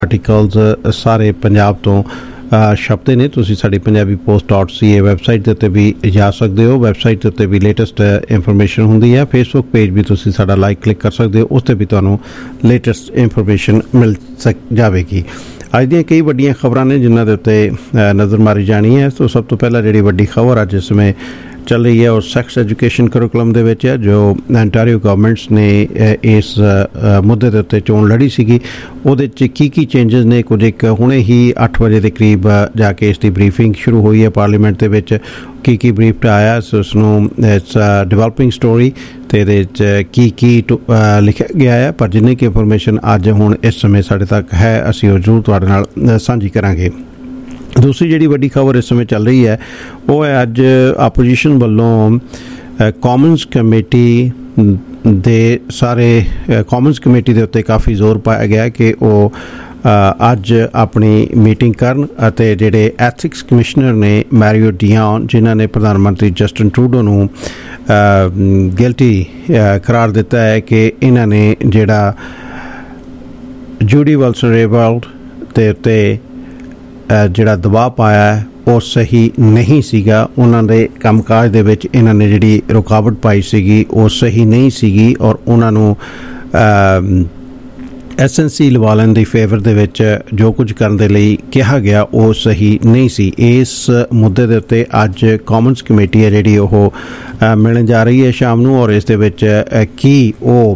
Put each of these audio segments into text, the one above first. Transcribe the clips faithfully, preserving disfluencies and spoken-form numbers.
Articles ਸਾਰੇ ਪੰਜਾਬ ਤੋਂ ਛਪਦੇ ਨੇ। ਤੁਸੀਂ ਸਾਡੀ Punjabi post dot C A website ਦੇ ਉੱਤੇ ਵੀ ਜਾ ਸਕਦੇ ਹੋ। ਵੈਬਸਾਈਟ ਦੇ ਉੱਤੇ ਵੀ ਲੇਟੈਸਟ ਇਨਫੋਰਮੇਸ਼ਨ ਹੁੰਦੀ ਹੈ। ਫੇਸਬੁੱਕ ਪੇਜ ਵੀ ਤੁਸੀਂ ਸਾਡਾ ਲਾਈਕ ਕਲਿੱਕ ਕਰ ਸਕਦੇ ਹੋ, ਉਸ 'ਤੇ ਵੀ ਤੁਹਾਨੂੰ ਲੇਟੈਸਟ ਇਨਫੋਰਮੇਸ਼ਨ ਮਿਲ ਸਕ ਜਾਵੇਗੀ। ਅੱਜ ਦੀਆਂ ਕਈ ਵੱਡੀਆਂ ਖਬਰਾਂ ਨੇ ਜਿਨ੍ਹਾਂ ਦੇ ਉੱਤੇ ਨਜ਼ਰ ਮਾਰੀ ਜਾਣੀ ਹੈ। ਸੋ ਸਭ ਤੋਂ ਪਹਿਲਾਂ ਜਿਹੜੀ ਵੱਡੀ ਖਬਰ ਅੱਜ ਇਸ ਸਮੇਂ ਚੱਲ ਰਹੀ ਹੈ ਉਹ ਸੈਕਸ ਐਜੂਕੇਸ਼ਨ ਕਰਿਕੂਲਮ ਦੇ ਵਿੱਚ ਹੈ, ਜੋ ਅੰਟਾਰੀਓ ਗਵਰਨਮੈਂਟਸ ਨੇ ਇਸ ਮੁੱਦੇ ਦੇ ਉੱਤੇ ਚੋਣ ਲੜੀ ਸੀਗੀ। ਉਹਦੇ 'ਚ ਕੀ ਕੀ ਚੇਂਜਸ ਨੇ, ਕੁਝ ਇੱਕ ਹੁਣੇ ਹੀ ਅੱਠ ਵਜੇ ਦੇ ਕਰੀਬ ਜਾ ਕੇ ਇਸ ਦੀ ਬਰੀਫਿੰਗ ਸ਼ੁਰੂ ਹੋਈ ਹੈ ਪਾਰਲੀਮੈਂਟ ਦੇ ਵਿੱਚ। ਕੀ ਕੀ ਬਰੀਫ ਆਇਆ ਉਸ ਨੂੰ ਇਟਸ ਡਿਵੈਲਪਿੰਗ ਸਟੋਰੀ ਅਤੇ ਇਹਦੇ 'ਚ ਕੀ ਕੀ ਲਿਖਿਆ ਗਿਆ ਹੈ, ਪਰ ਜਿੰਨੀ ਕੁ ਇਨਫੋਰਮੇਸ਼ਨ ਅੱਜ ਹੁਣ ਇਸ ਸਮੇਂ ਸਾਡੇ ਤੱਕ ਹੈ ਅਸੀਂ ਉਹ ਜ਼ਰੂਰ ਤੁਹਾਡੇ ਨਾਲ ਸਾਂਝੀ ਕਰਾਂਗੇ। ਦੂਸਰੀ ਜਿਹੜੀ ਵੱਡੀ ਖਬਰ ਇਸ ਸਮੇਂ ਚੱਲ ਰਹੀ ਹੈ ਉਹ ਹੈ ਅੱਜ ਆਪੋਜੀਸ਼ਨ ਵੱਲੋਂ ਕਾਮਨਸ ਕਮੇਟੀ ਦੇ ਸਾਰੇ ਕਾਮਨਸ ਕਮੇਟੀ ਦੇ ਉੱਤੇ ਕਾਫੀ ਜ਼ੋਰ ਪਾਇਆ ਗਿਆ ਕਿ ਉਹ ਅੱਜ ਆਪਣੀ ਮੀਟਿੰਗ ਕਰਨ ਅਤੇ ਜਿਹੜੇ ਐਥਿਕਸ ਕਮਿਸ਼ਨਰ ਨੇ ਮੈਰੀਓ ਡਿਓਨ, ਜਿਨ੍ਹਾਂ ਨੇ ਪ੍ਰਧਾਨ ਮੰਤਰੀ ਜਸਟਿਨ ਟਰੂਡੋ ਨੂੰ ਗਿਲਟੀ ਕਰਾਰ ਦਿੱਤਾ ਹੈ ਕਿ ਇਹਨਾਂ ਨੇ ਜਿਹੜਾ ਜੂਡੀ ਵਿਲਸਨ-ਰੇਬਾਲਡ ਦੇ ਉੱਤੇ ਜਿਹੜਾ ਦਬਾਅ ਪਾਇਆ ਹੈ ਉਹ ਸਹੀ ਨਹੀਂ ਸੀਗਾ। ਉਹਨਾਂ ਦੇ ਕੰਮਕਾਜ ਦੇ ਵਿੱਚ ਇਹਨਾਂ ਨੇ ਜਿਹੜੀ ਰੁਕਾਵਟ ਪਾਈ ਸੀਗੀ ਉਹ ਸਹੀ ਨਹੀਂ ਸੀਗੀ ਔਰ ਉਹਨਾਂ ਨੂੰ ਐਸ ਐਨ ਸੀ ਲਵਾ ਲੈਣ ਦੀ ਫੇਵਰ ਦੇ ਵਿੱਚ ਜੋ ਕੁਝ ਕਰਨ ਦੇ ਲਈ ਕਿਹਾ ਗਿਆ ਉਹ ਸਹੀ ਨਹੀਂ ਸੀ। ਇਸ ਮੁੱਦੇ ਦੇ ਉੱਤੇ ਅੱਜ ਕਾਮਨਸ ਕਮੇਟੀ ਹੈ ਜਿਹੜੀ ਉਹ ਮਿਲਣ ਜਾ ਰਹੀ ਹੈ ਸ਼ਾਮ ਨੂੰ, ਔਰ ਇਸ ਦੇ ਵਿੱਚ ਕੀ ਉਹ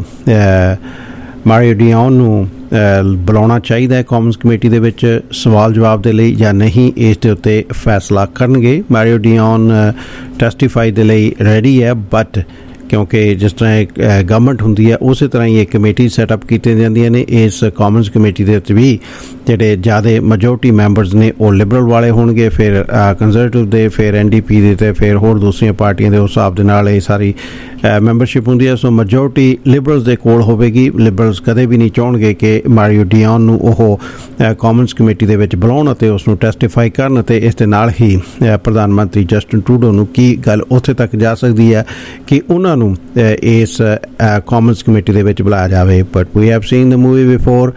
ਮੈਰੀਓ ਡਿਓਨ ਨੂੰ ਬੁਲਾਉਣਾ ਚਾਹੀਦਾ ਹੈ ਕਾਮਨਸ ਕਮੇਟੀ ਦੇ ਵਿੱਚ ਸਵਾਲ ਜਵਾਬ ਦੇ ਲਈ ਜਾਂ ਨਹੀਂ, ਇਸ ਦੇ ਉੱਤੇ ਫੈਸਲਾ ਕਰਨਗੇ। ਮੈਰੀਓ ਡਿਓਨ ਟੈਸਟੀਫਾਈ ਦੇ ਲਈ ਰੈਡੀ ਹੈ, ਬਟ ਕਿਉਂਕਿ ਜਿਸ ਤਰ੍ਹਾਂ ਗਵਰਨਮੈਂਟ ਹੁੰਦੀ ਹੈ ਉਸੇ ਤਰ੍ਹਾਂ ਹੀ ਇਹ ਕਮੇਟੀ ਸੈਟਅਪ ਕੀਤੀਆਂ ਜਾਂਦੀਆਂ ਨੇ। ਇਸ ਕਾਮਨਸ ਕਮੇਟੀ ਦੇ ਵਿੱਚ ਵੀ ਜਿਹੜੇ ਜ਼ਿਆਦਾ ਮੈਜੋਰਟੀ ਮੈਂਬਰਸ ਨੇ ਉਹ ਲਿਬਰਲ ਵਾਲੇ ਹੋਣਗੇ, ਫਿਰ ਕੰਜ਼ਰਵੇਟਿਵ ਦੇ, ਫਿਰ ਐਨ ਡੀ ਪੀ ਦੇ ਅਤੇ ਫਿਰ ਹੋਰ ਦੂਸਰੀਆਂ ਪਾਰਟੀਆਂ ਦੇ ਉਸ ਹਿਸਾਬ ਦੇ ਨਾਲ ਇਹ ਸਾਰੀ ਮੈਂਬਰਸ਼ਿਪ ਹੁੰਦੀ ਹੈ। ਸੋ ਮੈਜੋਰਟੀ ਲਿਬਰਲਸ ਦੇ ਕੋਲ ਹੋਵੇਗੀ। ਲਿਬਰਲਸ ਕਦੇ ਵੀ ਨਹੀਂ ਚਾਹੁੰਗੇ ਕਿ ਮੈਰੀਓ ਡਿਓਨ ਨੂੰ ਉਹ ਕਾਮਨਸ ਕਮੇਟੀ ਦੇ ਵਿੱਚ ਬੁਲਾਉਣ ਅਤੇ ਉਸ ਨੂੰ ਟੈਸਟੀਫਾਈ ਕਰਨ, ਅਤੇ ਇਸ ਦੇ ਨਾਲ ਹੀ ਪ੍ਰਧਾਨ ਮੰਤਰੀ ਜਸਟਿਨ ਟਰੂਡੋ ਨੂੰ ਕੀ ਗੱਲ ਉੱਥੇ ਤੱਕ ਜਾ ਸਕਦੀ ਹੈ ਕਿ ਉਹਨਾਂ ਨੂੰ ਇਸ ਕਾਮਨਸ ਕਮੇਟੀ ਦੇ ਵਿੱਚ ਬੁਲਾਇਆ ਜਾਵੇ। But we have seen the movie before.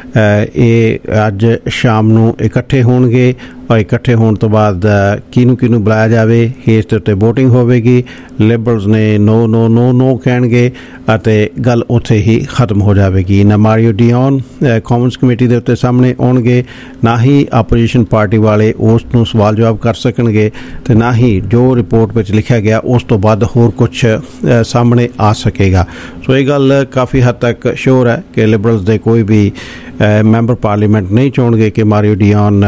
ਇਹ ਅੱਜ ਸ਼ਾਮ ਨੂੰ ਇਕੱਠੇ ਹੋਣਗੇ ਔਰ ਇਕੱਠੇ ਹੋਣ ਤੋਂ ਬਾਅਦ ਕਿਹਨੂੰ ਕਿਹਨੂੰ ਬੁਲਾਇਆ ਜਾਵੇ ਇਸ ਦੇ ਉੱਤੇ ਵੋਟਿੰਗ ਹੋਵੇਗੀ। ਲਿਬਰਲਸ ਨੇ ਨੋ ਨੋ ਨੋ ਨੋ ਕਹਿਣਗੇ ਅਤੇ ਗੱਲ ਉੱਥੇ ਹੀ ਖਤਮ ਹੋ ਜਾਵੇਗੀ। ਨਾ ਮੈਰੀਓ ਡਿਓਨ ਕਾਮਨਸ ਕਮੇਟੀ ਦੇ ਉੱਤੇ ਸਾਹਮਣੇ ਆਉਣਗੇ, ਨਾ ਹੀ ਆਪੋਜੀਸ਼ਨ ਪਾਰਟੀ ਵਾਲੇ ਉਸ ਨੂੰ ਸਵਾਲ ਜਵਾਬ ਕਰ ਸਕਣਗੇ, ਅਤੇ ਨਾ ਹੀ ਜੋ ਰਿਪੋਰਟ ਵਿੱਚ ਲਿਖਿਆ ਗਿਆ ਉਸ ਤੋਂ ਬਾਅਦ ਹੋਰ ਕੁਛ ਸਾਹਮਣੇ ਆ ਸਕੇਗਾ। ਸੋ ਇਹ ਗੱਲ ਕਾਫੀ ਹੱਦ ਤੱਕ ਸ਼ੋਰ ਹੈ ਕਿ ਲਿਬਰਲਸ ਦੇ ਕੋਈ ਵੀ ਮੈਂਬਰ ਪਾਰਲੀਮੈਂਟ ਨਹੀਂ ਚਾਹੁੰਦੇ ਕਿ ਮੈਰੀਓ ਡਿਓਨ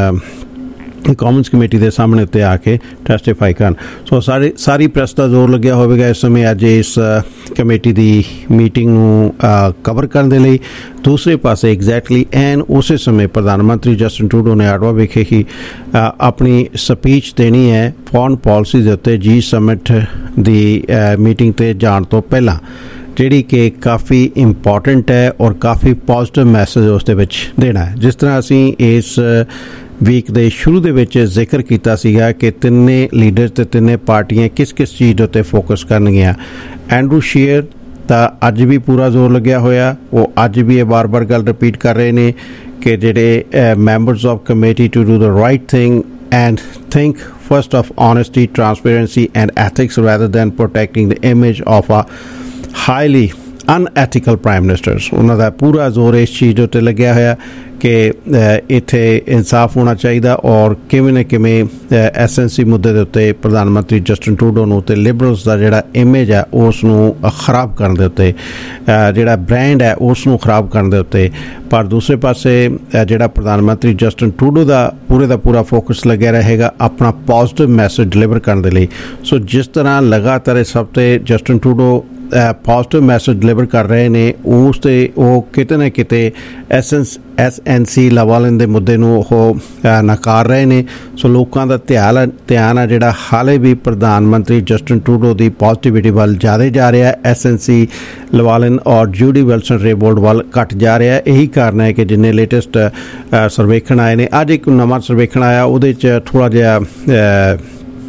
ਕਾਮਨਸ ਕਮੇਟੀ ਦੇ ਸਾਹਮਣੇ ਉੱਤੇ ਆ ਕੇ ਟੈਸਟੀਫਾਈ ਕਰਨ। ਸੋ ਸਾਰੀ ਸਾਰੀ ਪ੍ਰੈਸ ਦਾ ਜ਼ੋਰ ਲੱਗਿਆ ਹੋਵੇਗਾ ਇਸ ਸਮੇਂ ਅੱਜ ਇਸ ਕਮੇਟੀ ਦੀ ਮੀਟਿੰਗ ਨੂੰ ਕਵਰ ਕਰਨ ਦੇ ਲਈ। ਦੂਸਰੇ ਪਾਸੇ ਐਗਜ਼ੈਕਟਲੀ ਐਨ ਉਸੇ ਸਮੇਂ ਪ੍ਰਧਾਨ ਮੰਤਰੀ ਜਸਟਿਨ ਟਰੂਡੋ ਨੇ ਆਟਵਾ ਵਿਖੇ ਹੀ ਆਪਣੀ ਸਪੀਚ ਦੇਣੀ ਹੈ ਫੋਰਨ ਪਾਲਿਸੀ ਦੇ ਉੱਤੇ ਜੀ ਸਮਿਟ ਦੀ ਮੀਟਿੰਗ 'ਤੇ ਜਾਣ ਤੋਂ ਪਹਿਲਾਂ, ਜਿਹੜੀ ਕਿ ਕਾਫੀ ਇੰਪੋਰਟੈਂਟ ਹੈ ਔਰ ਕਾਫੀ ਪੋਜ਼ੀਟਿਵ ਮੈਸੇਜ ਉਸ ਦੇ ਵਿੱਚ ਦੇਣਾ ਹੈ। ਜਿਸ ਤਰ੍ਹਾਂ ਅਸੀਂ ਇਸ ਵੀਕ ਦੇ ਸ਼ੁਰੂ ਦੇ ਵਿੱਚ ਜ਼ਿਕਰ ਕੀਤਾ ਸੀਗਾ ਕਿ ਤਿੰਨੇ ਲੀਡਰਸ ਅਤੇ ਤਿੰਨੇ ਪਾਰਟੀਆਂ ਕਿਸ ਕਿਸ ਚੀਜ਼ ਦੇ ਉੱਤੇ ਫੋਕਸ ਕਰਨਗੀਆਂ। ਐਂਡਰੂ ਸ਼ੀਅਰ ਦਾ ਅੱਜ ਵੀ ਪੂਰਾ ਜ਼ੋਰ ਲੱਗਿਆ ਹੋਇਆ, ਉਹ ਅੱਜ ਵੀ ਇਹ ਵਾਰ-ਵਾਰ ਗੱਲ ਰਿਪੀਟ ਕਰ ਰਹੇ ਨੇ ਕਿ ਜਿਹੜੇ members of committee to do the right thing and think first of honesty, transparency and ethics rather than protecting the image of a highly unethical prime minister। ਉਹਨਾਂ ਦਾ ਪੂਰਾ ਜ਼ੋਰ ਇਸ ਚੀਜ਼ ਦੇ ਉੱਤੇ ਲੱਗਿਆ ਹੋਇਆ ਕਿ ਇੱਥੇ ਇਨਸਾਫ ਹੋਣਾ ਚਾਹੀਦਾ ਔਰ ਕਿਵੇਂ ਨਾ ਕਿਵੇਂ ਐਸ ਐਨ ਸੀ ਮੁੱਦੇ ਦੇ ਉੱਤੇ ਪ੍ਰਧਾਨ ਮੰਤਰੀ ਜਸਟਿਨ ਟਰੂਡੋ ਨੂੰ ਅਤੇ ਲਿਬਰਲਸ ਦਾ ਜਿਹੜਾ ਇਮੇਜ ਹੈ ਉਸ ਨੂੰ ਖਰਾਬ ਕਰਨ ਦੇ ਉੱਤੇ, ਜਿਹੜਾ ਬ੍ਰਾਂਡ ਹੈ ਉਸ ਨੂੰ ਖਰਾਬ ਕਰਨ ਦੇ ਉੱਤੇ। ਪਰ ਦੂਸਰੇ ਪਾਸੇ ਜਿਹੜਾ ਪ੍ਰਧਾਨ ਮੰਤਰੀ ਜਸਟਿਨ ਟਰੂਡੋ ਦਾ ਪੂਰੇ ਦਾ ਪੂਰਾ ਫੋਕਸ ਲੱਗਿਆ ਰਹੇਗਾ ਆਪਣਾ ਪੋਜ਼ੀਟਿਵ ਮੈਸੇਜ ਡਿਲੀਵਰ ਕਰਨ ਦੇ ਲਈ। ਸੋ ਜਿਸ ਤਰ੍ਹਾਂ ਲਗਾਤਾਰ ਇਸ ਹਫ਼ਤੇ Justin Trudeau positive message deliver ਕਰ ਰਹੇ ਨੇ, ਉਸ 'ਤੇ ਉਹ ਕਿਤੇ ਨਾ ਕਿਤੇ ਐਸ ਐਨ ਐਸ ਐਨ ਸੀ ਲਵਾ ਲੈਣ ਦੇ ਮੁੱਦੇ ਨੂੰ ਉਹ ਨਕਾਰ ਰਹੇ ਨੇ। ਸੋ ਲੋਕਾਂ ਦਾ ਧਿਆਨ ਧਿਆਨ ਆ ਜਿਹੜਾ ਹਾਲੇ ਵੀ ਪ੍ਰਧਾਨ ਮੰਤਰੀ ਜਸਟਿਨ ਟਰੂਡੋ ਦੀ ਪੋਜ਼ੀਟਿਵਿਟੀ ਵੱਲ ਜ਼ਿਆਦਾ ਜਾ ਰਿਹਾ, ਐਸ ਐਨ ਸੀ ਲਵਾ ਲੈਣ ਔਰ ਜੂਡੀ ਵਿਲਸਨ-ਰੇਬਾਲਡ ਵੱਲ ਘੱਟ ਜਾ ਰਿਹਾ। ਇਹੀ ਕਾਰਨ ਹੈ ਕਿ ਜਿੰਨੇ ਲੇਟੈਸਟ ਸਰਵੇਖਣ ਆਏ ਨੇ, ਅੱਜ ਇੱਕ ਨਵਾਂ ਸਰਵੇਖਣ ਆਇਆ ਉਹਦੇ 'ਚ ਥੋੜ੍ਹਾ ਜਿਹਾ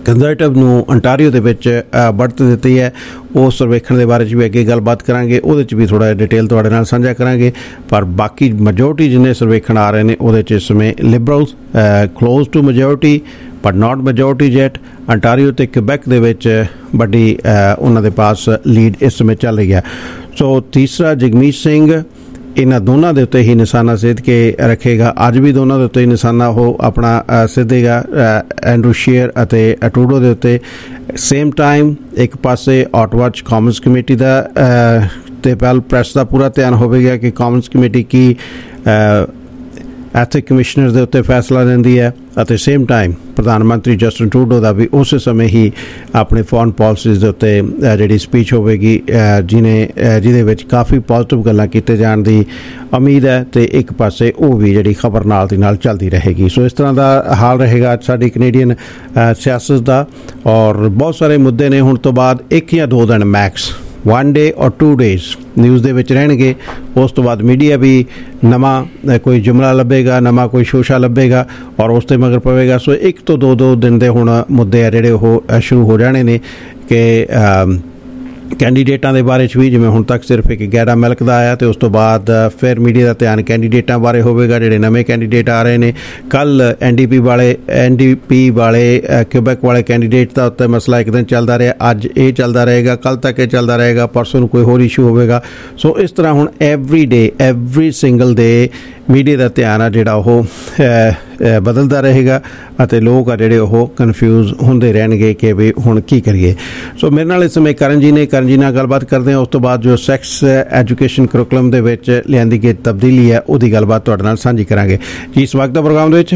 ਕੰਜ਼ਰਵੇਟਿਵ ਨੂੰ ਅੰਟਾਰੀਓ ਦੇ ਵਿੱਚ बढ़त ਦਿੱਤੀ ਹੈ। ਉਸ ਸਰਵੇਖਣ ਦੇ ਬਾਰੇ 'ਚ ਵੀ ਅੱਗੇ ਗੱਲਬਾਤ ਕਰਾਂਗੇ, ਉਹਦੇ 'ਚ ਵੀ ਥੋੜ੍ਹਾ ਜਿਹਾ ਡਿਟੇਲ ਤੁਹਾਡੇ ਨਾਲ ਸਾਂਝਾ ਕਰਾਂਗੇ। ਪਰ ਬਾਕੀ ਮੈਜੋਰਟੀ ਜਿੰਨੇ ਸਰਵੇਖਣ ਆ ਰਹੇ ਨੇ ਉਹਦੇ 'ਚ ਇਸ ਸਮੇਂ liberals close to majority but not majority yet. Ontario ਅਤੇ ਕਿਬੈਕ ਦੇ ਵਿੱਚ ਵੱਡੀ ਉਹਨਾਂ ਦੇ ਪਾਸ ਲੀਡ ਇਸ ਸਮੇਂ ਚੱਲ ਰਹੀ ਹੈ। ਸੋ ਤੀਸਰਾ ਜਗਮੀਤ ਸਿੰਘ ਇਹਨਾਂ ਦੋਨਾਂ ਦੇ ਉੱਤੇ ਹੀ ਨਿਸ਼ਾਨਾ ਸਿੱਧ ਕੇ ਰੱਖੇਗਾ। ਅੱਜ ਵੀ ਦੋਨਾਂ ਦੇ ਉੱਤੇ ਹੀ ਨਿਸ਼ਾਨਾ ਉਹ ਆਪਣਾ ਸਿੱਧੇਗਾ, ਐਂਡਰੂ ਸ਼ੀਅਰ ਅਤੇ ਟਰੂਡੋ ਦੇ ਉੱਤੇ। ਸੇਮ ਟਾਈਮ ਇੱਕ ਪਾਸੇ ਆਟਵਾ 'ਚ ਕਾਮਨਸ ਕਮੇਟੀ ਦਾ ਅਤੇ ਪਹਿਲ ਪ੍ਰੈਸ ਦਾ ਪੂਰਾ ਧਿਆਨ ਹੋਵੇਗਾ ਕਿ ਕਾਮਨਸ ਕਮੇਟੀ ਕੀ ਐਥਿਕ ਕਮਿਸ਼ਨਰ ਦੇ ਉੱਤੇ ਫੈਸਲਾ ਲੈਂਦੀ ਹੈ, ਅਤੇ ਸੇਮ ਟਾਈਮ ਪ੍ਰਧਾਨ ਮੰਤਰੀ ਜਸਟਿਨ ਟਰੂਡੋ ਦਾ ਵੀ ਉਸੇ ਸਮੇਂ ਹੀ ਆਪਣੇ ਫੋਰਨ ਪਾਲਿਸੀਜ਼ ਦੇ ਉੱਤੇ ਜਿਹੜੀ ਸਪੀਚ ਹੋਵੇਗੀ, ਜਿਹਨੇ ਜਿਹਦੇ ਵਿੱਚ ਕਾਫੀ ਪੋਜ਼ੀਟਿਵ ਗੱਲਾਂ ਕੀਤੇ ਜਾਣ ਦੀ ਉਮੀਦ ਹੈ, ਅਤੇ ਇੱਕ ਪਾਸੇ ਉਹ ਵੀ ਜਿਹੜੀ ਖਬਰ ਨਾਲ ਦੀ ਨਾਲ ਚੱਲਦੀ ਰਹੇਗੀ। ਸੋ ਇਸ ਤਰ੍ਹਾਂ ਦਾ ਹਾਲ ਰਹੇਗਾ ਅੱਜ ਸਾਡੀ ਕੈਨੇਡੀਅਨ ਸਿਆਸਤ ਦਾ, ਔਰ ਬਹੁਤ ਸਾਰੇ ਮੁੱਦੇ ਨੇ ਹੁਣ ਤੋਂ ਬਾਅਦ ਇੱਕ ਜਾਂ ਦੋ ਦਿਨ ਮੈਕਸ ਵਨ ਡੇ ਔਰ ਟੂ ਡੇਜ਼ ਨਿਊਜ਼ ਦੇ ਵਿੱਚ ਰਹਿਣਗੇ। ਉਸ ਤੋਂ ਬਾਅਦ ਮੀਡੀਆ ਵੀ ਨਵਾਂ ਕੋਈ ਜੁਮਲਾ ਲੱਭੇਗਾ, ਨਵਾਂ ਕੋਈ ਸ਼ੋਸ਼ਾ ਲੱਭੇਗਾ ਔਰ ਉਸ 'ਤੇ ਮਗਰ ਪਵੇਗਾ। ਸੋ ਇੱਕ ਤੋਂ ਦੋ ਦੋ ਦਿਨ ਦੇ ਹੁਣ ਮੁੱਦੇ ਆ ਜਿਹੜੇ ਉਹ ਸ਼ੁਰੂ ਹੋ ਜਾਣੇ ਨੇ ਕਿ ਕੈਂਡੀਡੇਟਾਂ ਦੇ ਬਾਰੇ 'ਚ ਵੀ, ਜਿਵੇਂ ਹੁਣ ਤੱਕ ਸਿਰਫ ਇੱਕ ਗੈਰਾ ਮਿਲਕ ਦਾ ਆਇਆ, ਅਤੇ ਉਸ ਤੋਂ ਬਾਅਦ ਫਿਰ ਮੀਡੀਆ ਦਾ ਧਿਆਨ ਕੈਂਡੀਡੇਟਾਂ ਬਾਰੇ ਹੋਵੇਗਾ, ਜਿਹੜੇ ਨਵੇਂ ਕੈਂਡੀਡੇਟ ਆ ਰਹੇ ਨੇ। ਕੱਲ੍ਹ ਐਨ ਡੀ ਪੀ ਵਾਲੇ ਐਨ ਡੀ ਪੀ ਵਾਲੇ ਕਿਊਬੈਕ ਵਾਲੇ ਕੈਂਡੀਡੇਟ ਦਾ ਉੱਤੇ ਮਸਲਾ ਇੱਕ ਦਿਨ ਚੱਲਦਾ ਰਿਹਾ, ਅੱਜ ਇਹ ਚੱਲਦਾ ਰਹੇਗਾ, ਕੱਲ੍ਹ ਤੱਕ ਇਹ ਚੱਲਦਾ ਰਹੇਗਾ, ਪਰਸੋਂ ਨੂੰ ਕੋਈ ਹੋਰ ਇਸ਼ੂ ਹੋਵੇਗਾ। ਸੋ ਇਸ ਤਰ੍ਹਾਂ ਹੁਣ every day every single day media ਦਾ ਧਿਆਨ ਆ ਜਿਹੜਾ ਉਹ ਬਦਲਦਾ ਰਹੇਗਾ, ਅਤੇ ਲੋਕ ਆ ਜਿਹੜੇ ਉਹ ਕਨਫਿਊਜ਼ ਹੁੰਦੇ ਰਹਿਣਗੇ ਕਿ ਵੀ ਹੁਣ ਕੀ ਕਰੀਏ। ਸੋ ਮੇਰੇ ਨਾਲ ਇਸ ਸਮੇਂ ਕਰਨ ਜੀ ਨੇ, ਕਰਨ ਜੀ ਨਾਲ ਗੱਲਬਾਤ ਕਰਦੇ ਹਾਂ। ਉਸ ਤੋਂ ਬਾਅਦ ਜੋ ਸੈਕਸ ਐਜੂਕੇਸ਼ਨ ਕਰੂਕੂਲਮ ਦੇ ਵਿੱਚ ਲਿਆਂਦੀ ਗਈ ਤਬਦੀਲੀ ਹੈ ਉਹਦੀ ਗੱਲਬਾਤ ਤੁਹਾਡੇ ਨਾਲ ਸਾਂਝੀ ਕਰਾਂਗੇ। ਜੀ ਸਵਾਗਤ ਹੈ ਪ੍ਰੋਗਰਾਮ ਦੇ ਵਿੱਚ।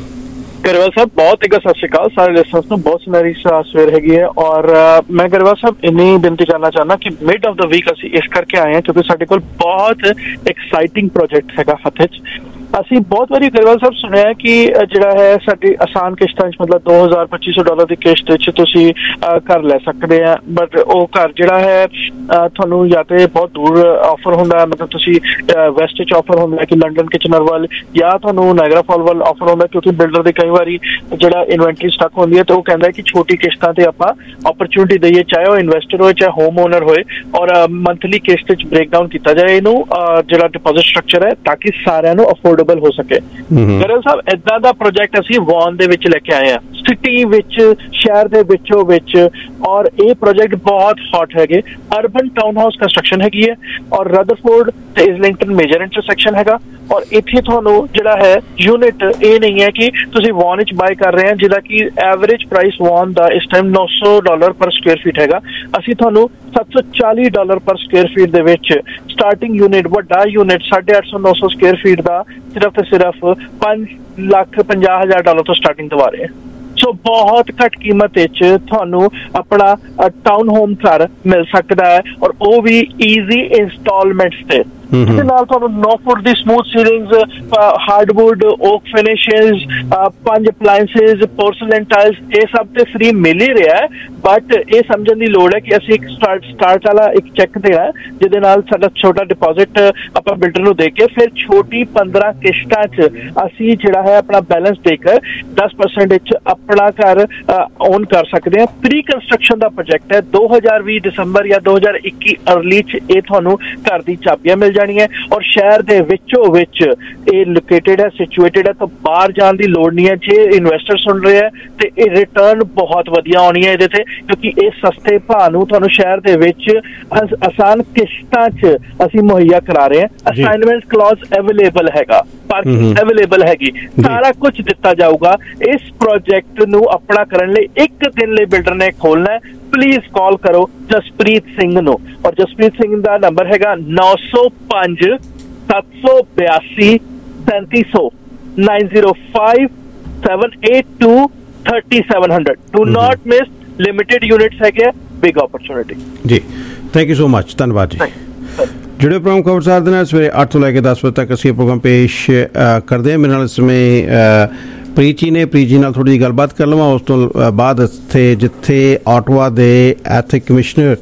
ਗਰੇਵਾਲ ਸਾਹਿਬ ਬਹੁਤ ਇੱਕ ਸਤਿ ਸ਼੍ਰੀ ਅਕਾਲ ਸਾਰੇ ਲਿਸਨਰਸ ਨੂੰ। ਬਹੁਤ ਸੁਨਹਿਰੀ ਸਵੇਰ ਹੈਗੀ ਹੈ, ਔਰ ਮੈਂ ਗਰੇਵਾਲ ਸਾਹਿਬ ਇੰਨੀ ਬੇਨਤੀ ਕਰਨਾ ਚਾਹੁੰਦਾ ਕਿ ਮਿਡ ਆਫ ਦਾ ਵੀਕ ਅਸੀਂ ਇਸ ਕਰਕੇ ਆਏ ਹਾਂ ਕਿਉਂਕਿ ਸਾਡੇ ਕੋਲ ਬਹੁਤ ਐਕਸਾਈਟਿੰਗ ਪ੍ਰੋਜੈਕਟ ਹੈਗਾ ਹੱਥ 'ਚ। ਅਸੀਂ ਬਹੁਤ ਵਾਰੀ ਗਰੇਵਾਲ ਸਾਹਿਬ ਸੁਣਿਆ ਕਿ ਜਿਹੜਾ ਹੈ ਸਾਡੀ ਆਸਾਨ ਕਿਸ਼ਤਾਂ 'ਚ ਮਤਲਬ ਦੋ ਹਜ਼ਾਰ ਪੱਚੀ ਸੌ ਡਾਲਰ ਦੀ ਕਿਸ਼ਤ 'ਚ ਤੁਸੀਂ ਘਰ ਲੈ ਸਕਦੇ ਆ, ਬਟ ਉਹ ਘਰ ਜਿਹੜਾ ਹੈ ਤੁਹਾਨੂੰ ਜਾਂ ਤੇ ਬਹੁਤ ਦੂਰ ਆਫਰ ਹੁੰਦਾ, ਮਤਲਬ ਤੁਸੀਂ ਵੈਸਟ 'ਚ ਆਫਰ ਹੁੰਦਾ ਕਿ ਲੰਡਨ ਕਿਚਨਰ ਵੱਲ, ਜਾਂ ਤੁਹਾਨੂੰ ਨਾਇਗਰਾ ਫਾਲ ਵੱਲ ਆਫਰ ਹੁੰਦਾ ਕਿਉਂਕਿ ਬਿਲਡਰ ਦੇ ਕਈ ਵਾਰੀ ਜਿਹੜਾ ਇਨਵੈਂਟਰੀ ਸਟਕ ਹੁੰਦੀ ਹੈ, ਤੇ ਉਹ ਕਹਿੰਦਾ ਕਿ ਛੋਟੀ ਕਿਸ਼ਤਾਂ ਤੇ ਆਪਾਂ ਓਪਰਚੁਨਿਟੀ ਦਈਏ, ਚਾਹੇ ਉਹ ਇਨਵੈਸਟਰ ਹੋਏ ਚਾਹੇ ਹੋਮ ਓਨਰ ਹੋਏ, ਔਰ ਮੰਥਲੀ ਕਿਸ਼ਤ 'ਚ ਬ੍ਰੇਕ ਡਾਊਨ ਕੀਤਾ ਜਾਏ ਇਹਨੂੰ ਜਿਹੜਾ ਡਿਪੋਜ਼ਿਟ ਸਟਰਕਚਰ ਹੈ, ਤਾਂ ਕਿ ਸਾਰਿਆਂ ਨੂੰ ਅਫੋਰਡੇਬਲ ਹੋ ਸਕੇ। ਗਰੇਵਾਲ ਸਾਹਿਬ ਏਦਾਂ ਦਾ ਪ੍ਰੋਜੈਕਟ ਅਸੀਂ ਵੌਨ ਦੇ ਵਿੱਚ ਲੈ ਕੇ ਆਏ ਹਾਂ, ਸਿਟੀ ਵਿੱਚ, ਸ਼ਹਿਰ ਦੇ ਵਿੱਚੋਂ ਵਿੱਚ, ਔਰ ਇਹ ਪ੍ਰੋਜੈਕਟ ਬਹੁਤ ਹੌਟ ਹੈਗੇ। ਅਰਬਨ ਟਾਊਨ ਹਾਊਸ ਕੰਸਟਰਕਸ਼ਨ ਹੈਗੀ ਹੈ, ਔਰ ਰਦਰਫੋਰਡ ਤੇ ਇਜ਼ਲਿੰਗਟਨ ਮੇਜਰ ਇੰਟਰਸੈਕਸ਼ਨ ਹੈਗਾ, ਔਰ ਇੱਥੇ ਤੁਹਾਨੂੰ ਜਿਹੜਾ ਹੈ ਯੂਨਿਟ ਇਹ ਨਹੀਂ ਹੈ ਕਿ ਤੁਸੀਂ ਵੌਨ ਵਿੱਚ ਬਾਏ ਕਰ ਰਹੇ ਹਾਂ, ਜਿਹਦਾ ਕਿ ਐਵਰੇਜ ਪ੍ਰਾਈਸ ਵੌਨ ਦਾ ਇਸ ਟਾਈਮ ਨੌ ਸੌ ਡਾਲਰ ਪਰ ਸਕੁਅਰ ਫੀਟ ਹੈਗਾ। ਅਸੀਂ ਤੁਹਾਨੂੰ ਸੱਤ ਸੌ ਚਾਲੀ ਡਾਲਰ ਪਰ ਸਕੁਅਰ ਫੀਟ ਦੇ ਵਿੱਚ ਸਟਾਰਟਿੰਗ ਯੂਨਿਟ, ਵੱਡਾ ਯੂਨਿਟ ਸਾਢੇ ਅੱਠ ਸੌ ਨੌ ਸੌ ਸਕੁਅਰ ਫੀਟ ਦਾ ਸਿਰਫ ਤੇ ਸਿਰਫ ਪੰਜ ਲੱਖ ਪੰਜਾਹ ਹਜ਼ਾਰ ਡਾਲਰ ਤੋਂ ਸਟਾਰਟਿੰਗ ਦਵਾ ਰਹੇ ਹਾਂ। ਸੋ ਬਹੁਤ ਘੱਟ ਕੀਮਤ ਵਿੱਚ ਤੁਹਾਨੂੰ ਆਪਣਾ ਟਾਊਨ ਹੋਮ ਘਰ ਮਿਲ ਸਕਦਾ ਹੈ, ਔਰ ਉਹ ਵੀ ਈਜ਼ੀ ਇੰਸਟਾਲਮੈਂਟਸ ਤੇ। ਇਹਦੇ ਨਾਲ ਤੁਹਾਨੂੰ ਨੌ ਫੁੱਟ ਦੀ smooth ceilings, hardwood, oak finishes, ਪੰਜ ਅਪਲਾਇੰਸਿਸ, ਪੋਰਸਲਨ ਟਾਈਲਸ, ਇਹ ਸਭ ਤੇ ਫ੍ਰੀ ਮਿਲ ਹੀ ਰਿਹਾ ਹੈ। ਬਟ ਇਹ ਸਮਝਣ ਦੀ ਲੋੜ ਹੈ ਕਿ ਅਸੀਂ ਇੱਕ ਸਟਾਰਟ ਸਟਾਰਟ ਵਾਲਾ ਇੱਕ ਚੈੱਕ ਦੇਣਾ, ਜਿਹਦੇ ਨਾਲ ਸਾਡਾ ਛੋਟਾ ਡਿਪੋਜ਼ਿਟ ਆਪਾਂ ਬਿਲਡਰ ਨੂੰ ਦੇ ਕੇ ਫਿਰ ਛੋਟੀ ਪੰਦਰਾਂ ਕਿਸ਼ਤਾਂ 'ਚ ਅਸੀਂ ਜਿਹੜਾ ਹੈ ਆਪਣਾ ਬੈਲੈਂਸ ਦੇ ਕੇ ਦਸ ਪਰਸੈਂਟ ਵਿੱਚ ਆਪਣਾ ਘਰ ਓਨ ਕਰ ਸਕਦੇ ਹਾਂ। ਪ੍ਰੀ ਕੰਸਟਰਕਸ਼ਨ ਦਾ ਪ੍ਰੋਜੈਕਟ ਹੈ, ਦੋ ਹਜ਼ਾਰ ਵੀਹ ਦਸੰਬਰ ਜਾਂ ਦੋ ਹਜ਼ਾਰ ਇੱਕੀ ਅਰਲੀ 'ਚ ਇਹ ਤੁਹਾਨੂੰ ਘਰ ਦੀ ਚਾਬੀਆਂ ਮਿਲ ਜਾਣੀ ਹੈ, ਔਰ ਸ਼ਹਿਰ ਦੇ ਵਿੱਚੋਂ ਵਿੱਚ ਇਹ ਲੋਕੇਟਡ ਹੈ, ਸਿਚੁਏਟਡ ਹੈ, ਤਾਂ ਬਾਹਰ ਜਾਣ ਦੀ ਲੋੜ ਨਹੀਂ ਹੈ। ਜੇ ਇਨਵੈਸਟਰ ਸੁਣ ਰਹੇ ਹੈ ਤੇ ਇਹ ਰਿਟਰਨ ਬਹੁਤ ਵਧੀਆ ਆਉਣੀ ਹੈ ਇਹਦੇ ਤੇ, ਕਿਉਂਕਿ ਇਹ ਸਸਤੇ ਭਾਅ ਨੂੰ ਤੁਹਾਨੂੰ ਸ਼ਹਿਰ ਦੇ ਵਿੱਚ ਆਸਾਨ ਕਿਸ਼ਤਾਂ 'ਚ ਅਸੀਂ ਮੁਹੱਈਆ ਕਰਾ ਰਹੇ ਹਾਂ। ਅਸਾਈਨਮੈਂਟ ਕਲੌਜ਼ ਅਵੇਲੇਬਲ ਹੈਗਾ, ਪਾਰਕਿੰਗ ਅਵੇਲੇਬਲ ਹੈਗੀ, ਸਾਰਾ ਕੁਝ ਦਿੱਤਾ ਜਾਊਗਾ। ਇਸ ਪ੍ਰੋਜੈਕਟ ਨੂੰ ਆਪਣਾ ਕਰਨ ਲਈ ਇੱਕ ਦਿਨ ਲਈ ਬਿਲਡਰ ਨੇ ਖੋਲਣਾ ਹੈ। ਪਲੀਜ਼ ਕਾਲ ਕਰੋ ਜਸਪ੍ਰੀਤ ਸਿੰਘ ਨੂੰ, ਔਰ ਜਸਪ੍ਰੀਤ ਸਿੰਘ ਦਾ ਨੰਬਰ ਹੈਗਾ ਨੌ ਸੌ ਪੰਜ ਸੱਤ ਸੌ ਬਿਆਸੀ ਸੈਂਤੀ ਸੌ nine zero five seven eight two thirty seven hundred. Do not miss, limited units ਹੈਗੇ, ਬਿਗ ਓਪਰਚੁਨਿਟੀ। ਜੀ ਥੈਂਕ ਯੂ ਸੋ ਮਚ, ਧੰਨਵਾਦ ਜੀ। ਜਿਹੜੇ ਪ੍ਰੋਗਰਾਮ ਖਬਰਸਾਰ ਦੇ ਨਾਲ ਸਵੇਰੇ ਅੱਠ ਤੋਂ ਲੈ ਕੇ ਦਸ ਵਜੇ ਤੱਕ ਅਸੀਂ ਇਹ ਪ੍ਰੋਗਰਾਮ ਪੇਸ਼ ਕਰਦੇ ਹਾਂ। ਮੇਰੇ ਨਾਲ ਇਸ ਸਮੇਂ ਪ੍ਰੀਚੀ ਨੇ, ਪ੍ਰੀਚੀ ਨਾਲ ਥੋੜ੍ਹੀ ਜਿਹੀ ਗੱਲਬਾਤ ਕਰ ਲਵਾਂ। ਉਸ ਤੋਂ ਬਾਅਦ ਇੱਥੇ ਜਿੱਥੇ ਆਟਵਾ ਦੇ ਐਥਿਕ ਕਮਿਸ਼ਨਰ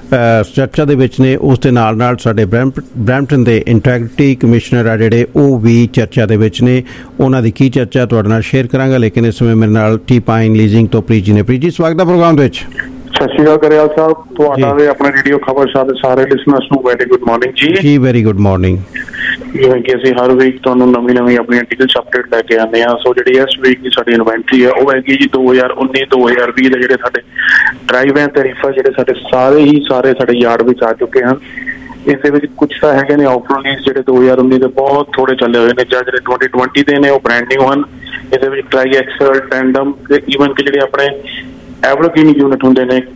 ਚਰਚਾ ਦੇ ਵਿੱਚ ਨੇ, ਉਸ ਦੇ ਨਾਲ ਨਾਲ ਸਾਡੇ ਬ੍ਰੈਂਪ ਬਰੈਂਪਟਨ ਦੇ ਇੰਟੈਗ੍ਰਿਟੀ ਕਮਿਸ਼ਨਰ ਆ ਜਿਹੜੇ ਉਹ ਵੀ ਚਰਚਾ ਦੇ ਵਿੱਚ ਨੇ। ਉਹਨਾਂ ਦੀ ਕੀ ਚਰਚਾ ਤੁਹਾਡੇ ਨਾਲ ਸ਼ੇਅਰ ਕਰਾਂਗਾ, ਲੇਕਿਨ ਇਸ ਸਮੇਂ ਮੇਰੇ ਨਾਲ ਟੀ ਪਾਈਨ ਲੀਜ਼ਿੰਗ ਤੋਂ ਪ੍ਰੀਤ ਜੀ ਨੇ। ਪ੍ਰੀਤ ਜੀ, ਸਵਾਗਤ ਹੈ ਪ੍ਰੋਗਰਾਮ ਦੇ ਵਿੱਚ। ਸਤਿ ਸ਼੍ਰੀ ਅਕਾਲ ਕਰਿਆਲ ਸਾਹਿਬ, ਤੁਹਾਡਾ ਤੇ ਆਪਣੇ ਰੇਡੀਓ ਖਬਰ ਸਾਹਿਬ ਦੇ ਸਾਰੇ ਲਿਸਨਰਸ ਨੂੰ ਵੈਰੀ ਗੁੱਡ ਮਾਰਨਿੰਗ ਜੀ। ਜੀ ਵੈਰੀ ਗੁੱਡ ਮਾਰਨਿੰਗ। ਜਿਵੇਂ ਕਿ ਅਸੀਂ ਹਰ ਵੀਕ ਤੁਹਾਨੂੰ ਨਵੀਂ ਨਵੀਂ ਆਪਣੀਆਂ ਟਿਕਟਸ ਅਪਡੇਟ ਲੈ ਕੇ ਆਉਂਦੇ ਹਾਂ। ਸੋ ਜਿਹੜੀ ਇਸ ਵੀਕ ਦੀ ਸਾਡੀ ਇਨਵੈਂਟਰੀ ਹੈ ਉਹ ਹੈਗੀ ਜੀ ਦੋ ਹਜ਼ਾਰ ਉੱਨੀ ਦੋ ਹਜ਼ਾਰ ਵੀਹ ਦੇ ਜਿਹੜੇ ਸਾਡੇ ਡਰਾਈਵ ਐਂਡ ਤੇ ਰੀਫਰ ਜਿਹੜੇ ਸਾਡੇ ਸਾਰੇ ਹੀ ਸਾਰੇ ਸਾਡੇ ਯਾਰਡ ਵਿੱਚ ਆ ਚੁੱਕੇ ਹਨ। ਇਸ ਦੇ ਵਿੱਚ ਕੁਛ ਤਾਂ ਹੈਗੇ ਨੇ ਆਊਟ ਰਿਲੀਜ਼ ਜਿਹੜੇ ਦੋ ਹਜ਼ਾਰ ਉੱਨੀ ਦੇ ਬਹੁਤ ਥੋੜੇ ਚੱਲੇ ਹੋਏ ਨੇ, ਜਾਂ ਜਿਹੜੇ ਟਵੈਂਟੀ ਟਵੈਂਟੀ ਦੇ ਨੇ ਉਹ ਬ੍ਰੈਂਡ ਨਿਊ ਹਨ। ਇਹਦੇ ਵਿੱਚ ਟਰਾਈ ਐਕਸਲ, ਟੈਂਡਮ ਤੇ ਈਵਨ ਕਿ ਜਿਹੜੇ ਆਪਣੇ ਐਵਰਗ੍ਰੀਨ ਯੂਨਿਟ ਹੁੰਦੇ ਨੇ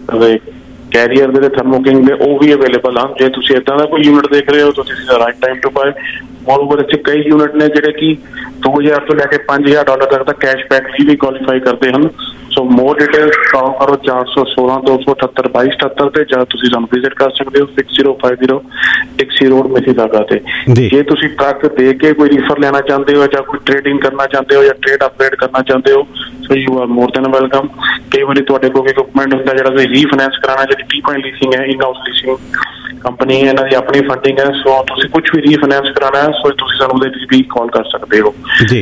ਕੈਰੀਅਰ ਦੇ ਥਰਮੋਕਿੰਗ ਦੇ, ਉਹ ਵੀ ਅਵੇਲੇਬਲ ਹਨ। ਜੇ ਤੁਸੀਂ ਏਦਾਂ ਦਾ ਕੋਈ ਯੂਨਿਟ ਦੇਖ ਰਹੇ ਹੋ ਤਾਂ ਤੁਸੀਂ right time to buy. Moreover ਇੱਥੇ ਕਈ ਯੂਨਿਟ ਨੇ ਜਿਹੜੇ ਕਿ ਦੋ ਹਜ਼ਾਰ ਤੋਂ ਲੈ ਕੇ ਪੰਜ ਹਜ਼ਾਰ ਡਾਲਰ ਤੱਕ ਦਾ ਕੈਸ਼ਬੈਕ ਲਈ ਵੀ ਕੁਆਲੀਫਾਈ ਕਰਦੇ ਹਨ। ਸੋ ਮੋਰ ਡਿਟੇਲਸ ਕਾਲ ਕਰੋ ਚਾਰ ਸੌ ਸੋਲਾਂ ਦੋ ਸੌ ਅਠੱਤਰ ਬਾਈ ਸਤੱਤਰ ਤੇ, ਜਾਂ ਤੁਸੀਂ ਸਾਨੂੰ ਵਿਜ਼ਿਟ ਕਰ ਸਕਦੇ ਹੋ six zero five zero Dixie road Mississauga ਤੇ। ਜੇ ਤੁਸੀਂ ਟਰੱਕ ਦੇ ਕੇ ਕੋਈ ਰੀਫਰ ਲੈਣਾ ਚਾਹੁੰਦੇ ਹੋ ਜਾਂ ਕੋਈ ਟ੍ਰੇਡਿੰਗ ਕਰਨਾ ਚਾਹੁੰਦੇ ਹੋ ਜਾਂ ਟ੍ਰੇਡ ਅਪਗ੍ਰੇਡ ਕਰਨਾ ਚਾਹੁੰਦੇ ਹੋ, so you are more than welcome. ਕਈ ਵਾਰੀ ਤੁਹਾਡੇ ਕੋਲ ਇਕਵਿਪਮੈਂਟ ਹੁੰਦਾ ਜਿਹੜਾ ਤੁਸੀਂ ਰੀਫਾਈਨੈਂਸ ਕਰਾਉਣਾ, ਜਿਹੜੀ ਟੀ ਪੁਆਇੰਟ ਲੀਸਿੰਗ ਹੈ, ਇਨ ਹਾਊਸ ਲੀਸਿੰਗ ਕੰਪਨੀ ਹੈ, ਇਹਨਾਂ ਦੀ ਆਪਣੀ ਫੰਡਿੰਗ ਹੈ। ਸੋ ਤੁਸੀਂ ਕੁਝ ਵੀ ਰੀਫਾਈਨੈਂਸ ਕਰਾਉਣਾ ਹੈ, ਸੋ ਤੁਸੀਂ ਸਾਨੂੰ ਉਹਦੇ ਵਿੱਚ ਵੀ ਕਾਲ ਕਰ ਸਕਦੇ ਹੋ ਜੀ।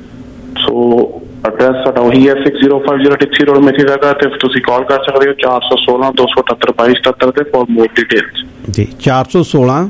ਸੋ ਐਡਰੈਸ ਸਾਡਾ ਉਹੀ ਹੈ six zero five zero Dixie road Mississauga ਤੇ ਤੁਸੀਂ ਕਾਲ ਕਰ ਸਕਦੇ ਹੋ ਚਾਰ ਸੌ ਸੋਲਾਂ ਦੋ ਸੌ ਅਠੱਤਰ ਬਾਈ ਸਤੱਤਰ ਤੇ ਫॉर ਮੋਰ ਡਿਟੇਲਸ ਜੀ। ਚਾਰ ਸੌ ਸੋਲਾਂ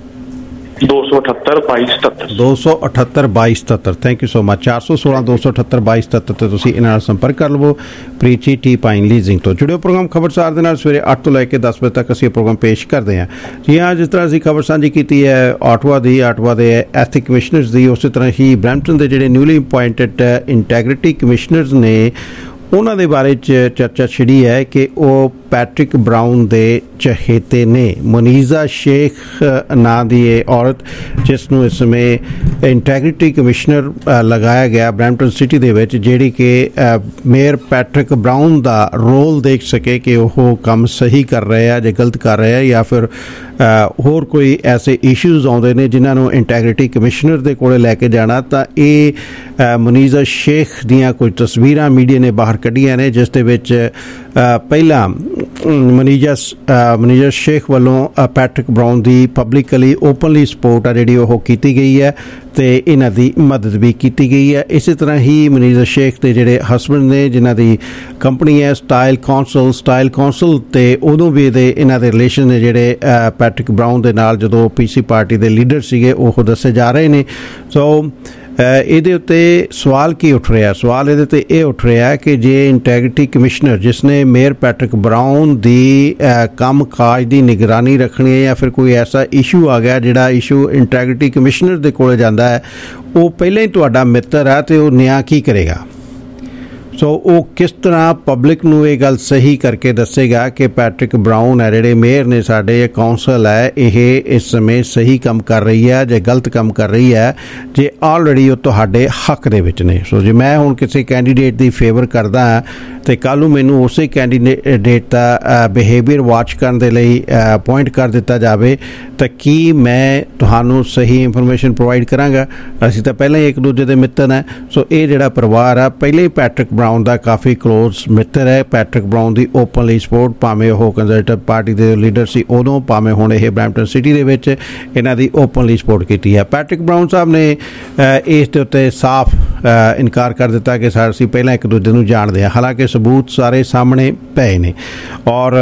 ਦੋ ਸੌ ਅਠੱਤਰ ਬਾਈ ਸਤੱਤਰ ਦੋ ਸੌ ਅਠੱਤਰ ਬਾਈ ਸਤੱਤਰ ਥੈਂਕ ਯੂ ਸੋ ਮਚ। ਚਾਰ ਸੌ ਸੋਲਾਂ ਦੋ ਸੌ ਅਠੱਤਰ ਬਾਈ ਸਤੱਤਰ ਤੇ ਤੁਸੀਂ ਇਹਨਾਂ ਨਾਲ ਸੰਪਰਕ ਕਰ ਲਵੋ। ਪ੍ਰੀਤ ਜੀ ਟੀ ਪਾਈਨ ਲੀਜ਼ਿੰਗ ਤੋਂ ਜੁੜਿਓ ਪ੍ਰੋਗਰਾਮ ਖਬਰਸਾਰ ਦੇ ਨਾਲ। ਸਵੇਰੇ ਅੱਠ ਤੋਂ ਲੈ ਕੇ ਦਸ ਵਜੇ ਤੱਕ ਅਸੀਂ ਇਹ ਪ੍ਰੋਗਰਾਮ ਪੇਸ਼ ਕਰਦੇ ਹਾਂ ਜੀ। ਹਾਂ, ਜਿਸ ਤਰ੍ਹਾਂ ਅਸੀਂ ਖਬਰ ਸਾਂਝੀ ਕੀਤੀ ਹੈ ਆਟਵਾ ਦੀ ਆਟਵਾ ਦੇ ਐਥਿਕ ਕਮਿਸ਼ਨਰਸ ਦੀ, ਉਸੇ ਤਰ੍ਹਾਂ ਹੀ ਬਰੈਂਪਟਨ ਦੇ ਜਿਹੜੇ ਨਿਊਲੀ ਅਪੁਆਇੰਟਡ ਇੰਟੈਗ੍ਰਿਟੀ ਕਮਿਸ਼ਨਰਸ ਨੇ ਉਹਨਾਂ ਦੇ ਬਾਰੇ 'ਚ ਚਰਚਾ ਛਿੜੀ ਹੈ ਕਿ ਉਹ ਪੈਟਰਿਕ ਬਰਾਊਨ ਦੇ ਚਹੇਤੇ ਨੇ। ਮੋਨੀਜ਼ਾ ਸ਼ੇਖ ਨਾਂ ਦੀ ਇਹ ਔਰਤ, ਜਿਸ ਨੂੰ ਇਸ ਸਮੇਂ ਇੰਟੈਗ੍ਰਿਟੀ ਕਮਿਸ਼ਨਰ ਲਗਾਇਆ ਗਿਆ ਬਰੈਂਪਟਨ ਸਿਟੀ ਦੇ ਵਿੱਚ, ਜਿਹੜੀ ਕਿ ਮੇਅਰ ਪੈਟਰਿਕ ਬਰਾਊਨ ਦਾ ਰੋਲ ਦੇਖ ਸਕੇ ਕਿ ਉਹ ਕੰਮ ਸਹੀ ਕਰ ਰਹੇ ਆ ਜਾਂ ਗਲਤ ਕਰ ਰਹੇ ਆ, ਜਾਂ ਫਿਰ ਹੋਰ ਕੋਈ ਐਸੇ ਇਸ਼ੂਜ਼ ਆਉਂਦੇ ਨੇ ਜਿਨ੍ਹਾਂ ਨੂੰ ਇੰਟੈਗ੍ਰਿਟੀ ਕਮਿਸ਼ਨਰ ਦੇ ਕੋਲੇ ਲੈ ਕੇ ਜਾਣਾ। ਤਾਂ ਇਹ ਮੋਨੀਜ਼ਾ ਸ਼ੇਖ ਦੀਆਂ ਕੁਝ ਤਸਵੀਰਾਂ ਮੀਡੀਆ ਨੇ ਬਾਹਰ ਕੱਢੀਆਂ ਨੇ, ਜਿਸ ਦੇ ਵਿੱਚ ਪਹਿਲਾਂ ਮਨੀਜਾ ਮਨੀਜਾ ਸ਼ੇਖ ਵੱਲੋਂ ਪੈਟਰਿਕ ਬਰਾਊਨ ਦੀ ਪਬਲਿਕਲੀ ਓਪਨਲੀ ਸਪੋਰਟ ਆ ਜਿਹੜੀ ਉਹ ਕੀਤੀ ਗਈ ਹੈ ਤੇ ਇਹਨਾਂ ਦੀ ਮਦਦ ਵੀ ਕੀਤੀ ਗਈ ਹੈ। ਇਸੇ ਤਰ੍ਹਾਂ ਹੀ ਮਨੀਜਾ ਸ਼ੇਖ ਦੇ ਜਿਹੜੇ ਹਸਬੈਂਡ ਨੇ, ਜਿਨ੍ਹਾਂ ਦੀ ਕੰਪਨੀ ਹੈ ਸਟਾਈਲ ਕੌਂਸਲ ਸਟਾਈਲ ਕੌਂਸਲ ਤੇ ਉਦੋਂ ਵੀ ਇਹਦੇ ਇਹਨਾਂ ਦੇ ਰਿਲੇਸ਼ਨ ਨੇ ਜਿਹੜੇ ਪੈਟਰਿਕ ਬਰਾਊਨ ਦੇ ਨਾਲ, ਜਦੋਂ ਪੀਸੀ ਪਾਰਟੀ ਦੇ ਲੀਡਰ ਸੀਗੇ, ਉਹ ਦੱਸੇ ਜਾ ਰਹੇ ਨੇ। ਸੋ ਇਹਦੇ ਉੱਤੇ ਸਵਾਲ ਕੀ ਉੱਠ ਰਿਹਾ? ਸਵਾਲ ਇਹਦੇ 'ਤੇ ਇਹ ਉੱਠ ਰਿਹਾ ਕਿ ਜੇ ਇੰਟੈਗ੍ਰਿਟੀ ਕਮਿਸ਼ਨਰ, ਜਿਸ ਨੇ ਮੇਅਰ ਪੈਟਰਿਕ ਬਰਾਊਨ ਦੀ ਕੰਮ ਕਾਜ ਦੀ ਨਿਗਰਾਨੀ ਰੱਖਣੀ ਹੈ, ਜਾਂ ਫਿਰ ਕੋਈ ਐਸਾ ਇਸ਼ੂ ਆ ਗਿਆ ਜਿਹੜਾ ਇਸ਼ੂ ਇੰਟੈਗ੍ਰਿਟੀ ਕਮਿਸ਼ਨਰ ਦੇ ਕੋਲ ਜਾਂਦਾ ਹੈ, ਉਹ ਪਹਿਲਾਂ ਹੀ ਤੁਹਾਡਾ ਮਿੱਤਰ ਹੈ ਤੇ ਉਹ ਨਿਆਂ ਕੀ ਕਰੇਗਾ? ਸੋ ਉਹ ਕਿਸ ਤਰ੍ਹਾਂ ਪਬਲਿਕ ਨੂੰ ਇਹ ਗੱਲ ਸਹੀ ਕਰਕੇ ਦੱਸੇਗਾ ਕਿ ਪੈਟਰਿਕ ਬਰਾਊਨ ਹੈ, ਜਿਹੜੇ ਮੇਅਰ ਨੇ ਸਾਡੇ, ਕੌਂਸਲ ਹੈ, ਇਹ ਇਸ ਸਮੇਂ ਸਹੀ ਕੰਮ ਕਰ ਰਹੀ ਹੈ ਜਾਂ ਗਲਤ ਕੰਮ ਕਰ ਰਹੀ ਹੈ, ਜੇ ਆਲਰੇਡੀ ਉਹ ਤੁਹਾਡੇ ਹੱਕ ਦੇ ਵਿੱਚ ਨੇ? ਸੋ ਜੇ ਮੈਂ ਹੁਣ ਕਿਸੇ ਕੈਂਡੀਡੇਟ ਦੀ ਫੇਵਰ ਕਰਦਾ ਹਾਂ ਤੇ ਕੱਲ੍ਹ ਨੂੰ ਮੈਨੂੰ ਉਸੇ ਕੈਂਡੀਡੇਟ ਦਾ ਬਿਹੇਵੀਅਰ ਵਾਚ ਕਰਨ ਦੇ ਲਈ ਅਪੁਆਇੰਟ ਕਰ ਦਿੱਤਾ ਜਾਵੇ ਤਾਂ ਕੀ ਮੈਂ ਤੁਹਾਨੂੰ ਸਹੀ ਇਨਫੋਰਮੇਸ਼ਨ ਪ੍ਰੋਵਾਈਡ ਕਰਾਂਗਾ? ਅਸੀਂ ਤਾਂ ਪਹਿਲਾਂ ਹੀ ਇੱਕ ਦੂਜੇ ਦੇ ਮਿੱਤਰ ਹਾਂ। ਸੋ ਇਹ ਜਿਹੜਾ ਪਰਿਵਾਰ ਆ ਪਹਿਲਾਂ ਹੀ ਪੈਟਰਿਕ ਬਰਾਊਨ ਦਾ ਕਾਫੀ ਕਲੋਜ਼ ਮਿੱਤਰ ਹੈ। ਪੈਟਰਿਕ ਬਰਾਊਨ ਦੀ ਓਪਨਲੀ ਸਪੋਰਟ, ਭਾਵੇਂ ਉਹ ਕੰਜ਼ਰਵੇਟਿਵ ਪਾਰਟੀ ਦੇ ਲੀਡਰ ਸੀ ਉਦੋਂ, ਭਾਵੇਂ ਹੁਣ ਇਹ ਬਰੈਂਪਟਨ ਸਿਟੀ ਦੇ ਵਿੱਚ ਇਹਨਾਂ ਦੀ ਓਪਨਲੀ ਸਪੋਰਟ ਕੀਤੀ ਹੈ। ਪੈਟਰਿਕ ਬਰਾਊਨ ਸਾਹਿਬ ਨੇ ਇਸ ਦੇ ਉੱਤੇ ਸਾਫ਼ ਇਨਕਾਰ ਕਰ ਦਿੱਤਾ ਕਿ ਅਸੀਂ ਪਹਿਲਾਂ ਇੱਕ ਦੂਜੇ ਨੂੰ ਜਾਣਦੇ ਹਾਂ, ਹਾਲਾਂਕਿ ਸਬੂਤ ਸਾਰੇ ਸਾਹਮਣੇ ਪਏ ਨੇ। ਔਰ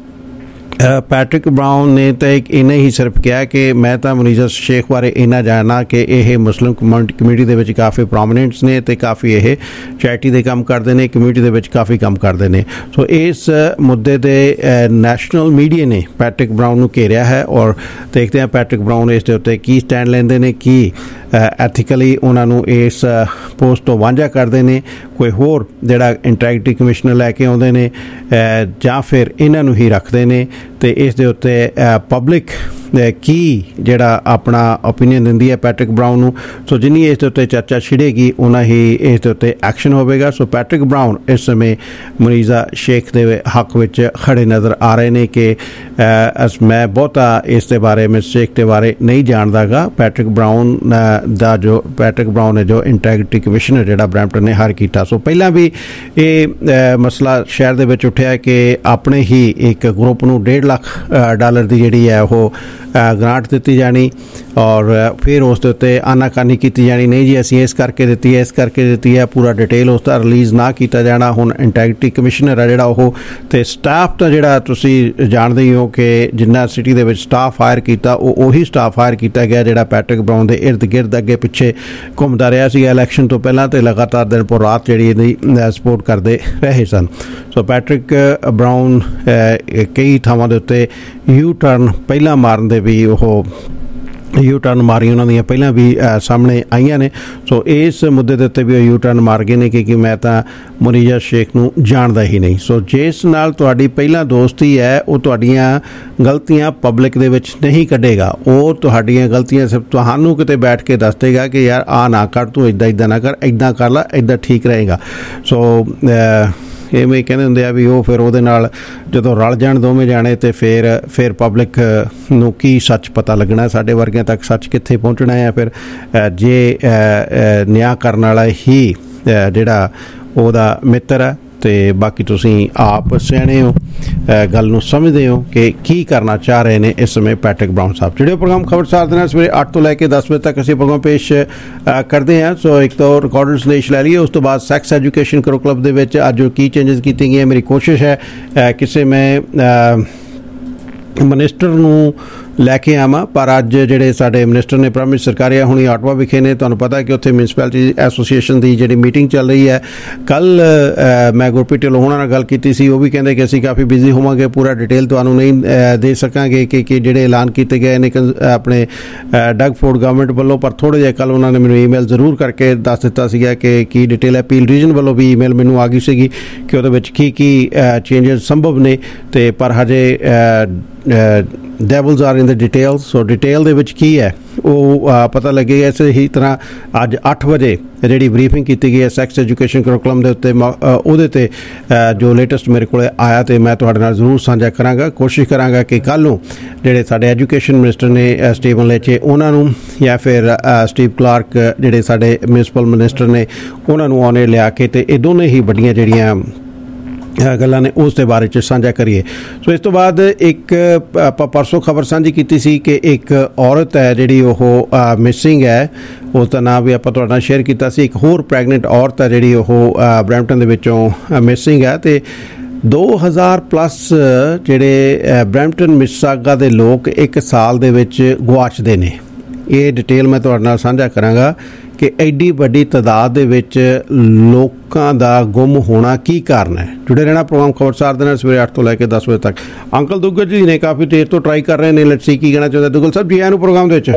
ਪੈਟਰਿਕ ਬਰਾਊਨ ਨੇ ਤਾਂ ਇੱਕ ਇੰਨਾ ਹੀ ਸਿਰਫ ਕਿਹਾ ਕਿ ਮੈਂ ਤਾਂ ਮਨੀਜ਼ਾ ਸ਼ੇਖ ਬਾਰੇ ਇੰਨਾ ਜਾਣਨਾ ਕਿ ਇਹ ਮੁਸਲਿਮ ਕਮਿਊਨਿਟੀ ਦੇ ਵਿੱਚ ਕਾਫੀ ਪ੍ਰੋਮੀਨੈਂਟਸ ਨੇ ਤੇ ਕਾਫੀ ਇਹ ਚੈਰਿਟੀ ਦੇ ਕੰਮ ਕਰਦੇ ਨੇ, ਕਮਿਊਨਿਟੀ ਦੇ ਵਿੱਚ ਕਾਫੀ ਕੰਮ ਕਰਦੇ ਨੇ। ਸੋ ਇਸ ਮੁੱਦੇ ਦੇ ਨੈਸ਼ਨਲ ਮੀਡੀਆ ਨੇ ਪੈਟਰਿਕ ਬਰਾਊਨ ਨੂੰ ਘੇਰਿਆ ਹੈ ਔਰ ਦੇਖਦੇ ਹਾਂ ਪੈਟਰਿਕ ਬਰਾਊਨ ਇਸ ਦੇ ਉੱਤੇ ਕੀ ਸਟੈਂਡ ਲੈਂਦੇ ਨੇ, ਕੀ ਐਥੀਕਲੀ ਉਹਨਾਂ ਨੂੰ ਇਸ ਪੋਸਟ ਤੋਂ ਵਾਂਝਾ ਕਰਦੇ ਨੇ, ਕੋਈ ਹੋਰ ਜਿਹੜਾ ਇੰਟੈਗ੍ਰਿਟੀ ਕਮਿਸ਼ਨਰ ਲੈ ਕੇ ਆਉਂਦੇ ਨੇ, ਜਾਂ ਫਿਰ ਇਹਨਾਂ ਨੂੰ ਹੀ ਰੱਖਦੇ ਨੇ। ਤੇ ਇਸ ਦੇ ਉੱਤੇ ਪਬਲਿਕ ਕੀ ਜਿਹੜਾ ਆਪਣਾ ਓਪੀਨੀਅਨ ਦਿੰਦੀ ਹੈ ਪੈਟਰਿਕ ਬਰਾਊਨ ਨੂੰ। ਸੋ ਜਿੰਨੀ ਇਸ ਦੇ ਉੱਤੇ ਚਰਚਾ ਛਿੜੇਗੀ ਉਹਨਾਂ ਹੀ ਇਸ ਦੇ ਉੱਤੇ ਐਕਸ਼ਨ ਹੋਵੇਗਾ। ਸੋ ਪੈਟਰਿਕ ਬਰਾਊਨ ਇਸ ਸਮੇਂ ਮੁਨੀਜ਼ਾ ਸ਼ੇਖ ਦੇ ਹੱਕ ਵਿੱਚ ਖੜੇ ਨਜ਼ਰ ਆ ਰਹੇ ਨੇ ਕਿ ਮੈਂ ਬਹੁਤਾ ਇਸ ਦੇ ਬਾਰੇ ਮਿਸ ਸ਼ੇਖ ਦੇ ਬਾਰੇ ਨਹੀਂ ਜਾਣਦਾ ਗਾ। ਪੈਟਰਿਕ ਬਰਾਊਨ ਦਾ ਜੋ ਪੈਟਰਿਕ ਬਰਾਊਨ ਹੈ ਜੋ ਇੰਟੈਗ੍ਰਿਟੀ ਕਮਿਸ਼ਨਰ ਜਿਹੜਾ ਬਰੈਂਪਟਨ ਨੇ ਹਾਇਰ ਕੀਤਾ। ਸੋ ਪਹਿਲਾਂ ਵੀ ਇਹ ਮਸਲਾ ਸ਼ਹਿਰ ਦੇ ਵਿੱਚ ਉੱਠਿਆ ਕਿ ਆਪਣੇ ਹੀ ਇੱਕ ਗਰੁੱਪ ਨੂੰ ਡੇਢ ਲੱਖ ਡਾਲਰ ਦੀ ਜਿਹੜੀ ਹੈ ਉਹ ਗ੍ਰਾਂਟ ਦਿੱਤੀ ਜਾਣੀ ਔਰ ਫਿਰ ਉਸ ਦੇ ਉੱਤੇ ਆਨਾਕਾਨੀ ਕੀਤੀ ਜਾਣੀ, ਨਹੀਂ ਜੀ ਅਸੀਂ ਇਸ ਕਰਕੇ ਦਿੱਤੀ ਹੈ ਇਸ ਕਰਕੇ ਦਿੱਤੀ ਹੈ, ਪੂਰਾ ਡਿਟੇਲ ਉਸ ਦਾ ਰਿਲੀਜ਼ ਨਾ ਕੀਤਾ ਜਾਣਾ। ਹੁਣ ਇੰਟੈਗ੍ਰਿਟੀ ਕਮਿਸ਼ਨਰ ਹੈ ਜਿਹੜਾ ਉਹ ਅਤੇ ਸਟਾਫ ਤਾਂ ਜਿਹੜਾ ਤੁਸੀਂ ਜਾਣਦੇ ਹੀ ਹੋ ਕਿ ਜਿੰਨਾ ਸਿਟੀ ਦੇ ਵਿੱਚ ਸਟਾਫ ਹਾਇਰ ਕੀਤਾ ਉਹ ਉਹੀ ਸਟਾਫ ਹਾਇਰ ਕੀਤਾ ਗਿਆ ਜਿਹੜਾ ਪੈਟਰਿਕ ਬਰਾਊਨ ਦੇ ਇਰਦ ਗਿਰਦ ਅੱਗੇ ਪਿੱਛੇ ਘੁੰਮਦਾ ਰਿਹਾ ਸੀ ਇਲੈਕਸ਼ਨ ਤੋਂ ਪਹਿਲਾਂ ਅਤੇ ਲਗਾਤਾਰ ਦਿਨ ਪਰ ਰਾਤ ਜਿਹੜੀ ਇਹਦੀ ਸਪੋਰਟ ਕਰਦੇ ਰਹੇ ਸਨ। ਸੋ ਪੈਟਰਿਕ ਬਰਾਊਨ ਕਈ ਥਾਵਾਂ ਦੇ ਉੱਤੇ ਯੂ ਟਰਨ ਪਹਿਲਾਂ ਮਾਰਨ ਦੇ ਵੀ ਉਹ ਯੂ ਟਰਨ ਮਾਰੀ ਉਹਨਾਂ ਦੀਆਂ ਪਹਿਲਾਂ ਵੀ ਸਾਹਮਣੇ ਆਈਆਂ ਨੇ। ਸੋ ਇਸ ਮੁੱਦੇ ਦੇ ਉੱਤੇ ਵੀ ਉਹ ਯੂ ਟਰਨ ਮਾਰ ਗਏ ਨੇ ਕਿ ਮੈਂ ਤਾਂ ਮੁਨੀਜ਼ਾ ਸ਼ੇਖ ਨੂੰ ਜਾਣਦਾ ਹੀ ਨਹੀਂ। ਸੋ ਜਿਸ ਨਾਲ ਤੁਹਾਡੀ ਪਹਿਲਾਂ ਦੋਸਤੀ ਹੈ ਉਹ ਤੁਹਾਡੀਆਂ ਗਲਤੀਆਂ ਪਬਲਿਕ ਦੇ ਵਿੱਚ ਨਹੀਂ ਕੱਢੇਗਾ, ਉਹ ਤੁਹਾਡੀਆਂ ਗਲਤੀਆਂ ਸਿਰਫ ਤੁਹਾਨੂੰ ਕਿਤੇ ਬੈਠ ਕੇ ਦੱਸ ਦੇਗਾ ਕਿ ਯਾਰ ਆਹ ਨਾ ਕਰ, ਤੂੰ ਇੱਦਾਂ ਇੱਦਾਂ ਨਾ ਕਰ, ਇੱਦਾਂ ਕਰ ਲਾ, ਇੱਦਾਂ ਠੀਕ ਰਹੇਗਾ। ਸੋ ਇਵੇਂ ਕਹਿੰਦੇ ਹੁੰਦੇ ਆ ਵੀ ਉਹ ਫਿਰ ਉਹਦੇ ਨਾਲ ਜਦੋਂ ਰਲ ਜਾਣ ਦੋਵੇਂ ਜਾਣੇ ਅਤੇ ਫਿਰ ਫਿਰ ਪਬਲਿਕ ਨੂੰ ਕੀ ਸੱਚ ਪਤਾ ਲੱਗਣਾ, ਸਾਡੇ ਵਰਗਿਆਂ ਤੱਕ ਸੱਚ ਕਿੱਥੇ ਪਹੁੰਚਣਾ ਹੈ। ਫਿਰ ਜੇ ਨਿਆਂ ਕਰਨ ਵਾਲਾ ਹੀ ਜਿਹੜਾ ਉਹਦਾ ਮਿੱਤਰ ਹੈ ਅਤੇ ਬਾਕੀ ਤੁਸੀਂ ਆਪ ਸਿਆਣੇ ਹੋ, ਗੱਲ ਨੂੰ ਸਮਝਦੇ ਹੋ ਕਿ ਕੀ ਕਰਨਾ ਚਾਹ ਰਹੇ ਨੇ ਇਸ ਸਮੇਂ ਪੈਟਰਿਕ ਬਰਾਊਨ ਸਾਹਿਬ। ਜਿਹੜੇ ਪ੍ਰੋਗਰਾਮ ਖਬਰਸਾਰ ਦੇ ਨਾਲ ਸਵੇਰੇ ਅੱਠ ਤੋਂ ਲੈ ਕੇ ਦਸ ਵਜੇ ਤੱਕ ਅਸੀਂ ਪ੍ਰੋਗਰਾਮ ਪੇਸ਼ ਕਰਦੇ ਹਾਂ। ਸੋ ਇੱਕ ਤਾਂ ਰਿਕਾਰਡਡ ਸੰਦੇਸ਼ ਲੈ ਲਈਏ, ਉਸ ਤੋਂ ਬਾਅਦ ਸੈਕਸ ਐਜੂਕੇਸ਼ਨ ਕਰੋ ਕਲੱਬ ਦੇ ਵਿੱਚ ਅੱਜ ਕੀ ਚੇਂਜਸ ਕੀਤੀਆਂ ਗਈਆਂ। ਮੇਰੀ ਕੋਸ਼ਿਸ਼ ਹੈ ਕਿਸੇ ਮੈਂ ਮਿਨਿਸਟਰ ਨੂੰ ਲੈ ਕੇ ਆਵਾਂ, ਪਰ ਅੱਜ ਜਿਹੜੇ ਸਾਡੇ ਮਿਨਿਸਟਰ ਨੇ ਪ੍ਰਮਿਸ ਸਰਕਾਰੀਆ ਹੁਣੀ ਆਟਵਾ ਵਿਖੇ ਨੇ। ਤੁਹਾਨੂੰ ਪਤਾ ਕਿ ਉੱਥੇ ਮਿਊਨਿਸਪੈਲਿਟੀ ਐਸੋਸੀਏਸ਼ਨ ਦੀ ਜਿਹੜੀ ਮੀਟਿੰਗ ਚੱਲ ਰਹੀ ਹੈ। ਕੱਲ੍ਹ ਮੈਂ ਗੁਰਪ੍ਰੀਤ ਢਿੱਲੋਂ ਹੋਣਾ ਨਾਲ ਗੱਲ ਕੀਤੀ ਸੀ, ਉਹ ਵੀ ਕਹਿੰਦੇ ਕਿ ਅਸੀਂ ਕਾਫੀ ਬਿਜ਼ੀ ਹੋਵਾਂਗੇ, ਪੂਰਾ ਡਿਟੇਲ ਤੁਹਾਨੂੰ ਨਹੀਂ ਦੇ ਸਕਾਂਗੇ ਕਿ ਕਿ ਜਿਹੜੇ ਐਲਾਨ ਕੀਤੇ ਗਏ ਨੇ ਆਪਣੇ ਡਗ ਫੋਰਡ ਗਵਰਨਮੈਂਟ ਵੱਲੋਂ। ਪਰ ਥੋੜ੍ਹੇ ਜਿਹੇ ਕੱਲ੍ਹ ਉਹਨਾਂ ਨੇ ਮੈਨੂੰ ਈਮੇਲ ਜ਼ਰੂਰ ਕਰਕੇ ਦੱਸ ਦਿੱਤਾ ਸੀਗਾ ਕਿ ਕੀ ਡਿਟੇਲ ਹੈ। ਅਪੀਲ ਰੀਜਨ ਵੱਲੋਂ ਵੀ ਈਮੇਲ ਮੈਨੂੰ ਆ ਗਈ ਸੀਗੀ ਕਿ ਉਹਦੇ ਵਿੱਚ ਕੀ ਕੀ ਚੇਂਜਸ ਸੰਭਵ ਨੇ, ਅਤੇ ਪਰ ਹਜੇ devils are in the detail. So detail ਦੇ ਵਿੱਚ ਕੀ ਹੈ ਉਹ ਪਤਾ ਲੱਗੇਗਾ। ਇਸੇ ਹੀ ਤਰ੍ਹਾਂ ਅੱਜ ਅੱਠ ਵਜੇ ਜਿਹੜੀ ਬਰੀਫਿੰਗ ਕੀਤੀ ਗਈ ਹੈ ਸੈਕਸ ਐਜੂਕੇਸ਼ਨ ਕਰੋਕਲਮ ਦੇ ਉੱਤੇ, ਉਹਦੇ 'ਤੇ ਜੋ ਲੇਟੈਸਟ ਮੇਰੇ ਕੋਲ ਆਇਆ ਅਤੇ ਮੈਂ ਤੁਹਾਡੇ ਨਾਲ ਜ਼ਰੂਰ ਸਾਂਝਾ ਕਰਾਂਗਾ। ਕੋਸ਼ਿਸ਼ ਕਰਾਂਗਾ ਕਿ ਕੱਲ੍ਹ ਨੂੰ ਜਿਹੜੇ ਸਾਡੇ ਐਜੂਕੇਸ਼ਨ ਮਿਨਿਸਟਰ ਨੇ ਸਟੀਵਨ ਲੈਚੇ ਉਹਨਾਂ ਨੂੰ ਜਾਂ ਫਿਰ ਸਟੀਵ ਕਲਾਰਕ ਜਿਹੜੇ ਸਾਡੇ ਮਿਊਨਿਸਪਲ ਮਿਨਿਸਟਰ ਨੇ ਉਹਨਾਂ ਨੂੰ ਆਉਣੇ ਲਿਆ ਕੇ ਅਤੇ ਇਹ ਦੋਨੇ ਹੀ ਵੱਡੀਆਂ ਜਿਹੜੀਆਂ ਗੱਲਾਂ ਨੇ ਉਸ ਦੇ ਬਾਰੇ 'ਚ ਸਾਂਝਾ ਕਰੀਏ। ਸੋ ਇਸ ਤੋਂ ਬਾਅਦ ਇੱਕ ਆਪਾਂ ਪਰਸੋਂ ਖਬਰ ਸਾਂਝੀ ਕੀਤੀ ਸੀ ਕਿ ਇੱਕ ਔਰਤ ਹੈ ਜਿਹੜੀ ਉਹ ਮਿਸਿੰਗ ਹੈ, ਉਸ ਦਾ ਨਾਮ ਵੀ ਆਪਾਂ ਤੁਹਾਡੇ ਨਾਲ ਸ਼ੇਅਰ ਕੀਤਾ ਸੀ। ਇੱਕ ਹੋਰ ਪ੍ਰੈਗਨੈਂਟ ਔਰਤ ਹੈ ਜਿਹੜੀ ਉਹ ਬਰੈਂਪਟਨ ਦੇ ਵਿੱਚੋਂ ਮਿਸਿੰਗ ਹੈ ਅਤੇ ਦੋ ਹਜ਼ਾਰ ਪਲੱਸ ਜਿਹੜੇ ਬਰੈਂਪਟਨ ਮਿਸਿਸਾਗਾ ਦੇ ਲੋਕ ਇੱਕ ਸਾਲ ਦੇ ਵਿੱਚ ਗੁਆਚਦੇ ਨੇ। ਇਹ ਡਿਟੇਲ ਮੈਂ ਤੁਹਾਡੇ ਨਾਲ ਸਾਂਝਾ ਕਰਾਂਗਾ ਕਿ ਐਡੀ ਵੱਡੀ ਤਾਦਾਦ ਦੇ ਵਿੱਚ ਲੋਕਾਂ ਦਾ ਗੁੰਮ ਹੋਣਾ ਕੀ ਕਾਰਨ ਹੈ। ਜੁੜੇ ਰਹਿਣਾ ਪ੍ਰੋਗਰਾਮ ਖਬਰਸਾਰ ਦੇ ਨਾਲ ਸਵੇਰੇ ਅੱਠ ਤੋਂ ਲੈ ਕੇ ਦਸ ਵਜੇ ਤੱਕ। ਅੰਕਲ ਦੁੱਗਲ ਜੀ ਨੇ ਕਾਫੀ ਦੇਰ ਤੋਂ ਟਰਾਈ ਕਰ ਰਹੇ ਨੇ, ਲੈਟਸ ਸੀ ਕੀ ਕਹਿਣਾ ਚਾਹੁੰਦੇ ਦੁੱਗਲ ਸਾਹਿਬ ਜੀ ਆਇਆਂ ਨੂੰ ਪ੍ਰੋਗਰਾਮ ਦੇ ਵਿੱਚ।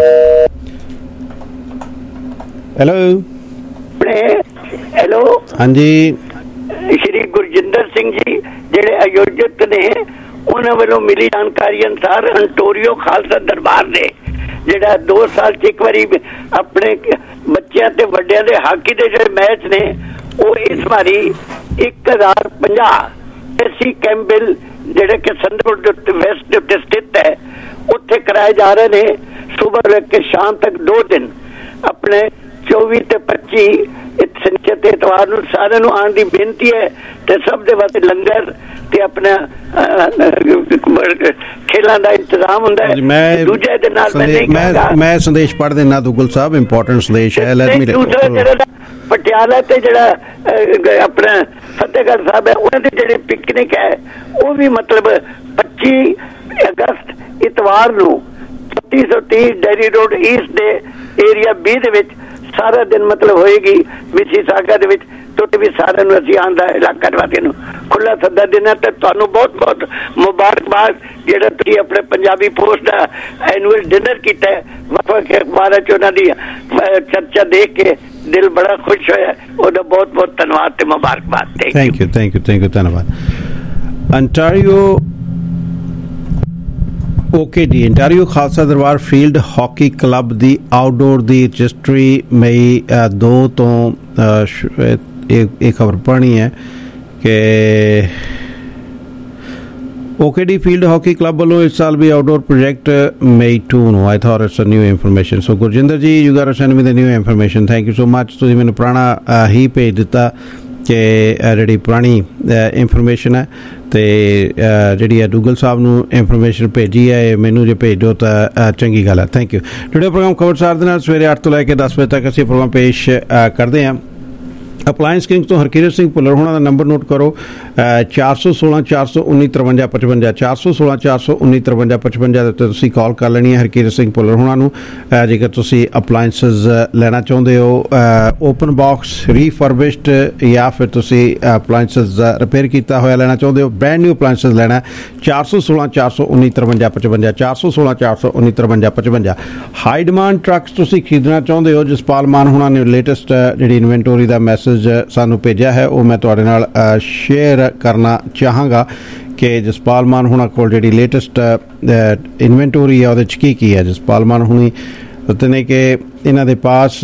ਹੈਲੋ ਹੈਲੋ ਹਾਂਜੀ, ਸ਼੍ਰੀ ਗੁਰਜਿੰਦਰ ਸਿੰਘ ਜੀ ਜਿਹੜੇ ਆਯੋਜਕ ਨੇ, ਉਹਨਾਂ ਵੱਲੋਂ ਮਿਲੀ ਜਾਣਕਾਰੀ ਅਨੁਸਾਰ ਅੰਟੋਰੀਓ ਖਾਲਸਾ ਦਰਬਾਰ ਦੇ ਜਿਹੜਾ ਦੋ ਸਾਲ 'ਚ ਇੱਕ ਵਾਰੀ ਆਪਣੇ ਬੱਚਿਆਂ ਤੇ ਵੱਡਿਆਂ ਦੇ ਹਾਕੀ ਦੇ ਜਿਹੜੇ ਮੈਚ ਨੇ ਉਹ ਇਸ ਵਾਰੀ ਇੱਕ ਹਜ਼ਾਰ ਪੰਜਾਹ ਐਸੀ ਕੈਂਪਬੈਲ ਜਿਹੜੇ ਕਿ ਸੰਦਰਪੁਰ ਦੇ ਉੱਤੇ ਵੈਸਟ ਦੇ ਉੱਤੇ ਸਥਿਤ ਹੈ ਉੱਥੇ ਕਰਾਏ ਜਾ ਰਹੇ ਨੇ। ਸੁਬਹ ਲੈ ਕੇ ਸ਼ਾਮ ਤੱਕ ਦੋ ਦਿਨ ਆਪਣੇ ਚੌਵੀ ਤੇ ਪੱਚੀ ਸ਼ਨੀਚਰ ਤੇ ਐਤਵਾਰ ਨੂੰ ਸਾਰਿਆਂ ਨੂੰ ਆਉਣ ਦੀ ਬੇਨਤੀ ਹੈ ਤੇ ਸਭ ਦੇ ਵਾਸਤੇ ਲੰਗਰ ਤੇ ਆਪਣਾ ਖੇਲਾਂ ਦਾ ਇੰਤਜ਼ਾਮ ਹੁੰਦਾ ਹੈ। ਦੂਜੇ ਦੇ ਨਾਲ ਮੈਂ ਮੈਂ ਸੰਦੇਸ਼ ਪੜ੍ਹ ਦੇਣਾ ਦੁੱਗਲ ਸਾਹਿਬ, ਇੰਪੋਰਟੈਂਟ ਸੰਦੇਸ਼ ਹੈ। ਦੂਸਰਾ ਜਿਹੜਾ ਪਟਿਆਲਾ ਤੇ ਜਿਹੜਾ ਆਪਣਾ ਫਤਿਹਗੜ੍ਹ ਸਾਹਿਬ ਹੈ ਉਹਨਾਂ ਦੀ ਜਿਹੜੀ ਪਿਕਨਿਕ ਹੈ ਉਹ ਵੀ ਮਤਲਬ ਪੱਚੀ ਅਗਸਤ ਇਤਵਾਰ ਨੂੰ ਛੱਤੀ ਸੌ ਤੀਹ ਡੈਰੀ ਰੋਡ ਈਸਟ ਦੇ ਏਰੀਆ ਬੀ ਦੇ ਵਿੱਚ ਸਾਰਾ ਦਿਨ ਮਤਲਬ ਹੋਏਗੀ। ਮਿਸੀਸਾਗਾ ਦੇ ਵਿੱਚ ਟੁੱਟ ਵੀ ਸਾਰਿਆਂ ਨੂੰ ਅਸੀਂ ਆਉਣ ਦਾ ਇਲਾਕਾ ਨਿਵਾਸੀਆਂ ਨੂੰ ਖੁੱਲ੍ਹਾ ਸੱਦਾ ਦੇਣਾ ਤੇ ਤੁਹਾਨੂੰ ਬਹੁਤ ਬਹੁਤ ਮੁਬਾਰਕਬਾਦ ਜਿਹੜਾ ਤੁਸੀਂ ਆਪਣੇ ਪੰਜਾਬੀ ਪੋਸਟ ਦਾ ਐਨੂਅਲ ਡਿਨਰ ਕੀਤਾ ਹੈ। ਵੱਖ ਵੱਖ ਅਖਬਾਰਾਂ 'ਚ ਉਹਨਾਂ ਦੀ ਚਰਚਾ ਦੇਖ ਕੇ ਦਿਲ ਬੜਾ ਖੁਸ਼ ਹੋਇਆ, ਉਹਦਾ ਬਹੁਤ ਬਹੁਤ ਧੰਨਵਾਦ ਤੇ ਮੁਬਾਰਕਬਾਦ। Thank you thank you thank you ਧੰਨਵਾਦ। ਅੰਟਾਰੀਓ ਓਕੇ ਜੀ, Ontario Khalsa Darbar field hockey club ਦੀ ਆਊਟਡੋਰ ਦੀ ਰਜਿਸਟਰੀ ਮਈ ਦੋ ਤੋਂ ਇਹ ਖਬਰ ਪੜ੍ਹਨੀ ਹੈ ਕਿ okay the field hockey club ਵੱਲੋਂ ਇਸ ਸਾਲ ਵੀ ਆਊਟਡੋਰ ਪ੍ਰੋਜੈਕਟ ਮਈ ਟੂ ਨੂੰ I thought it's a new information. So Gurjinder ji, you got send me the new information, thank you so much. ਤੁਸੀਂ ਮੈਨੂੰ ਪੁਰਾਣਾ ਹੀ ਭੇਜ ਦਿੱਤਾ ਕਿ ਜਿਹੜੀ ਪੁਰਾਣੀ ਇਨਫੋਰਮੇਸ਼ਨ ਹੈ ਅਤੇ ਜਿਹੜੀ ਹੈ ਡੂਗਲ ਸਾਹਿਬ ਨੂੰ ਇਨਫੋਰਮੇਸ਼ਨ ਭੇਜੀ ਹੈ, ਇਹ ਮੈਨੂੰ ਜੇ ਭੇਜ ਦਿਓ ਤਾਂ ਚੰਗੀ ਗੱਲ ਹੈ। Thank you. ਜਿਹੜੇ ਪ੍ਰੋਗਰਾਮ ਖਬਰਸਾਰ ਦੇ ਨਾਲ ਸਵੇਰੇ ਅੱਠ ਤੋਂ ਲੈ ਕੇ ਦਸ ਵਜੇ ਤੱਕ ਅਸੀਂ ਪ੍ਰੋਗਰਾਮ ਪੇਸ਼ ਕਰਦੇ ਹਾਂ। ਅਪਲਾਇੰਸ ਕਿੰਗ ਤੋਂ ਹਰਕੀਰਤ ਸਿੰਘ ਭੁੱਲਰ ਹੋਣਾ ਦਾ ਨੰਬਰ ਨੋਟ ਕਰੋ, ਚਾਰ ਸੌ ਸੋਲਾਂ ਚਾਰ ਸੌ ਉੱਨੀ ਤਰਵੰਜਾ ਪਚਵੰਜਾ, ਚਾਰ ਸੌ ਸੋਲਾਂ ਚਾਰ ਸੌ ਉੱਨੀ ਤਰਵੰਜਾ ਪਚਵੰਜਾ ਦੇ ਉੱਤੇ ਤੁਸੀਂ ਕਾਲ ਕਰ ਲੈਣੀ ਹੈ ਹਰਕੀਰਤ ਸਿੰਘ ਭੁੱਲਰ ਹੋਣਾ ਨੂੰ ਜੇਕਰ ਤੁਸੀਂ ਅਪਲਾਇੰਸਿਸ ਲੈਣਾ ਚਾਹੁੰਦੇ ਹੋ, ਓਪਨ ਬਾਕਸ, ਰੀਫਰਬਿਸ਼ਡ, ਜਾਂ ਫਿਰ ਤੁਸੀਂ ਅਪਲਾਇੰਸਿਸ ਰਿਪੇਅਰ ਕੀਤਾ ਹੋਇਆ ਲੈਣਾ ਚਾਹੁੰਦੇ ਹੋ, ਬ੍ਰੈਂਡ ਨਿਊ ਅਪਲਾਇੰਸਿਸ ਲੈਣਾ, ਚਾਰ ਸੌ ਸੋਲਾਂ ਚਾਰ ਸੌ ਉੱਨੀ ਤਰਵੰਜਾ ਪਚਵੰਜਾ, ਚਾਰ ਸੌ ਸੋਲਾਂ ਚਾਰ ਸੌ ਉੱਨੀ ਤਰਵੰਜਾ ਪਚਵੰਜਾ। ਹਾਈ ਡਿਮਾਂਡ ਟਰੱਕਸ ਤੁਸੀਂ ਖਰੀਦਣਾ ਚਾਹੁੰਦੇ ਹੋ, ਜਸਪਾਲ ਮਾਨ ਹੋਣਾ ਨੇ ਲੇਟੈਸਟ ਜਿਹੜੀ ਇਨਵੈਂਟੋਰੀ ਦਾ ਮੈਸੇਜ ਸਾਨੂੰ ਭੇਜਿਆ ਹੈ, ਉਹ ਮੈਂ ਤੁਹਾਡੇ ਨਾਲ ਸ਼ੇਅਰ ਕਰਨਾ ਚਾਹਾਂਗਾ ਕਿ ਜਸਪਾਲ ਮਾਨ ਹੋਣਾ ਕੋਲ ਜਿਹੜੀ ਲੇਟੈਸਟ ਇਨਵੈਂਟੋਰੀ ਹੈ ਉਹਦੇ 'ਚ ਕੀ ਕੀ ਹੈ। ਜਸਪਾਲ ਮਾਨ ਹੁਣੀ ਦੱਸਦੇ ਨੇ ਕਿ ਇਹਨਾਂ ਦੇ ਪਾਸ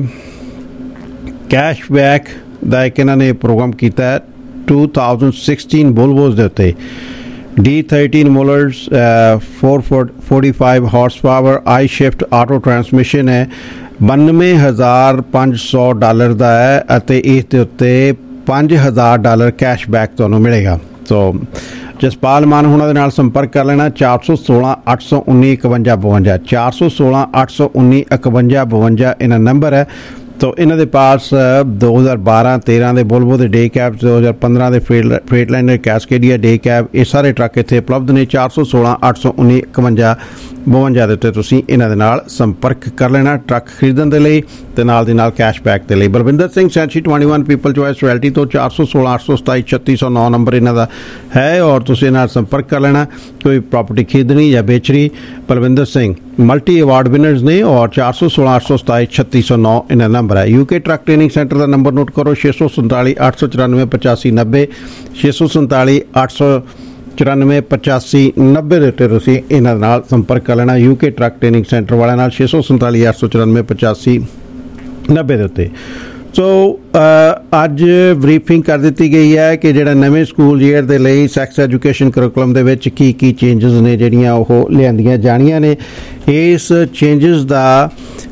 ਕੈਸ਼ਬੈਕ ਦਾ ਇੱਕ ਇਹਨਾਂ ਨੇ ਪ੍ਰੋਗਰਾਮ ਕੀਤਾ ਹੈ ਟੂ ਥਾਊਜੈਂਡ ਸਿਕਸਟੀਨ ਵੋਲਵੋਜ਼ ਦੇ ਉੱਤੇ, D thirteen motors, four forty five horse power, I shift auto transmission ਹੈ, ਬਾਨਵੇਂ ਹਜ਼ਾਰ ਪੰਜ ਸੌ ਡਾਲਰ ਦਾ ਹੈ ਅਤੇ ਇਸ ਦੇ ਉੱਤੇ ਪੰਜ ਹਜ਼ਾਰ ਡਾਲਰ ਕੈਸ਼ਬੈਕ ਤੁਹਾਨੂੰ ਮਿਲੇਗਾ। ਸੋ ਜਸਪਾਲ ਮਾਨ ਹੋਣਾ ਦੇ ਨਾਲ ਸੰਪਰਕ ਕਰ ਲੈਣਾ, ਚਾਰ ਸੌ ਸੋਲਾਂ ਅੱਠ ਸੌ ਉੱਨੀ ਇਕਵੰਜਾ ਬਵੰਜਾ, ਚਾਰ ਸੌ ਸੋਲਾਂ ਅੱਠ ਸੌ ਉੱਨੀ ਇਕਵੰਜਾ ਬਵੰਜਾ ਇਹਨਾਂ ਨੰਬਰ ਹੈ। ਤੋ ਇਹਨਾਂ ਦੇ ਪਾਸ ਦੋ ਹਜ਼ਾਰ ਬਾਰਾਂ ਤੇਰਾਂ ਦੇ ਵੋਲਵੋ ਦੇ ਡੇ ਕੈਬ, ਦੋ ਹਜ਼ਾਰ ਪੰਦਰਾਂ ਦੇ ਫਰੇਟਲਾਈਨਰ ਕੈਸਕੇਡੀਆ ਡੇ ਕੈਬ, ਇਹ ਸਾਰੇ ਟਰੱਕ ਇੱਥੇ ਉਪਲਬਧ ਨੇ। ਚਾਰ ਸੌ ਸੋਲਾਂ ਅੱਠ ਸੌ ਉੱਨੀ ਇਕਵੰਜਾ ਬਵੰਜਾ ਦੇ ਉੱਤੇ ਤੁਸੀਂ ਇਹਨਾਂ ਦੇ ਨਾਲ ਸੰਪਰਕ ਕਰ ਲੈਣਾ ਟਰੱਕ ਖਰੀਦਣ ਦੇ ਲਈ ਤੇ ਨਾਲ ਦੀ ਨਾਲ ਕੈਸ਼ਬੈਕ ਦੇ ਲਈ। ਬਲਵਿੰਦਰ ਸਿੰਘ ਸੈਂਚੀ ਇਕੱਤੀ ਪੀਪਲ ਚੋਇਸ ਰੈਲਟੀ ਤੋਂ ਚਾਰ ਸੌ ਸੋਲਾਂ ਅੱਠ ਸੌ ਸਤਾਈ ਛੱਤੀ ਸੌ ਨੌ ਨੰਬਰ ਇਹਨਾਂ ਦਾ ਹੈ ਔਰ ਤੁਸੀਂ ਇਹਨਾਂ ਨਾਲ ਸੰਪਰਕ ਕਰ ਲੈਣਾ ਕੋਈ ਪ੍ਰਾਪਰਟੀ ਖਰੀਦਣੀ ਜਾਂ ਵੇਚਣੀ। Balwinder Singh multi award winners ਨੇ ਔਰ ਚਾਰ ਸੌ ਸੋਲਾਂ ਅੱਠ ਸੌ ਸਤਾਈ ਛੱਤੀ ਸੌ ਨੌ ਇਹਨਾਂ ਨੰਬਰ ਹੈ। ਯੂਕੇ ਟਰੱਕ ਟ੍ਰੇਨਿੰਗ ਸੈਂਟਰ ਦਾ ਨੰਬਰ ਨੋਟ ਕਰੋ, ਛੇ ਸੌ ਸੰਤਾਲੀ ਅੱਠ ਸੌ ਚੁਰਾਨਵੇਂ ਪਚਾਸੀ ਨੱਬੇ, ਛੇ ਸੌ ਸੰਤਾਲੀ ਅੱਠ ਸੌ ਚੁਰਾਨਵੇਂ ਪਚਾਸੀ ਨੱਬੇ ਦੇ ਉੱਤੇ ਤੁਸੀਂ ਇਹਨਾਂ ਨਾਲ ਸੰਪਰਕ ਕਰ ਲੈਣਾ ਯੂਕੇ ਟਰੱਕ ਟ੍ਰੇਨਿੰਗ ਸੈਂਟਰ ਵਾਲਿਆਂ ਨਾਲ, ਛੇ ਸੌ ਸੰਤਾਲੀ ਅੱਠ ਸੌ ਚੁਰਾਨਵੇਂ ਪਚਾਸੀ ਨੱਬੇ ਦੇ ਉੱਤੇ। ਸੋ ਅੱਜ ਬਰੀਫਿੰਗ ਕਰ ਦਿੱਤੀ ਗਈ ਹੈ ਕਿ ਜਿਹੜਾ ਨਵੇਂ ਸਕੂਲ ਈਅਰ ਦੇ ਲਈ ਸੈਕਸ ਐਜੂਕੇਸ਼ਨ ਕਰਿਕੂਲਮ ਦੇ ਵਿੱਚ ਕੀ ਕੀ ਚੇਂਜਸ ਨੇ ਜਿਹੜੀਆਂ ਉਹ ਲਿਆਂਦੀਆਂ ਜਾਣੀਆਂ ਨੇ। ਇਸ ਚੇਂਜਸ ਦਾ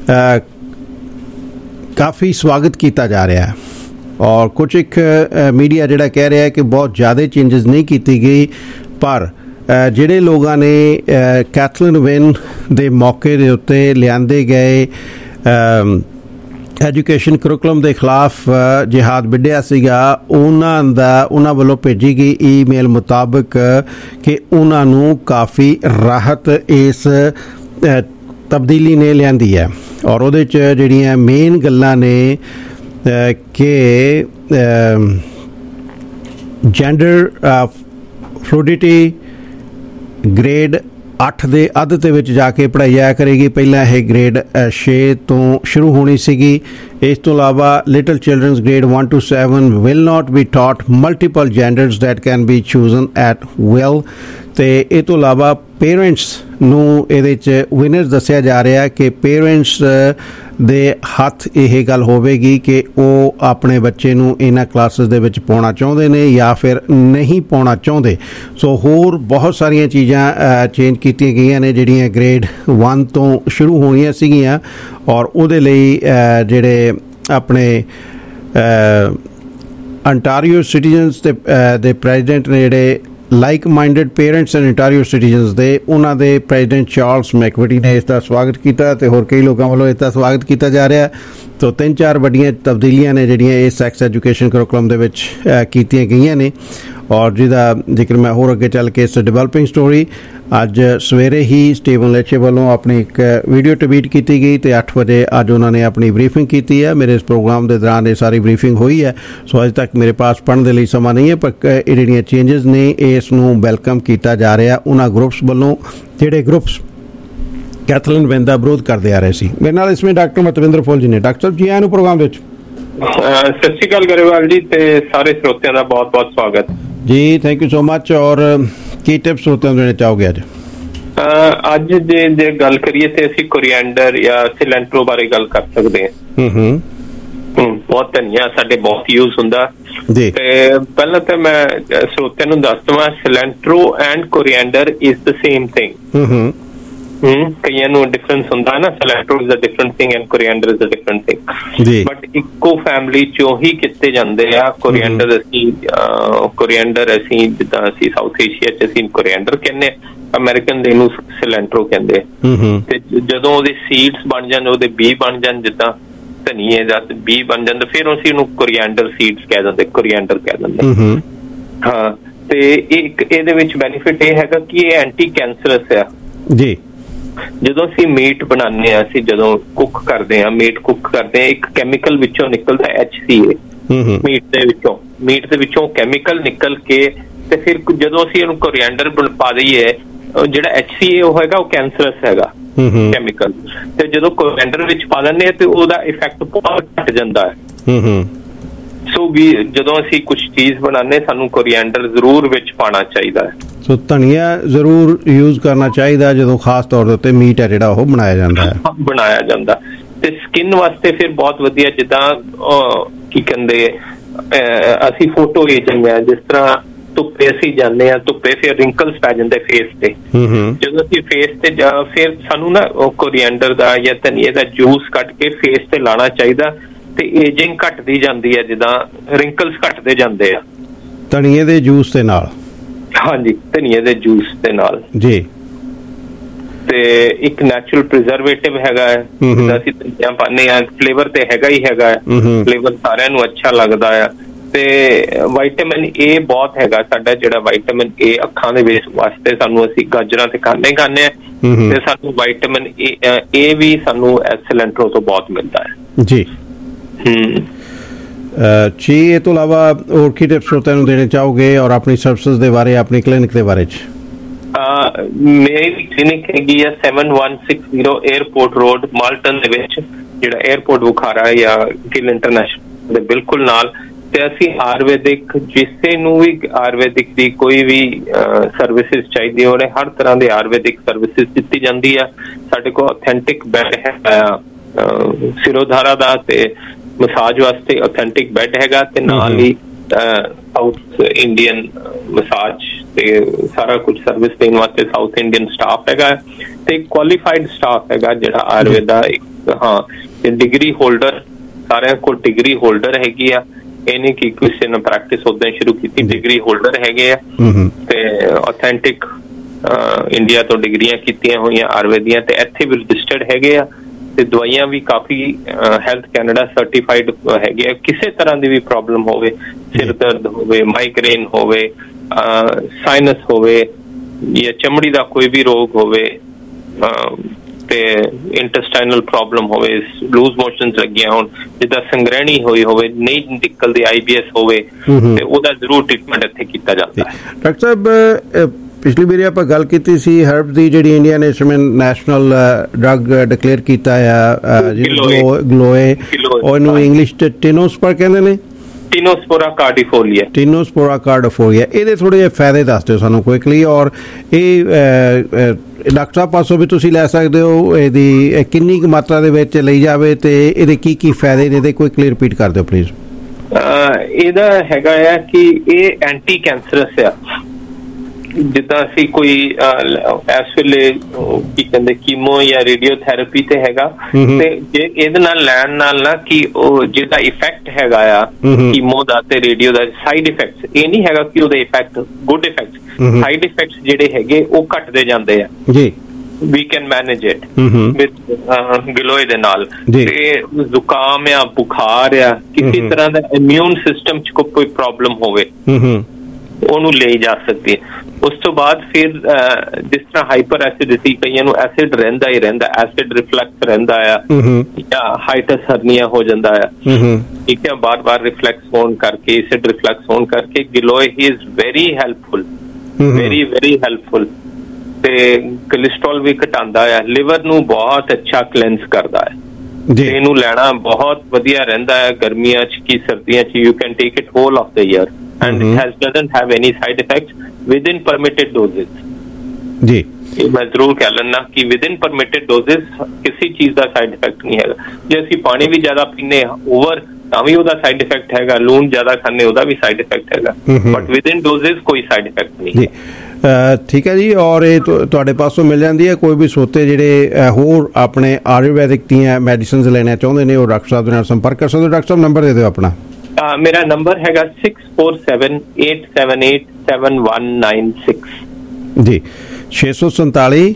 ਕਾਫੀ ਸਵਾਗਤ ਕੀਤਾ ਜਾ ਰਿਹਾ ਹੈ ਔਰ ਕੁਝ ਇੱਕ ਮੀਡੀਆ ਜਿਹੜਾ ਕਹਿ ਰਿਹਾ ਹੈ ਕਿ ਬਹੁਤ ਜ਼ਿਆਦਾ ਚੇਂਜਸ ਨਹੀਂ ਕੀਤੀ ਗਈ, ਪਰ ਜਿਹੜੇ ਲੋਕਾਂ ਨੇ ਕੈਥਲੀਨ ਵਿਨ ਦੇ ਮੌਕੇ ਦੇ ਉੱਤੇ ਲਿਆਂਦੇ ਗਏ ਐਜੂਕੇਸ਼ਨ ਕਰਿਕੂਲਮ ਦੇ ਖਿਲਾਫ ਜਿਹਾਦ ਵਿੱਢਿਆ ਸੀਗਾ, ਉਹਨਾਂ ਦਾ ਉਹਨਾਂ ਵੱਲੋਂ ਭੇਜੀ ਗਈ ਈਮੇਲ ਮੁਤਾਬਕ ਕਿ ਉਹਨਾਂ ਨੂੰ ਕਾਫੀ ਰਾਹਤ ਇਸ ਤਬਦੀਲੀ ਨੇ ਲਿਆਂਦੀ ਹੈ ਔਰ ਉਹਦੇ 'ਚ ਜਿਹੜੀਆਂ ਮੇਨ ਗੱਲਾਂ ਨੇ ਕਿ ਜੈਂਡਰ ਫਲੂਇਡਿਟੀ ਗ੍ਰੇਡ ਅੱਠ ਦੇ ਅੱਧ ਦੇ ਵਿੱਚ ਜਾ ਕੇ ਪੜ੍ਹਾਈ ਜਾਇਆ ਕਰੇਗੀ, ਪਹਿਲਾਂ ਇਹ ਗ੍ਰੇਡ ਛੇ ਤੋਂ ਸ਼ੁਰੂ ਹੋਣੀ ਸੀਗੀ। ਇਸ ਤੋਂ ਇਲਾਵਾ little children's grade one two seven will not be taught multiple genders that can be chosen at will. ਅਤੇ ਇਹ ਤੋਂ ਇਲਾਵਾ ਪੇਰੈਂਟਸ ਨੂੰ ਇਹਦੇ 'ਚ ਵਿਨਰਸ ਦੱਸਿਆ ਜਾ ਰਿਹਾ ਕਿ ਪੇਰੈਂਟਸ ਦੇ ਹੱਥ ਇਹ ਗੱਲ ਹੋਵੇਗੀ ਕਿ ਉਹ ਆਪਣੇ ਬੱਚੇ ਨੂੰ ਇਹਨਾਂ ਕਲਾਸਿਸ ਦੇ ਵਿੱਚ ਪਾਉਣਾ ਚਾਹੁੰਦੇ ਨੇ ਜਾਂ ਫਿਰ ਨਹੀਂ ਪਾਉਣਾ ਚਾਹੁੰਦੇ। ਸੋ ਹੋਰ ਬਹੁਤ ਸਾਰੀਆਂ ਚੀਜ਼ਾਂ ਚੇਂਜ ਕੀਤੀਆਂ ਗਈਆਂ ਨੇ ਜਿਹੜੀਆਂ ਗ੍ਰੇਡ ਵਨ ਤੋਂ ਸ਼ੁਰੂ ਹੋਣੀਆਂ ਸੀਗੀਆਂ ਔਰ ਉਹਦੇ ਲਈ ਜਿਹੜੇ ਆਪਣੇ ਅੰਟਾਰੀਓ ਸਿਟੀਜ਼ਨਸ ਦੇ ਦੇ ਪ੍ਰੈਜ਼ੀਡੈਂਟ ਨੇ ਜਿਹੜੇ like minded parents and Ontario citizens ਦੇ, ਉਹਨਾਂ ਦੇ ਪ੍ਰੈਜ਼ੀਡੈਂਟ ਚਾਰਲਸ ਮੈਕਵਿਟੀ ਨੇ ਇਸ ਦਾ ਸਵਾਗਤ ਕੀਤਾ ਅਤੇ ਹੋਰ ਕਈ ਲੋਕਾਂ ਵੱਲੋਂ ਇਸ ਦਾ ਸਵਾਗਤ ਕੀਤਾ ਜਾ ਰਿਹਾ। ਤੋ ਤਿੰਨ ਚਾਰ ਵੱਡੀਆਂ ਤਬਦੀਲੀਆਂ ਨੇ ਜਿਹੜੀਆਂ ਇਹ ਸੈਕਸ ਐਜੂਕੇਸ਼ਨ ਕਰਿਕੂਲਮ ਦੇ ਵਿੱਚ ਕੀਤੀਆਂ ਗਈਆਂ ਨੇ ਔਰ ਜਿਹਦਾ ਜ਼ਿਕਰ ਮੈਂ ਹੋਰ ਅੱਗੇ ਚੱਲ ਕੇ ਇਸ ਡਿਵੈਲਪਿੰਗ ਸਟੋਰੀ ਅੱਜ ਸਵੇਰੇ ਹੀ ਸਟੀਵਨ ਲੈਚੇ ਵੱਲੋਂ ਆਪਣੀ ਇੱਕ ਵੀਡੀਓ ਟਵੀਟ ਕੀਤੀ ਗਈ ਅਤੇ ਅੱਠ ਵਜੇ ਅੱਜ ਉਹਨਾਂ ਨੇ ਆਪਣੀ ਬਰੀਫਿੰਗ ਕੀਤੀ ਹੈ। ਮੇਰੇ ਇਸ ਪ੍ਰੋਗਰਾਮ ਦੇ ਦੌਰਾਨ ਇਹ ਸਾਰੀ ਬਰੀਫਿੰਗ ਹੋਈ ਹੈ, ਸੋ ਅਜੇ ਤੱਕ ਮੇਰੇ ਪਾਸ ਪੜ੍ਹਨ ਦੇ ਲਈ ਸਮਾਂ ਨਹੀਂ ਹੈ, ਪਰ ਇਹ ਜਿਹੜੀਆਂ ਚੇਂਜਸ ਨੇ ਇਸ ਨੂੰ ਵੈਲਕਮ ਕੀਤਾ ਜਾ ਰਿਹਾ ਉਹਨਾਂ ਗਰੁੱਪਸ ਵੱਲੋਂ ਜਿਹੜੇ ਗਰੁੱਪਸ ਕੈਥਲੀਨ ਵਿਨ ਦਾ ਵਿਰੋਧ ਕਰਦੇ ਆ ਰਹੇ ਸੀ। ਮੇਰੇ ਨਾਲ ਇਸ ਵਿੱਚ ਡਾਕਟਰ ਮਤਵਿੰਦਰ ਫੁੱਲ ਜੀ ਨੇ। ਡਾਕਟਰ ਸਾਹਿਬ ਜੀ ਆਇਆਂ ਨੂੰ ਪ੍ਰੋਗਰਾਮ ਵਿੱਚ। ਸਤਿ ਸ਼੍ਰੀ ਅਕਾਲ ਗਰੇਵਾਲ ਜੀ ਤੇ ਸਾਰੇ ਸਰੋਤਿਆਂ ਦਾ ਬਹੁਤ ਬਹੁਤ ਸਵਾਗਤ ਜੀ। Thank you so much. ਔਰ ਕੀ ਟਿਪਸ ਸਰੋਤਿਆਂ ਨੂੰ ਦੇਣੇ ਚਾਹੋਗੇ ਅੱਜ? ਅੱਜ ਜੇ ਜੇ ਗੱਲ ਕਰੀਏ ਤੇ ਅਸੀਂ ਕੋਰੀਐਂਡਰ ਜਾਂ ਸਿਲੈਂਟਰੋ ਬਾਰੇ ਗੱਲ ਕਰ ਸਕਦੇ ਹਾਂ। ਹੂੰ ਬਹੁਤ ਧਨੀਆ ਸਾਡੇ ਬਹੁਤ ਯੂਜ਼ ਹੁੰਦਾ ਤੇ ਪਹਿਲਾਂ ਤਾਂ ਮੈਂ ਸਰੋਤਿਆਂ ਨੂੰ ਦੱਸ ਦੇਵਾਂ, cilantro and coriander is the same thing. ਹੂੰ ਕਈਆਂ ਨੂੰ ਡਿਫਰੈਂਸ ਹੁੰਦਾ ਨਾ, cilantro is a different thing and coriander is a different thing, but ਇੱਕੋ ਫੈਮਿਲੀ ਚੋਂ ਹੀ ਕੀਤੇ ਜਾਂਦੇ ਆ। ਕੋਰੀਐਂਡਰ ਅਸੀਂ ਕੋਰੀਐਂਡਰ ਅਸੀਂ ਜਿੱਦਾਂ ਅਸੀਂ ਸਾਊਥ ਏਸ਼ੀਆ ਚ ਅਸੀਂ ਕੋਰੀਐਂਡਰ ਕਹਿੰਦੇ, ਅਮਰੀਕਨ ਦੇ ਨੂੰ ਸਿਲੈਂਟਰੋ ਕਹਿੰਦੇ। ਤੇ ਜਦੋਂ ਉਹਦੇ ਸੀਡਸ ਬਣ ਜਾਣ, ਉਹਦੇ ਬੀ ਬਣ ਜਾਣ, ਜਿੱਦਾਂ ਧਨੀਏ ਦਾ ਬੀ ਬਣ ਜਾਂਦਾ, ਫਿਰ ਅਸੀਂ ਉਹਨੂੰ ਕੋਰੀਐਂਡਰ ਸੀਡਸ ਕਹਿ ਦਿੰਦੇ, ਕੋਰੀਐਂਡਰ ਕਹਿ ਦਿੰਦੇ। ਹਾਂ, ਤੇ ਇੱਕ ਇਹਦੇ ਵਿੱਚ ਬੈਨੀਫਿਟ ਇਹ ਹੈਗਾ ਕਿ ਇਹ ਐਂਟੀ ਕੈਂਸਰਸ ਆ ਜੀ। ਜਦੋਂ ਅਸੀਂ ਮੀਟ ਬਣਾਉਂਦੇ ਹਾਂ, ਅਸੀਂ ਜਦੋਂ ਕੁੱਕ ਕਰਦੇ ਹਾਂ, ਮੀਟ ਕੁੱਕ ਕਰਦੇ ਹਾਂ, ਇੱਕ ਕੈਮੀਕਲ ਵਿੱਚੋਂ ਨਿਕਲਦਾ ਐਚ ਸੀ ਏ ਮੀਟ ਦੇ ਵਿੱਚੋਂ, ਮੀਟ ਦੇ ਵਿੱਚੋਂ ਕੈਮੀਕਲ ਨਿਕਲ ਕੇ ਤੇ ਫਿਰ ਜਦੋਂ ਅਸੀਂ ਇਹਨੂੰ ਕੋਰੀਐਂਡਰ ਪਾ ਦਈਏ, ਜਿਹੜਾ ਐਚ ਸੀ ਏ ਉਹ ਹੈਗਾ ਉਹ ਕੈਂਸਰਸ ਹੈਗਾ ਕੈਮੀਕਲ, ਤੇ ਜਦੋਂ ਕੋਰੀਐਂਡਰ ਵਿੱਚ ਪਾ ਦਿੰਦੇ ਆ ਤੇ ਉਹਦਾ ਇਫੈਕਟ ਬਹੁਤ ਘੱਟ ਜਾਂਦਾ ਹੈ। ਸੋ ਵੀ ਜਦੋਂ ਅਸੀਂ ਕੁਝ ਚੀਜ਼ ਬਣਾਉਂਦੇ ਸਾਨੂੰ ਕੋਰੀਐਂਡਰ ਜ਼ਰੂਰ ਵਿੱਚ ਪਾਉਣਾ ਚਾਹੀਦਾ ਹੈ। ਸੋ ਧਨੀਆ ਜ਼ਰੂਰ ਯੂਜ਼ ਕਰਨਾ ਚਾਹੀਦਾ ਜਦੋਂ ਖਾਸ ਤੌਰ ਦੇ ਉੱਤੇ ਮੀਟ ਹੈ ਜਿਹੜਾ ਉਹ ਬਣਾਇਆ ਜਾਂਦਾ ਹੈ ਬਣਾਇਆ ਜਾਂਦਾ ਤੇ ਸਕਿਨ ਵਾਸਤੇ ਫਿਰ ਬਹੁਤ ਵਧੀਆ। ਜਿੱਦਾਂ ਕੀ ਕਹਿੰਦੇ ਅਸੀਂ ਫੋਟੋ ਏਜਿੰਗ ਹੈ, ਜਿਸ ਤਰ੍ਹਾਂ ਧੁੱਪੇ ਅਸੀਂ ਜਾਂਦੇ ਹਾਂ, ਧੁੱਪੇ ਫਿਰ ਰਿੰਕਲਸ ਪੈ ਜਾਂਦੇ ਫੇਸ ਤੇ, ਜਦੋਂ ਅਸੀਂ ਫੇਸ ਤੇ ਫਿਰ ਸਾਨੂੰ ਨਾ ਕੋਰੀਐਂਡਰ ਦਾ ਜਾਂ ਧਨੀਏ ਦਾ ਜੂਸ ਕੱਢ ਕੇ ਫੇਸ ਤੇ ਲਾਉਣਾ ਚਾਹੀਦਾ ਤੇ ਏਜਿੰਗ ਘੱਟਦੀ ਜਾਂਦੀ ਹੈ, ਜਿੱਦਾਂ ਰਿੰਕਲਸ ਘੱਟਦੇ ਜਾਂਦੇ ਆ ਧਨੀਏ ਦੇ ਜੂਸ ਦੇ ਨਾਲ। ਹਾਂਜੀ, ਧਨੀਏ ਦੇ ਜੂਸ ਦੇ ਨਾਲ ਜੀ। ਤੇ ਇੱਕ ਨੈਚੁਰਲ ਪ੍ਰੀਜ਼ਰਵੇਟਿਵ ਹੈਗਾ ਹੈ, ਜਿੱਦਾਂ ਅਸੀਂ ਧਨੀਆ ਪਾਉਂਦੇ ਹਾਂ, ਫਲੇਵਰ ਤੇ ਹੈਗਾ ਹੀ ਹੈਗਾ, ਫਲੇਵਰ ਸਾਰਿਆਂ ਨੂੰ ਅੱਛਾ ਲੱਗਦਾ ਆ। ਤੇ ਵਿਟਾਮਿਨ ਏ ਬਹੁਤ ਹੈਗਾ ਸਾਡਾ, ਜਿਹੜਾ ਵਿਟਾਮਿਨ ਏ ਅੱਖਾਂ ਦੇ ਵੇਸ ਵਾਸਤੇ ਸਾਨੂੰ ਅਸੀਂ ਗਾਜਰਾਂ ਤੇ ਖਾਂਦੇ ਖਾਂਦੇ ਆ, ਤੇ ਸਾਨੂੰ ਵਿਟਾਮਿਨ ਏ ਵੀ ਸਾਨੂੰ ਸਿਲੈਂਟਰੋ ਤੋਂ ਬਹੁਤ ਮਿਲਦਾ ਹੈ ਜੀ। ਹੂੰ ਜੀ, ਇਹ ਤੋਂ ਇਲਾਵਾ ਹੋਰ ਕੀ ਟਿਪਸ ਸਰੋਤਿਆਂ ਨੂੰ ਦੇਣੇ ਚਾਹੋਗੇ ਔਰ ਆਪਣੀ ਸਰਵਿਸਿਜ਼ ਦੇ ਬਾਰੇ, ਆਪਣੀ ਕਲੀਨਿਕ ਦੇ ਬਾਰੇ ਚ? ਮੇਰੀ ਕਲੀਨਿਕ ਹੈਗੀ ਆ seven one six zero airport road, Malton ਦੇ ਵਿੱਚ, ਜਿਹੜਾ ਏਅਰਪੋਰਟ ਬੁਖਾਰਾ ਜਾਂ ਗਿੱਲ ਇੰਟਰਨੈਸ਼ਨਲ ਦੇ ਬਿਲਕੁਲ ਨਾਲ। ਤੇ ਅਸੀਂ ਆਯੁਰਵੈਦਿਕ, ਜਿਸੇ ਨੂੰ ਵੀ ਆਯੁਰਵੈਦਿਕ ਦੀ ਕੋਈ ਵੀ ਸਰਵਿਸਿਜ਼ ਚਾਹੀਦੀ ਹੋਵੇ, ਹਰ ਤਰ੍ਹਾਂ ਦੇ ਆਯੁਰਵੈਦਿਕ ਸਰਵਿਸਿਜ਼ ਦਿੱਤੀ ਜਾਂਦੀ ਆ। ਸਾਡੇ ਕੋਲ ਆਥੈਂਟਿਕ ਬੈੱਡ ਹੈ ਸਿਰੋਧਾਰਾ ਦਾ, ਤੇ ਮਸਾਜ ਵਾਸਤੇ ਆਥੈਂਟਿਕ ਬੈੱਡ ਹੈਗਾ, ਤੇ ਨਾਲ ਹੀ ਸਾਊਥ ਇੰਡੀਅਨ ਮਸਾਜ ਤੇ ਸਾਰਾ ਕੁਝ ਸਰਵਿਸ ਦੇਣ ਵਾਸਤੇ ਸਾਊਥ ਇੰਡੀਅਨ ਸਟਾਫ ਹੈਗਾ, ਤੇ ਕੁਆਲੀਫਾਈਡ ਸਟਾਫ ਹੈਗਾ ਜਿਹੜਾ ਆਯੁਰਵੇਦਾ। ਹਾਂ, ਤੇ ਡਿਗਰੀ ਹੋਲਡਰ, ਸਾਰਿਆਂ ਕੋਲ ਡਿਗਰੀ ਹੋਲਡਰ ਹੈਗੀ ਆ, ਇਹ ਨਹੀਂ ਕਿ ਕਿਸੇ ਨੇ ਪ੍ਰੈਕਟਿਸ ਉਦਾਂ ਸ਼ੁਰੂ ਕੀਤੀ, ਡਿਗਰੀ ਹੋਲਡਰ ਹੈਗੇ ਆ ਤੇ ਆਥੈਂਟਿਕ ਇੰਡੀਆ ਤੋਂ ਡਿਗਰੀਆਂ ਕੀਤੀਆਂ ਹੋਈਆਂ ਆਯੁਰਵੇਦੀਆਂ, ਤੇ ਇੱਥੇ ਵੀ ਰਜਿਸਟਰਡ ਹੈਗੇ ਆ। ਤੇ ਦਵਾਈਆਂ ਵੀ ਕਾਫੀ ਹੈਲਥ ਕੈਨੇਡਾ ਸਰਟੀਫਾਈਡ ਹੈਗੇ ਆ। ਕਿਸੇ ਤਰ੍ਹਾਂ ਦੀ ਵੀ ਪ੍ਰੋਬਲਮ ਹੋਵੇ, ਸਿਰ ਦਰਦ ਹੋਵੇ, ਮਾਈਗ੍ਰੇਨ ਹੋਵੇ, ਸਾਈਨਸ ਹੋਵੇ, ਜਾਂ ਚਮੜੀ ਦਾ ਕੋਈ ਵੀ ਰੋਗ ਹੋਵੇ, ਤੇ ਇੰਟੈਸਟਾਈਨਲ ਪ੍ਰੋਬਲਮ ਹੋਵੇ, ਲੂਜ਼ ਮੋਸ਼ਨਸ ਲੱਗੀਆਂ ਹੋਣ, ਜਿੱਦਾਂ ਸੰਗ੍ਰਹਿਣੀ ਹੋਈ ਹੋਵੇ, ਨਹੀਂ ਨਿਕਲਦੀ ਆਈ ਬੀ ਐਸ ਹੋਵੇ, ਤੇ ਉਹਦਾ ਜ਼ਰੂਰ ਟ੍ਰੀਟਮੈਂਟ ਇੱਥੇ ਕੀਤਾ ਜਾਂਦਾ ਹੈ। ਡਾਕਟਰ ਸਾਹਿਬ, ਪਿਛਲੀ ਵਾਰੀ ਆਪਾਂ ਗੱਲ ਕੀਤੀ ਸੀ ਹਰਬ ਦੀ, ਜਿਹੜੀ ਇੰਡੀਆ ਨੇ ਇਸ ਸਮੇਂ ਨੈਸ਼ਨਲ ਡਰੱਗ ਡਿਕਲੇਅਰ ਕੀਤਾ ਆ, ਗਲੋਏ, ਉਹਨੂੰ ਇੰਗਲਿਸ਼ ਚ ਟਿਨੋਸਪਰ ਕਹਿੰਦੇ ਨੇ, ਟਿਨੋਸਪੋਰਾ ਕਾਰਡੀਫੋਲੀਆ, ਟਿਨੋਸਪੋਰਾ ਕਾਰਡੀਫੋਲੀਆ। ਇਹਦੇ ਥੋੜੇ ਜਿਹੇ ਫਾਇਦੇ ਦੱਸ ਦਿਓ ਸਾਨੂੰ ਕੁਇਕਲੀ, ਔਰ ਇਹ ਡਾਕਟਰ ਸਾਹਿਬ ਪਾਸੋਂ ਵੀ ਤੁਸੀਂ ਲੈ ਸਕਦੇ ਹੋ, ਇਹਦੀ ਕਿੰਨੀ ਕੁ ਮਾਤਰਾ ਦੇ ਵਿੱਚ ਲਈ ਜਾਵੇ ਤੇ ਇਹਦੇ ਕੀ ਕੀ ਫਾਇਦੇ ਨੇ, ਇਹਦੇ ਕੁਇਕਲੀ ਰਿਪੀਟ ਕਰ ਦਿਓ ਪਲੀਜ਼। ਇਹਦਾ ਹੈਗਾ ਆ ਕਿ ਇਹ ਐਂਟੀ ਕੈਂਸਰਸ ਆ। ਜਿੱਦਾਂ ਅਸੀਂ ਕੋਈ ਇਸ ਵੇਲੇ ਕੀ ਕਹਿੰਦੇ ਕੀਮੋ ਜਾਂ ਰੇਡੀਓਥੈਰੇਪੀ ਤੇ ਹੈਗਾ, ਤੇ ਜੇ ਇਹਦੇ ਨਾਲ ਲੈਣ ਨਾਲ ਨਾ ਕਿ ਉਹ ਜਿਹਦਾ ਇਫੈਕਟ ਹੈਗਾ ਆ ਕੀਮੋ ਦਾ ਤੇ ਰੇਡੀਓ ਦਾ, ਸਾਈਡ ਇਫੈਕਟਸ, ਇਹ ਨਹੀਂ ਹੈਗਾ ਕਿ ਉਹਦੇ effect good effects, side effects ਜਿਹੜੇ ਹੈਗੇ ਉਹ ਘਟਦੇ ਜਾਂਦੇ ਆ ਜੀ। We can manage it with giloy ਦੇ ਨਾਲ। ਤੇ ਜ਼ੁਕਾਮ ਆ, ਬੁਖਾਰ ਆ, ਕਿਸੇ ਤਰ੍ਹਾਂ ਦਾ ਇਮਿਊਨ ਸਿਸਟਮ ਚ ਕੋਈ ਪ੍ਰੋਬਲਮ ਹੋਵੇ, ਉਹਨੂੰ ਲਈ ਜਾ ਸਕਦੀ ਹੈ। ਉਸ ਤੋਂ ਬਾਅਦ ਫਿਰ ਜਿਸ ਤਰ੍ਹਾਂ ਹਾਈਪਰ ਐਸਿਡਿਟੀ, ਕਈਆਂ ਨੂੰ ਐਸਿਡ ਰਹਿੰਦਾ ਹੀ ਰਹਿੰਦਾ, ਐਸਿਡ ਰਿਫਲੈਕਸ ਰਹਿੰਦਾ ਆ, ਜਾਂ ਹਾਈਟਸ ਹਰਨੀਆ ਹੋ ਜਾਂਦਾ ਆ, ਠੀਕ ਹੈ, ਬਾਰ ਬਾਰ ਰਿਫਲੈਕਸ ਹੋਣ ਕਰਕੇ, ਐਸਿਡ ਰਿਫਲੈਕਸ ਹੋਣ ਕਰਕੇ ਗਲੋਏ ਹੀ is very helpful, very very helpful. ਤੇ ਕੋਲੈਸਟਰੋਲ ਵੀ ਘਟਾਉਂਦਾ ਆ, ਲਿਵਰ ਨੂੰ ਬਹੁਤ ਅੱਛਾ ਕਲੈਂਸ ਕਰਦਾ ਹੈ, ਇਹਨੂੰ ਲੈਣਾ ਬਹੁਤ ਵਧੀਆ ਰਹਿੰਦਾ ਹੈ ਗਰਮੀਆਂ ਚ ਕੀ ਸਰਦੀਆਂ ਚ। You can take it whole of the year and it has doesn't have any side effects within permitted doses. ਜੀ। ਤੇ ਇੱਕ ਹੋਰ ਫਾਇਦਾ ਹੈਗਾ ਆ, ਜਿੱਦਾਂ ਅਸੀਂ ਕੋਈ ਲੀਵਰ ਦੀ ਪ੍ਰੋਬਲਮ ਹੈਗੀ ਆ, ਲੀਵਰ ਦੀ ਪ੍ਰੋਬਲਮ ਜੀ ਇਹ ਮੈਂ ਜ਼ਰੂਰ ਕਹਿ ਲੈਣਾ ਕਿ ਵਿਦਿਨ ਪਰਮਿਟਡ ਡੋਜ਼ਿਸ ਕਿਸੇ ਚੀਜ਼ ਦਾ ਸਾਈਡ ਇਫੈਕਟ ਨਹੀਂ ਹੈਗਾ। ਜੇ ਅਸੀਂ ਪਾਣੀ ਵੀ ਜ਼ਿਆਦਾ ਪੀਂਦੇ ਹਾਂ ਓਵਰ ਤਾਂ ਵੀ ਉਹਦਾ ਸਾਈਡ ਇਫੈਕਟ ਹੈਗਾ, ਲੂਣ ਜ਼ਿਆਦਾ ਖਾਂਦੇ ਉਹਦਾ ਵੀ ਸਾਈਡ ਇਫੈਕਟ ਹੈਗਾ, ਬਟ ਵਿਦਿਨ ਡੋਜ਼ਿਸ ਕੋਈ ਸਾਈਡ ਇਫੈਕਟ ਨਹੀਂ। ਠੀਕ ਹੈ ਜੀ। ਔਰ ਇਹ ਤੁਹਾਡੇ ਪਾਸੋਂ ਮਿਲ ਜਾਂਦੀ ਹੈ? ਕੋਈ ਵੀ ਸੋਤੇ ਜਿਹੜੇ ਹੋਰ ਆਪਣੇ ਆਯੁਰਵੈਦਿਕ ਦੀਆਂ ਮੈਡੀਸਿਨਸ ਲੈਣਾ ਚਾਹੁੰਦੇ ਨੇ ਉਹ ਡਾਕਟਰ ਸਾਹਿਬ ਦੇ ਨਾਲ ਸੰਪਰਕ ਕਰ ਸਕਦੇ ਹੋ। ਡਾਕਟਰ ਸਾਹਿਬ ਨੰਬਰ ਦੇ ਦਿਓ ਆਪਣਾ। ਮੇਰਾ ਨੰਬਰ ਹੈਗਾ six four seven eight seven eight seven one nine six ਜੀ, ਛੇ ਸੌ ਸੰਤਾਲੀ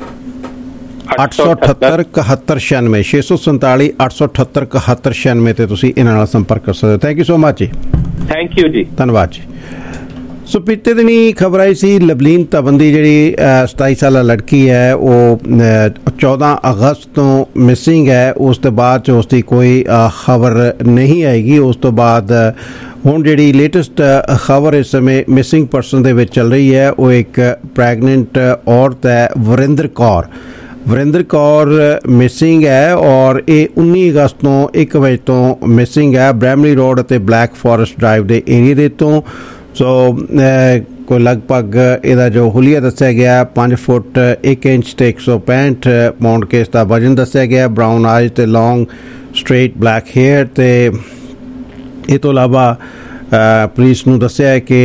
ਅੱਠ ਸੌ ਅਠੱਤਰ ਇਕਹੱਤਰ ਛਿਆਨਵੇਂ ਛੇ ਸੌ ਸੰਤਾਲੀ ਅੱਠ ਸੌ ਅਠੱਤਰ ਇਕਹੱਤਰ ਛਿਆਨਵੇਂ ਤੇ ਤੁਸੀਂ ਇਹਨਾਂ ਨਾਲ ਸੰਪਰਕ ਕਰ ਸਕਦੇ ਹੋ। ਥੈਂਕ ਯੂ ਸੋ ਮਚ ਜੀ। ਥੈਂਕ ਯੂ ਜੀ, ਧੰਨਵਾਦ ਜੀ। ਸੋ ਬੀਤੇ ਦਿਨੀ ਖਬਰ ਆਈ ਸੀ ਲਵਲੀਨ ਧਵਨ ਦੀ ਜਿਹੜੀ ਸਤਾਈ ਸਾਲਾ ਲੜਕੀ ਹੈ ਉਹ ਚੌਦਾਂ ਅਗਸਤ ਤੋਂ ਮਿਸਿੰਗ ਹੈ। ਉਸ ਤੋਂ ਬਾਅਦ 'ਚ ਉਸ ਦੀ ਕੋਈ ਖਬਰ ਨਹੀਂ ਆਏਗੀ। ਉਸ ਤੋਂ ਬਾਅਦ ਹੁਣ ਜਿਹੜੀ ਲੇਟੈਸਟ ਖਬਰ ਇਸ ਸਮੇਂ ਮਿਸਿੰਗ ਪਰਸਨ ਦੇ ਵਿੱਚ ਚੱਲ ਰਹੀ ਹੈ ਉਹ ਇੱਕ ਪ੍ਰੈਗਨੈਂਟ ਔਰਤ ਹੈ ਵਰਿੰਦਰ ਕੌਰ। ਵਰਿੰਦਰ ਕੌਰ ਮਿਸਿੰਗ ਹੈ ਔਰ ਇਹ ਉੱਨੀ ਅਗਸਤ ਤੋਂ ਇੱਕ ਵਜੇ ਤੋਂ ਮਿਸਿੰਗ ਹੈ ਬ੍ਰੈਮਲੀ ਰੋਡ ਅਤੇ ਬਲੈਕ ਫੋਰੈਸਟ ਡਰਾਈਵ ਦੇ ਏਰੀਏ ਦੇ ਤੋਂ। ਸੋ ਕੋਈ ਲਗਭਗ ਇਹਦਾ ਜੋ ਹੁਲੀਆ ਦੱਸਿਆ ਗਿਆ ਪੰਜ ਫੁੱਟ ਇੱਕ ਇੰਚ ਤੇ ਇੱਕ ਸੌ ਪੈਂਹਠ ਪਾਉਂਡ ਕੇ ਇਸ ਦਾ ਵਜਨ ਦੱਸਿਆ ਗਿਆ। ਬਰਾਊਨ ਆਈਜ਼ ਤੇ ਲੌਂਗ ਸਟ੍ਰੇਟ ਬਲੈਕ ਹੇਅਰ ਤੇ ਇਹ ਤੋਂ ਇਲਾਵਾ ਪੁਲਿਸ ਨੂੰ ਦੱਸਿਆ ਕਿ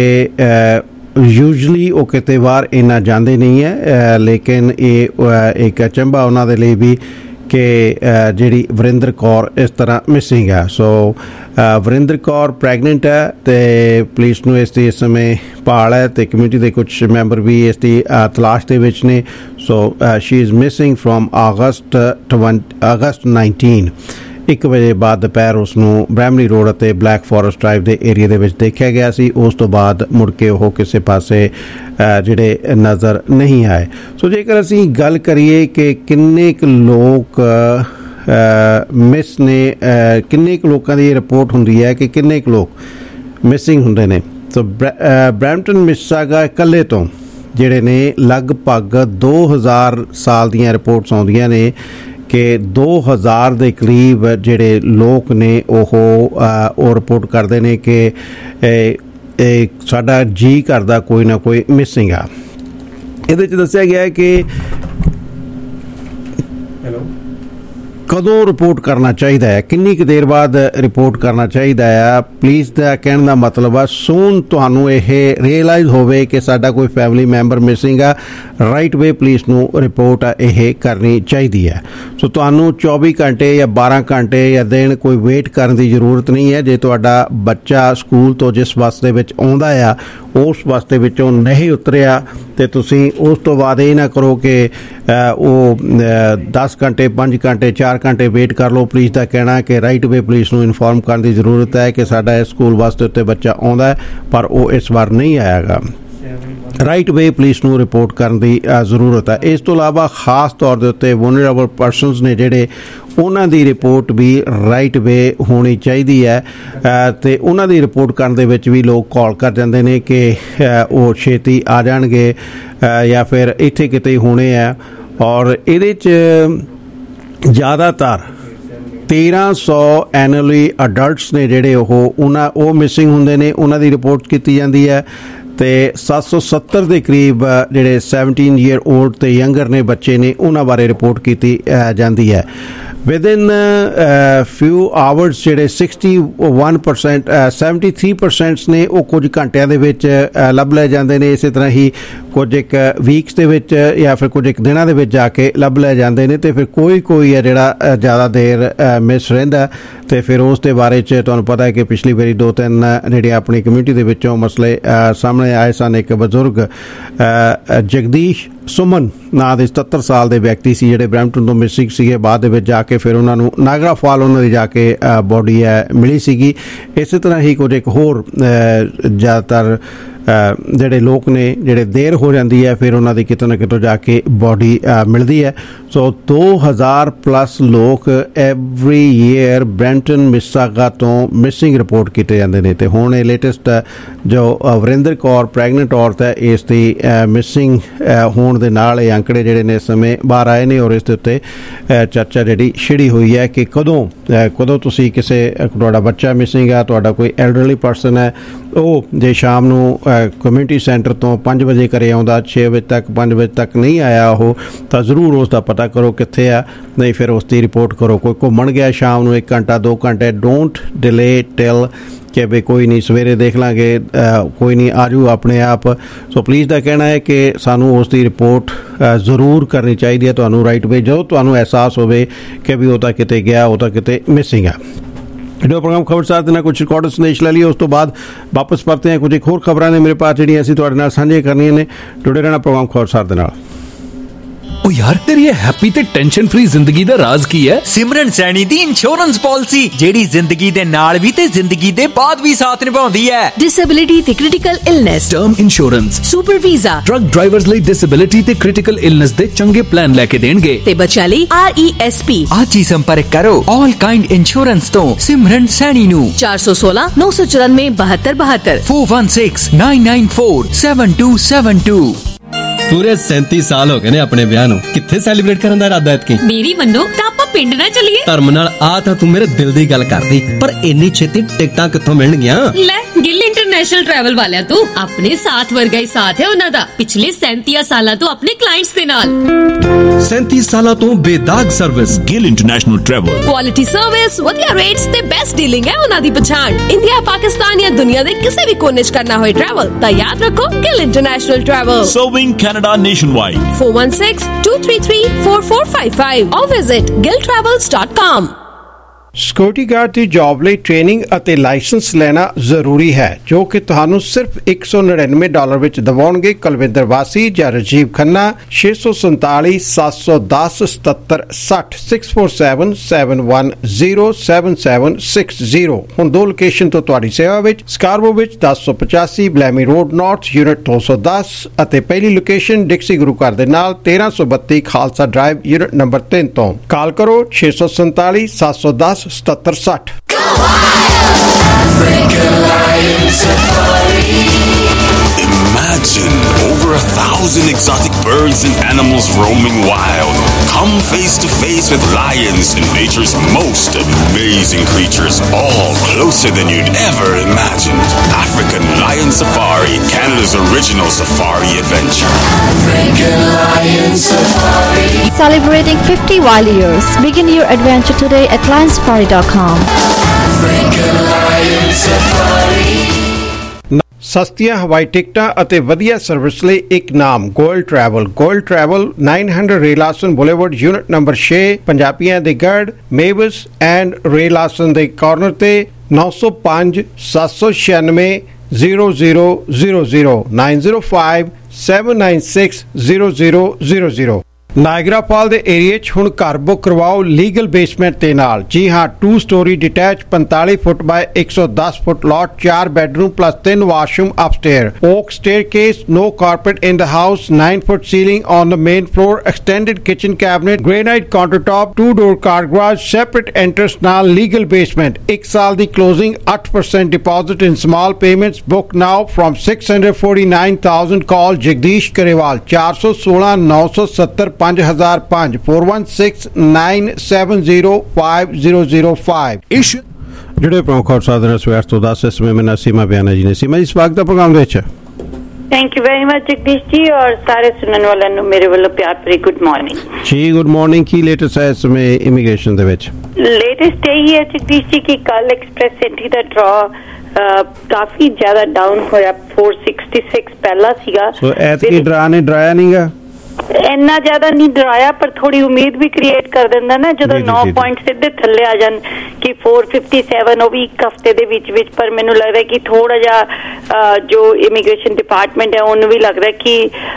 ਯੂਜਲੀ ਉਹ ਕਿਤੇ ਬਾਹਰ ਇੰਨਾ ਜਾਂਦੇ ਨਹੀਂ ਹੈ, ਲੇਕਿਨ ਇਹ ਇੱਕ ਅਚੰਭਾ ਉਹਨਾਂ ਦੇ ਲਈ ਵੀ ਕਿ ਜਿਹੜੀ ਵਰਿੰਦਰ ਕੌਰ ਇਸ ਤਰ੍ਹਾਂ ਮਿਸਿੰਗ ਹੈ। ਸੋ ਵਰਿੰਦਰ ਕੌਰ ਪ੍ਰੈਗਨੈਂਟ ਹੈ ਅਤੇ ਪੁਲਿਸ ਨੂੰ ਇਸ ਦੀ ਇਸ ਸਮੇਂ ਭਾਲ ਹੈ ਅਤੇ ਕਮਿਊਨਿਟੀ ਦੇ ਕੁਛ ਮੈਂਬਰ ਵੀ ਇਸ ਦੀ ਤਲਾਸ਼ ਦੇ ਵਿੱਚ ਨੇ। So she is missing from August August nineteen. ਇੱਕ ਵਜੇ ਬਾਅਦ ਦੁਪਹਿਰ ਉਸ ਨੂੰ ਬ੍ਰੈਮਲੀ ਰੋਡ ਅਤੇ ਬਲੈਕ ਫੋਰੈਸਟ ਡਰਾਈਵ ਦੇ ਏਰੀਏ ਦੇ ਵਿੱਚ ਦੇਖਿਆ ਗਿਆ ਸੀ। ਉਸ ਤੋਂ ਬਾਅਦ ਮੁੜ ਕੇ ਉਹ ਕਿਸੇ ਪਾਸੇ ਜਿਹੜੇ ਨਜ਼ਰ ਨਹੀਂ ਆਏ। ਸੋ ਜੇਕਰ ਅਸੀਂ ਗੱਲ ਕਰੀਏ ਕਿ ਕਿੰਨੇ ਕੁ ਲੋਕ ਮਿਸ ਨੇ, ਕਿੰਨੇ ਕੁ ਲੋਕਾਂ ਦੀ ਇਹ ਰਿਪੋਰਟ ਹੁੰਦੀ ਹੈ ਕਿ ਕਿੰਨੇ ਕੁ ਲੋਕ ਮਿਸਿੰਗ ਹੁੰਦੇ ਨੇ। ਸੋ ਬਰੈਂਪਟਨ ਮਿਸਿਸਾਗਾ ਇਕੱਲੇ ਤੋਂ ਜਿਹੜੇ ਨੇ ਲਗਭਗ ਦੋ ਹਜ਼ਾਰ ਸਾਲ ਦੀਆਂ ਰਿਪੋਰਟਸ ਆਉਂਦੀਆਂ ਨੇ ਕਿ ਦੋ ਹਜ਼ਾਰ ਦੇ ਕਰੀਬ ਜਿਹੜੇ ਲੋਕ ਨੇ ਉਹ ਉਹ ਰਿਪੋਰਟ ਕਰਦੇ ਨੇ ਕਿ ਸਾਡਾ ਜੀ ਕਰਦਾ ਕੋਈ ਨਾ ਕੋਈ ਮਿਸਿੰਗ ਆ। ਇਹਦੇ 'ਚ ਦੱਸਿਆ ਗਿਆ ਕਿ ਹੈਲੋ ਕਦੋਂ ਰਿਪੋਰਟ ਕਰਨਾ ਚਾਹੀਦਾ ਹੈ, ਕਿੰਨੀ ਕੁ ਦੇਰ ਬਾਅਦ ਰਿਪੋਰਟ ਕਰਨਾ ਚਾਹੀਦਾ ਹੈ। ਪੁਲਿਸ ਦਾ ਕਹਿਣ ਦਾ ਮਤਲਬ ਆ ਸੂਨ ਤੁਹਾਨੂੰ ਇਹ ਰੀਅਲਾਈਜ਼ ਹੋਵੇ ਕਿ ਸਾਡਾ ਕੋਈ ਫੈਮਿਲੀ ਮੈਂਬਰ ਮਿਸਿੰਗ ਆ, ਰਾਈਟ ਵੇ ਪੁਲਿਸ ਨੂੰ ਰਿਪੋਰਟ ਇਹ ਕਰਨੀ ਚਾਹੀਦੀ ਹੈ। ਸੋ ਤੁਹਾਨੂੰ ਚੌਵੀ ਘੰਟੇ ਜਾਂ ਬਾਰਾਂ ਘੰਟੇ ਜਾਂ ਦਿਨ ਕੋਈ ਵੇਟ ਕਰਨ ਦੀ ਜ਼ਰੂਰਤ ਨਹੀਂ ਹੈ। ਜੇ ਤੁਹਾਡਾ ਬੱਚਾ ਸਕੂਲ ਤੋਂ ਜਿਸ ਬੱਸ ਦੇ ਵਿੱਚ ਆਉਂਦਾ ਆ ਉਸ ਬੱਸ ਦੇ ਵਿੱਚੋਂ ਨਹੀਂ ਉਤਰਿਆ ਅਤੇ ਤੁਸੀਂ ਉਸ ਤੋਂ ਬਾਅਦ ਇਹ ਨਾ ਕਰੋ ਕਿ ਉਹ ਦਸ ਘੰਟੇ ਪੰਜ ਘੰਟੇ ਚਾਰ ਘੰਟੇ ਵੇਟ ਕਰ ਲਓ। ਪੁਲਿਸ ਦਾ ਕਹਿਣਾ ਕਿ ਰਾਈਟ ਵੇ ਪੁਲਿਸ ਨੂੰ ਇਨਫੋਰਮ ਕਰਨ ਦੀ ਜ਼ਰੂਰਤ ਹੈ ਕਿ ਸਾਡਾ ਇਸ ਸਕੂਲ ਬੱਸ ਦੇ ਉੱਤੇ ਬੱਚਾ ਆਉਂਦਾ ਹੈ ਪਰ ਉਹ ਇਸ ਵਾਰ ਨਹੀਂ ਆਇਆਗਾ। ਰਾਈਟ ਵੇ ਪੁਲਿਸ ਨੂੰ ਰਿਪੋਰਟ ਕਰਨ ਦੀ ਜ਼ਰੂਰਤ ਹੈ। ਇਸ ਤੋਂ ਇਲਾਵਾ ਖਾਸ ਤੌਰ ਦੇ ਉੱਤੇ ਵਨਰੇਬਲ ਪਰਸਨਸ ਨੇ ਜਿਹੜੇ ਉਹਨਾਂ ਦੀ ਰਿਪੋਰਟ ਵੀ ਰਾਈਟ ਵੇ ਹੋਣੀ ਚਾਹੀਦੀ ਹੈ ਅਤੇ ਉਹਨਾਂ ਦੀ ਰਿਪੋਰਟ ਕਰਨ ਦੇ ਵਿੱਚ ਵੀ ਲੋਕ ਕਾਲ ਕਰ ਜਾਂਦੇ ਨੇ ਕਿ ਉਹ ਛੇਤੀ ਆ ਜਾਣਗੇ ਜਾਂ ਫਿਰ ਇੱਥੇ ਕਿਤੇ ਹੋਣੇ ਆ। ਔਰ ਇਹਦੇ 'ਚ ਜ਼ਿਆਦਾਤਰ ਤੇਰਾਂ ਸੌ ਐਨੂਅਲੀ ਅਡਲਟਸ ਨੇ ਜਿਹੜੇ ਉਹ ਉਹਨਾਂ ਉਹ ਮਿਸਿੰਗ ਹੁੰਦੇ ਨੇ, ਉਹਨਾਂ ਦੀ ਰਿਪੋਰਟ ਕੀਤੀ ਜਾਂਦੀ ਹੈ ਅਤੇ ਸੱਤ ਸੌ ਸੱਤਰ ਦੇ ਕਰੀਬ ਜਿਹੜੇ ਸੈਵਨਟੀਨ ਈਅਰ ਓਲਡ ਅਤੇ ਯੰਗਰ ਨੇ ਬੱਚੇ ਨੇ ਉਹਨਾਂ ਬਾਰੇ ਰਿਪੋਰਟ ਕੀਤੀ ਜਾਂਦੀ ਹੈ। ਵਿਦਿਨ ਫਿਊ ਆਵਰਸ ਜਿਹੜੇ sixty one percent seventy three percents ਨੇ ਉਹ ਕੁਝ ਘੰਟਿਆਂ ਦੇ ਵਿੱਚ ਲੱਭ ਲਏ ਜਾਂਦੇ ਨੇ। ਇਸੇ ਤਰ੍ਹਾਂ ਹੀ ਕੁਝ ਇੱਕ ਵੀਕਸ ਦੇ ਵਿੱਚ ਜਾਂ ਫਿਰ ਕੁਝ ਇੱਕ ਦਿਨਾਂ ਦੇ ਵਿੱਚ ਜਾ ਕੇ ਲੱਭ ਲਏ ਜਾਂਦੇ ਨੇ ਅਤੇ ਫਿਰ ਕੋਈ ਕੋਈ ਹੈ ਜਿਹੜਾ ਜ਼ਿਆਦਾ ਦੇਰ ਮਿਸ ਰਹਿੰਦਾ ਅਤੇ ਫਿਰ ਉਸ ਦੇ ਬਾਰੇ 'ਚ ਤੁਹਾਨੂੰ ਪਤਾ ਹੈ ਕਿ ਪਿਛਲੀ ਵਾਰੀ ਦੋ ਤਿੰਨ ਜਿਹੜੇ ਆਪਣੀ ਕਮਿਊਨਿਟੀ ਦੇ ਵਿੱਚੋਂ ਮਸਲੇ ਸਾਹਮਣੇ ਆਏ ਸਨ। ਇੱਕ ਬਜ਼ੁਰਗ ਜਗਦੀਸ਼ ਸੁਮਨ ਨਾਂ ਦੇ ਸਤੱਤਰ ਸਾਲ ਦੇ ਵਿਅਕਤੀ ਸੀ ਜਿਹੜੇ ਬਰੈਂਪਟਨ ਤੋਂ ਮਿਸਿੰਗ ਸੀਗੇ। ਬਾਅਦ ਦੇ ਵਿੱਚ ਜਾ ਕੇ ਫਿਰ ਉਹਨਾਂ ਨੂੰ ਨਾਗਰਾ ਫਾਲ ਉਹਨਾਂ ਦੀ ਜਾ ਕੇ ਬੋਡੀ ਹੈ ਮਿਲੀ ਸੀਗੀ। ਇਸੇ ਤਰ੍ਹਾਂ ਹੀ ਕੁਝ ਇੱਕ ਹੋਰ ਜ਼ਿਆਦਾਤਰ ਜਿਹੜੇ ਲੋਕ ਨੇ ਜਿਹੜੇ ਦੇਰ ਹੋ ਜਾਂਦੀ ਹੈ ਫਿਰ ਉਹਨਾਂ ਦੀ ਕਿਤੋਂ ਨਾ ਕਿਤੋਂ ਜਾ ਕੇ ਬੋਡੀ ਮਿਲਦੀ ਹੈ। ਸੋ ਦੋ ਹਜ਼ਾਰ ਪਲੱਸ ਲੋਕ ਐਵਰੀ ਈਅਰ ਬਰੈਂਪਟਨ ਮਿਸਿਸਾਗਾ ਤੋਂ ਮਿਸਿੰਗ ਰਿਪੋਰਟ ਕੀਤੇ ਜਾਂਦੇ ਨੇ ਅਤੇ ਹੁਣ ਇਹ ਲੇਟੈਸਟ ਜੋ ਵਰਿੰਦਰ ਕੌਰ ਪ੍ਰੈਗਨੈਂਟ ਔਰਤ ਹੈ ਇਸ ਦੀ ਮਿਸਿੰਗ ਹੋਣ ਦੇ ਨਾਲ ਇਹ ਅੰਕੜੇ ਜਿਹੜੇ ਨੇ ਇਸ ਸਮੇਂ ਬਾਹਰ ਆਏ ਨੇ ਔਰ ਇਸ ਦੇ ਉੱਤੇ ਚਰਚਾ ਜਿਹੜੀ ਛਿੜੀ ਹੋਈ ਹੈ ਕਿ ਕਦੋਂ ਕਦੋਂ ਤੁਸੀਂ ਕਿਸੇ ਤੁਹਾਡਾ ਬੱਚਾ ਮਿਸਿੰਗ ਆ, ਤੁਹਾਡਾ ਕੋਈ ਐਲਡਰਲੀ ਪਰਸਨ ਹੈ ਉਹ ਜੇ ਸ਼ਾਮ ਨੂੰ ਕਮਿਊਨਿਟੀ ਸੈਂਟਰ ਤੋਂ ਪੰਜ ਵਜੇ ਘਰੇ ਆਉਂਦਾ, ਛੇ ਵਜੇ ਤੱਕ ਪੰਜ ਵਜੇ ਤੱਕ ਨਹੀਂ ਆਇਆ ਉਹ, ਤਾਂ ਜ਼ਰੂਰ ਉਸ ਦਾ ਪਤਾ ਕਰੋ ਕਿੱਥੇ ਆ, ਨਹੀਂ ਫਿਰ ਉਸ ਦੀ ਰਿਪੋਰਟ ਕਰੋ। ਕੋਈ ਘੁੰਮਣ ਗਿਆ ਸ਼ਾਮ ਨੂੰ ਇੱਕ ਘੰਟਾ ਦੋ ਘੰਟੇ, ਡੋਂਟ ਡਿਲੇ ਟਿਲ ਕਿ ਵੀ ਕੋਈ ਨਹੀਂ ਸਵੇਰੇ ਦੇਖ ਲਾਂਗੇ, ਕੋਈ ਨਹੀਂ ਆਜੂ ਆਪਣੇ ਆਪ। ਸੋ ਪਲੀਜ਼ ਦਾ ਕਹਿਣਾ ਹੈ ਕਿ ਸਾਨੂੰ ਉਸ ਦੀ ਰਿਪੋਰਟ ਜ਼ਰੂਰ ਕਰਨੀ ਚਾਹੀਦੀ ਹੈ ਤੁਹਾਨੂੰ ਰਾਈਟ ਵੇ, ਜਦੋਂ ਤੁਹਾਨੂੰ ਅਹਿਸਾਸ ਹੋਵੇ ਕਿ ਵੀ ਉਹ ਤਾਂ ਕਿਤੇ ਗਿਆ, ਉਹ ਤਾਂ ਕਿਤੇ ਮਿਸਿੰਗ ਹੈ। जो प्रोग्राम खबरसार ਦੇ ਨਾਲ ਕੁਝ ਰਿਕਾਰਡ ਸੁਨੇਸ਼ ਲੈ ਲਈ, ਉਸ ਤੋਂ ਬਾਅਦ ਵਾਪਸ ਪਰਤੇ ਹਾਂ। ਕੁਝ ਇੱਕ ਹੋਰ ਖਬਰਾਂ ਨੇ ਮੇਰੇ ਪਾਸ ਜਿਹੜੀਆਂ ਅਸੀਂ ਤੁਹਾਡੇ ਨਾਲ ਸਾਂਝੀਆਂ ਕਰਨੀਆਂ ਨੇ। ਜੁੜੇ ਰਹਿਣਾ ਪ੍ਰੋਗਰਾਮ ਖਬਰਸਾਰ ਦੇ ਨਾਲ। ओ यार तेरी ये हैप्पी ते टेंशन फ्री जिंदगी दा राज की है? सिमरन सैनी दी इंश्योरेंस पॉलिसी जेड़ी जिंदगी दे नाल भी ते जिंदगी दे बाद भी साथ निभाउंदी है। डिसेबिलिटी ते critical illness, term insurance, super visa, truck drivers ਲਈ डिसेबिलिटी ते क्रिटिकल इलनेस दे चंगे प्लान लेके देणगे ते बच्चा ਲਈ आर ई एस पी। आज ही संपर्क करो ऑल काइंड इंश्योरेंस तो सिमरन सैनी नु चार सौ सोलह नौ सौ चौरानवे बहत्तर बहत्तर four one six nine nine four seven two seven two. पूरे सैंतीस साल हो गए ने अपने ब्याह नूं, कित्थे सैलीब्रेट करन दा इरादा ऐतकी? मेरी मन्नो तां आपां पिंड ना चलिए। धर्म नाल आ तां तू मेरे दिल दी गल करदी, पर इन्नी छेती टिकटां कित्थों मिलणगीਆਂ? ले गिल इंटरनेशनल ट्रैवल वालियां तो अपने साथ वर्गा ही साथ है उन्हां दा पिछले सैंतीस सालां तो अपने क्लाइंट्स दे नाल। सैंतीस सालां तो बेदाग service Gill international travel, quality service, वधिया रेट्स ते बेस्ट डीलिंग है उन्हां दी पहचान। इंडिया, पाकिस्तान या दुनिया दे किसी भी कोने च करना होए ट्रैवल तां याद रखो Gill international travel. Serving Canada nationwide, four one six two three three four four five five or visit gill travels dot com। Security guard ਦੀ ਜੌਬ ਲਈ ਟ੍ਰੇਨਿੰਗ ਅਤੇ ਲਾਇਸੈਂਸ ਲੈਣਾ ਜ਼ਰੂਰੀ ਹੈ, ਜੋ ਕਿ ਤੁਹਾਨੂੰ ਸਿਰਫ ਇੱਕ ਸੌ ਨੜਿਨਵੇਂ ਡਾਲਰ ਵਿੱਚ ਦਿਵਾਉਣਗੇ। ਕੁਲਵਿੰਦਰ ਵਾਸੀ ਜਾਂ ਰਾਜੀਵ ਖੰਨਾ ਛੇ ਸੌ ਸੰਤਾਲੀ ਸੱਤ ਸੌ ਦਸ ਸਤੱਤਰ ਸੱਠ six four seven seven one zero seven seven six zero. ਹੁਣ ਦੋ ਲੋਕੇਸ਼ਨ ਤੋਂ ਤੁਹਾਡੀ ਸੇਵਾ ਵਿੱਚ, ਸਕਾਰਬੋ ਵਿੱਚ ਦਸ ਸੌ ਪਚਾਸੀ ਬਲੈਮੀ ਰੋਡ ਨਾਰਥ ਯੂਨਿਟ ਦੋ ਸੌ ਦਸ ਅਤੇ ਪਹਿਲੀ ਲੋਕੇਸ਼ਨ ਡਿਕਸੀ ਗੁਰੂ ਘਰ ਦੇ ਨਾਲ ਤੇਰਾਂ ਸੌ ਬੱਤੀ ਖਾਲਸਾ ਡਰਾਈਵ ਯੂਨਿਟ ਨੰਬਰ ਤਿੰਨ ਤੋਂ। ਕਾਲ ਕਰੋ ਛੇ ਸੌ ਸੰਤਾਲੀ ਸੱਤ ਸੌ ਦਸ ਸਤੱਤਰ ਸੱਠ। Imagine over a thousand exotic birds and animals roaming wild. Come face to face with lions and nature's most amazing creatures, all closer than you'd ever imagined. African Lion Safari, Canada's original safari adventure. African Lion Safari. Celebrating fifty wild years. Begin your adventure today at lion safari dot com. African Lion Safari. ਸਸਤੀਆਂ ਹਵਾਈ ਟਿਕਟਾਂ ਅਤੇ ਵਧੀਆ service ਲਈ ਇੱਕ ਨਾਮ Goyal travel. Goyal travel ਨੌ ਸੌ ਰੇਲਾਸਨ ਬੁਲੇਵਰਡ ਯੂਨਿਟ ਨੰਬਰ ਛੇ, ਪੰਜਾਬੀਆਂ ਦੇ ਗੜ ਮੇਵਸ ਐਂਡ ਰੇਲਾਸਨ ਦੇ ਕਾਰਨਰ ਤੇ ਨੌ ਸੌ ਪੰਜ ਸੱਤ ਸੌ ਛਿਆਨਵੇਂ zero zero zero zero nine zero five seven nine six zero zero zero zero. Niagara Fall ਦੇ ਏਰੀਏ 'ਚ ਹੁਣ ਘਰ ਬੁੱਕ ਕਰਵਾਓ ਲੀਗਲ ਬੇਸਮੈਂਟ ਦੇ ਨਾਲ। ਜੀ ਹਾਂ, ਟੂ ਸਟੋਰੀ ਡਿਟੈਚ ਪੰਤਾਲੀ ਫੁੱਟ ਬਾਏ ਇੱਕ ਸੌ ਦਸ ਫੁੱਟ ਲਾਟ, ਚਾਰ ਬੈਡਰੂਮ ਪਲੱਸ ਤਿੰਨ washroom upstairs, oak staircase, no carpet in the house, nine foot ceiling on the main floor, extended kitchen cabinet, granite countertop, two door car garage, separate entrance ਨਾਲ legal basement। ਇੱਕ ਸਾਲ ਦੀ closing, eight percent deposit in small payments। Book now from six hundred forty-nine thousand। Call Jagdish Karewal ਚਾਰ ਸੌ ਸੋਲਾਂ ਨੌ ਸੌ ਸੱਤਰ ਪੰਜ ਹਜ਼ਾਰ ਪੰਜ four one six nine seven zero five zero zero five। ਜਿਹੜੇ ਪ੍ਰਮੁੱਖ ਖਬਰਾਂ ਦੇ ਸਵੇਰ ਤੋਂ ਦਸ ਇਸ ਸਮੇਂ ਮੈਂ ਸੀਮਾ ਬਿਆਨਾ ਜੀ ਨੇ। ਸੀਮਾ ਜੀ, ਸਵਾਗਤ ਹੈ ਪ੍ਰੋਗਰਾਮ ਦੇ ਵਿੱਚ। Thank you very much Jagdish ji, ਔਰ ਸਾਰੇ ਸੁਣਨ ਵਾਲਿਆਂ ਨੂੰ ਮੇਰੇ ਵੱਲੋਂ ਪਿਆਰ ਭਰੀ good morning ji. Good morning. ਕੀ ਲੇਟੈਸਟ ਹੈ ਇਸ ਸਮੇਂ ਇਮੀਗ੍ਰੇਸ਼ਨ ਦੇ ਵਿੱਚ? ਲੇਟੈਸਟ ਇਹੀ ਹੈ ਜਗਦੀਸ਼ ਜੀ ਕਿ ਕੱਲ ਐਕਸਪ੍ਰੈਸ ਐਂਟਰੀ ਦਾ ਡਰਾ ਕਾਫੀ ਜ਼ਿਆਦਾ ਡਾਊਨ ਹੋਇਆ, four sixty-six ਪਹਿਲਾ ਸੀਗਾ। ਸੋ ਐਤਕੀ ਡਰਾ ਨੇ ਡਰਾਇਆ ਨਹੀਂਗਾ, ਇੰਨਾ ਜ਼ਿਆਦਾ ਨਹੀਂ ਡਰਾਇਆ, ਪਰ ਥੋੜੀ ਉਮੀਦ ਵੀ ਕ੍ਰੀਏਟ ਕਰ ਦਿੰਦਾ ਨਾ ਜਦੋਂ ਨੌ ਪੁਆਇੰਟ ਸਿੱਧੇ ਥੱਲੇ ਆ ਜਾਣ ਕਿ four fifty-seven, ਉਹ ਵੀ ਇੱਕ ਹਫ਼ਤੇ ਦੇ ਵਿੱਚ ਵਿੱਚ। ਪਰ ਮੈਨੂੰ ਲੱਗਦਾ ਕਿ ਥੋੜਾ ਜਿਹਾ ਜੋ ਇਮੀਗ੍ਰੇਸ਼ਨ ਡਿਪਾਰਟਮੈਂਟ ਹੈ ਉਹਨੂੰ ਵੀ ਲੱਗਦਾ ਕਿ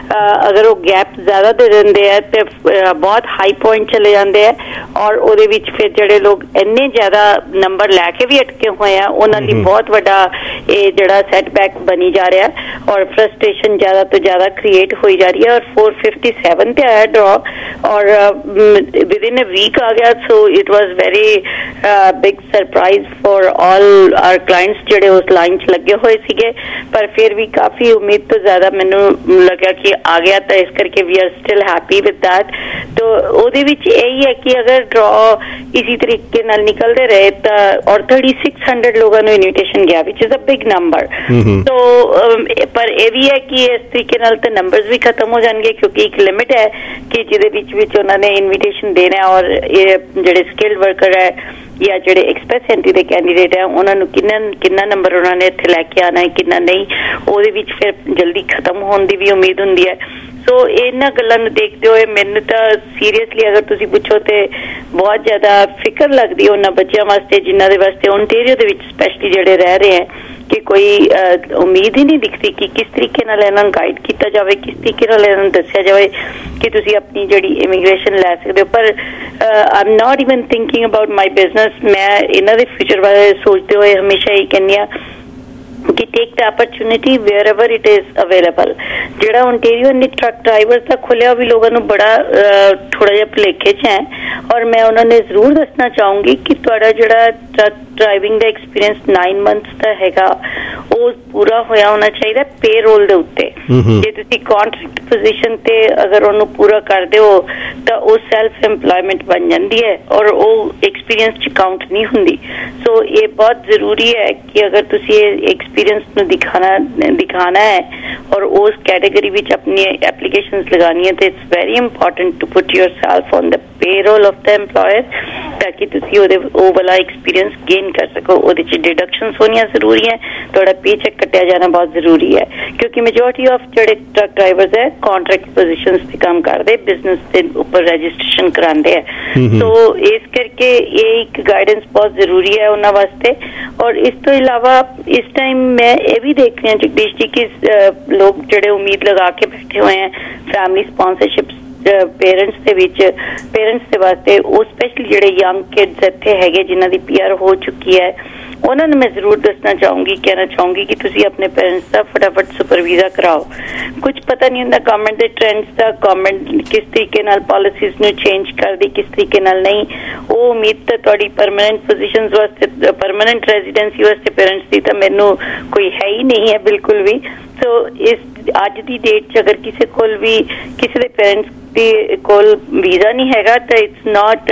ਅਗਰ ਉਹ ਗੈਪ ਜ਼ਿਆਦਾ ਦੇ ਦਿੰਦੇ ਆ ਤੇ ਬਹੁਤ ਹਾਈ ਪੁਆਇੰਟ ਚਲੇ ਜਾਂਦੇ ਆ, ਔਰ ਉਹਦੇ ਵਿੱਚ ਫਿਰ ਜਿਹੜੇ ਲੋਕ ਇੰਨੇ ਜ਼ਿਆਦਾ ਨੰਬਰ ਲੈ ਕੇ ਵੀ ਅਟਕੇ ਹੋਏ ਆ ਉਹਨਾਂ ਲਈ ਬਹੁਤ ਵੱਡਾ ਇਹ ਜਿਹੜਾ ਸੈਟਬੈਕ ਬਣੀ ਜਾ ਰਿਹਾ, ਔਰ ਫਰਸਟ੍ਰੇਸ਼ਨ ਜ਼ਿਆਦਾ ਤੋਂ ਜ਼ਿਆਦਾ ਕ੍ਰੀਏਟ ਹੋਈ ਜਾ ਰਹੀ ਹੈ। ਔਰ four fifty-seven ਤੇ ਆਇਆ ਡਰਾ, ਔਰ ਵਿਦਿਨ ਅ ਵੀਕ ਆ ਗਿਆ। So it was very big surprise for all our clients ਜਿਹੜੇ ਉਸ ਲਾਈਨ 'ਚ ਲੱਗੇ ਹੋਏ ਸੀਗੇ, ਪਰ ਫਿਰ ਵੀ ਕਾਫੀ ਉਮੀਦ ਤੋਂ ਜ਼ਿਆਦਾ ਮੈਨੂੰ ਲੱਗਿਆ ਕਿ ਆ ਗਿਆ, ਤਾਂ ਇਸ ਕਰਕੇ we are still happy with that. ਤਾਂ ਉਹਦੇ ਵਿੱਚ ਇਹੀ ਹੈ ਕਿ ਅਗਰ ਡਰਾ ਇਸੀ ਤਰੀਕੇ ਨਾਲ ਨਿਕਲਦੇ ਰਹੇ ਤਾਂ, ਔਰ thirty-six hundred ਲੋਕਾਂ ਨੂੰ ਇਨਵੀਟੇਸ਼ਨ ਗਿਆ, which is a big big number. So ਪਰ ਇਹ ਵੀ ਹੈ ਕਿ ਇਸ ਤਰੀਕੇ ਨਾਲ ਤਾਂ ਨੰਬਰਸ ਵੀ ਖਤਮ ਹੋ ਜਾਣਗੇ, ਕਿਉਂਕਿ ਇੱਕ ਲਿਮਿਟ ਹੈ ਕਿ ਜਿਹਦੇ ਵਿੱਚ ਵਿੱਚ ਉਹਨਾਂ ਨੇ ਇਨਵੀਟੇਸ਼ਨ ਦੇਣਾ, ਔਰ ਇਹ ਜਿਹੜੇ ਸਕਿਲਡ ਵਰਕਰ ਹੈ ਜਾਂ ਜਿਹੜੇ ਐਕਸਪ੍ਰੈਸ ਐਂਟਰੀ ਦੇ ਕੈਂਡੀਡੇਟ ਹੈ ਉਹਨਾਂ ਨੂੰ ਕਿੰਨਾ ਕਿੰਨਾ ਨੰਬਰ ਉਹਨਾਂ ਨੇ ਇੱਥੇ ਲੈ ਕੇ ਆਉਣਾ ਹੈ, ਕਿੰਨਾ ਨਹੀਂ, ਉਹਦੇ ਵਿੱਚ ਫਿਰ ਜਲਦੀ ਖਤਮ ਹੋਣ ਦੀ ਵੀ ਉਮੀਦ ਹੁੰਦੀ ਹੈ। ਸੋ ਇਹਨਾਂ ਗੱਲਾਂ ਨੂੰ ਦੇਖਦੇ ਹੋਏ ਮੈਨੂੰ ਤਾਂ ਸੀਰੀਅਸਲੀ ਅਗਰ ਤੁਸੀਂ ਪੁੱਛੋ ਤੇ ਬਹੁਤ ਜ਼ਿਆਦਾ ਫਿਕਰ ਲੱਗਦੀ ਉਹਨਾਂ ਬੱਚਿਆਂ ਵਾਸਤੇ ਜਿਨ੍ਹਾਂ ਦੇ ਵਾਸਤੇ ਓਨਟੇਰੀਓ ਦੇ ਵਿੱਚ ਸਪੈਸ਼ਲੀ ਜਿਹੜੇ ਰਹਿ ਰਹੇ ਹੈ, ਕਿ ਕੋਈ ਉਮੀਦ ਹੀ ਨਹੀਂ ਦਿਖਦੀ ਕਿ ਕਿਸ ਤਰੀਕੇ ਨਾਲ ਇਹਨਾਂ ਨੂੰ ਗਾਈਡ ਕੀਤਾ ਜਾਵੇ, ਕਿਸ ਤਰੀਕੇ ਨਾਲ ਇਹਨਾਂ ਨੂੰ ਦੱਸਿਆ ਜਾਵੇ ਕਿ ਤੁਸੀਂ ਆਪਣੀ ਜਿਹੜੀ ਇਮੀਗ੍ਰੇਸ਼ਨ ਲੈ ਸਕਦੇ ਹੋ। ਪਰ I am not even thinking about my business. ਮੈਂ ਇਹਨਾਂ ਦੇ ਫਿਊਚਰ ਬਾਰੇ ਸੋਚਦੇ ਹੋਏ ਹਮੇਸ਼ਾ ਇਹ ਕਹਿੰਦੀ ਹਾਂ ਕਿ take the opportunity wherever it is available. ਜਿਹੜਾ ਓਨਟੇਰੀਓ ਨੇ ਟਰੱਕ ਡਰਾਈਵਰ ਦਾ ਖੋਲਿਆ ਵੀ ਲੋਕਾਂ ਨੂੰ ਬੜਾ ਥੋੜਾ ਜਿਹਾ ਭੁਲੇਖੇ 'ਚ ਹੈ, ਔਰ ਮੈਂ ਉਹਨਾਂ ਨੇ ਜ਼ਰੂਰ ਦੱਸਣਾ ਚਾਹੂੰਗੀ ਕਿ ਤੁਹਾਡਾ ਜਿਹੜਾ ਟਰੱਕ ਡਰਾਈਵਿੰਗ ਦਾ ਐਕਸਪੀਰੀਅੰਸ ਨਾਈਨ ਮੰਥਸ ਦਾ ਹੈਗਾ ਉਹ ਪੂਰਾ ਹੋਇਆ ਹੋਣਾ ਚਾਹੀਦਾ ਪੇ ਰੋਲ ਦੇ ਉੱਤੇ। ਜੇ ਤੁਸੀਂ ਕੰਟਰੈਕਟ ਪੋਜੀਸ਼ਨ ਤੇ ਅਗਰ ਉਹਨੂੰ ਪੂਰਾ ਕਰਦੇ ਹੋ ਤਾਂ ਉਹ ਸੈਲਫ ਐਮਪਲੋਇਮੈਂਟ ਬਣ ਜਾਂਦੀ ਹੈ ਔਰ ਉਹ ਐਕਸਪੀਰੀਅੰਸ 'ਚ ਕਾਊਂਟ ਨਹੀਂ ਹੁੰਦੀ। ਸੋ ਇਹ ਬਹੁਤ ਜ਼ਰੂਰੀ ਹੈ ਕਿ ਅਗਰ ਤੁਸੀਂ ਇਹ ਐਕਸਪੀਰੀਅੰਸ ਨੂੰ ਦਿਖਾਣਾ ਦਿਖਾਣਾ ਹੈ ਔਰ ਉਸ ਕੈਟੇਗਰੀ ਵਿੱਚ ਆਪਣੀ ਐਪਲੀਕੇਸ਼ਨਸ ਲਗਾਉਣੀ ਹੈ ਤਾਂ it's very important to put yourself on the payroll of the employer ਤਾਂ ਕਿ ਤੁਸੀਂ ਉਹਦੇ ਉਹ ਵਾਲਾ ਐਕਸਪੀਰੀਅੰਸ ਗੇਨ ਕਰ ਸਕੋ। ਉਹਦੇ 'ਚ ਡਿਡਕਸ਼ਨਸ ਹੋਣੀਆਂ ਜ਼ਰੂਰੀ ਹੈ, ਤੁਹਾਡਾ ਪੇ ਚੈੱਕ ਕੱਟਿਆ ਜਾਣਾ ਬਹੁਤ ਜ਼ਰੂਰੀ ਹੈ, ਕਿਉਂਕਿ ਮੈਜੋਰਟੀ ਆਫ ਜਿਹੜੇ ਟਰੱਕ ਡਰਾਈਵਰਸ ਹੈ ਕੰਟਰੈਕਟ ਪੋਜੀਸ਼ਨਸ ਤੇ ਕੰਮ ਕਰਦੇ, ਬਿਜ਼ਨਸ ਦੇ ਉੱਪਰ ਰਜਿਸਟ੍ਰੇਸ਼ਨ ਕਰਾਉਂਦੇ ਹੈ। ਸੋ ਇਸ ਕਰਕੇ ਇਹ ਇੱਕ ਗਾਈਡੈਂਸ ਬਹੁਤ ਜ਼ਰੂਰੀ ਹੈ ਉਹਨਾਂ ਵਾਸਤੇ। ਔਰ ਇਸ ਤੋਂ ਇਲਾਵਾ ਇਸ ਟਾਈਮ ਮੈਂ ਇਹ ਵੀ ਦੇਖ ਰਹੀ ਹਾਂ ਜਗਦੀਸ਼ ਜੀ ਕਿ ਲੋਕ ਜਿਹੜੇ ਉਮੀਦ ਲਗਾ ਕੇ ਬੈਠੇ ਹੋਏ ਹੈ ਫੈਮਿਲੀ ਸਪਾਂਸਰਸ਼ਿਪ ਪੇਰੈਂਟਸ ਦੇ ਵਿੱਚ ਪੇਰੈਂਟਸ ਦੇ ਵਾਸਤੇ, ਉਹ ਸਪੈਸ਼ਲੀ ਜਿਹੜੇ ਯੰਗ ਕਿਡਸ ਇੱਥੇ ਹੈਗੇ ਜਿਨ੍ਹਾਂ ਦੀ ਪੀ ਆਰ ਹੋ ਚੁੱਕੀ ਹੈ, ਉਹਨਾਂ ਨੂੰ ਮੈਂ ਜ਼ਰੂਰ ਦੱਸਣਾ ਚਾਹੂੰਗੀ ਕਹਿਣਾ ਚਾਹੂੰਗੀ ਕਿ ਤੁਸੀਂ ਆਪਣੇ ਪੇਰੈਂਟਸ ਦਾ ਫਟਾਫਟ ਸੁਪਰ ਵੀਜ਼ਾ ਕਰਾਓ। ਕੁਝ ਪਤਾ ਨਹੀਂ ਹੁੰਦਾ ਗਵਰਨਮੈਂਟ ਦੇ ਟ੍ਰੈਂਡਸ ਦਾ, ਗਵਰਨਮੈਂਟ ਕਿਸ ਤਰੀਕੇ ਨਾਲ ਪਾਲਿਸੀਜ਼ ਨੂੰ ਚੇਂਜ ਕਰਦੀ, ਕਿਸ ਤਰੀਕੇ ਨਾਲ ਨਹੀਂ। ਉਹ ਉਮੀਦ ਤਾਂ ਤੁਹਾਡੀ ਪਰਮਾਨੈਂਟ ਪੋਜੀਸ਼ਨਸ ਵਾਸਤੇ, ਪਰਮਾਨੈਂਟ ਰੈਜ਼ੀਡੈਂਸੀ ਵਾਸਤੇ ਪੇਰੈਂਟਸ ਦੀ ਤਾਂ ਮੈਨੂੰ ਕੋਈ ਹੈ ਹੀ ਨਹੀਂ ਹੈ ਬਿਲਕੁਲ ਵੀ। ਸੋ ਇਸ ਅੱਜ ਦੀ ਡੇਟ 'ਚ ਅਗਰ ਕਿਸੇ ਕੋਲ ਵੀ ਕਿਸੇ ਦੇ ਪੇਰੈਂਟਸ ਦੇ ਕੋਲ ਵੀਜ਼ਾ ਨਹੀਂ ਹੈਗਾ ਤਾਂ it's not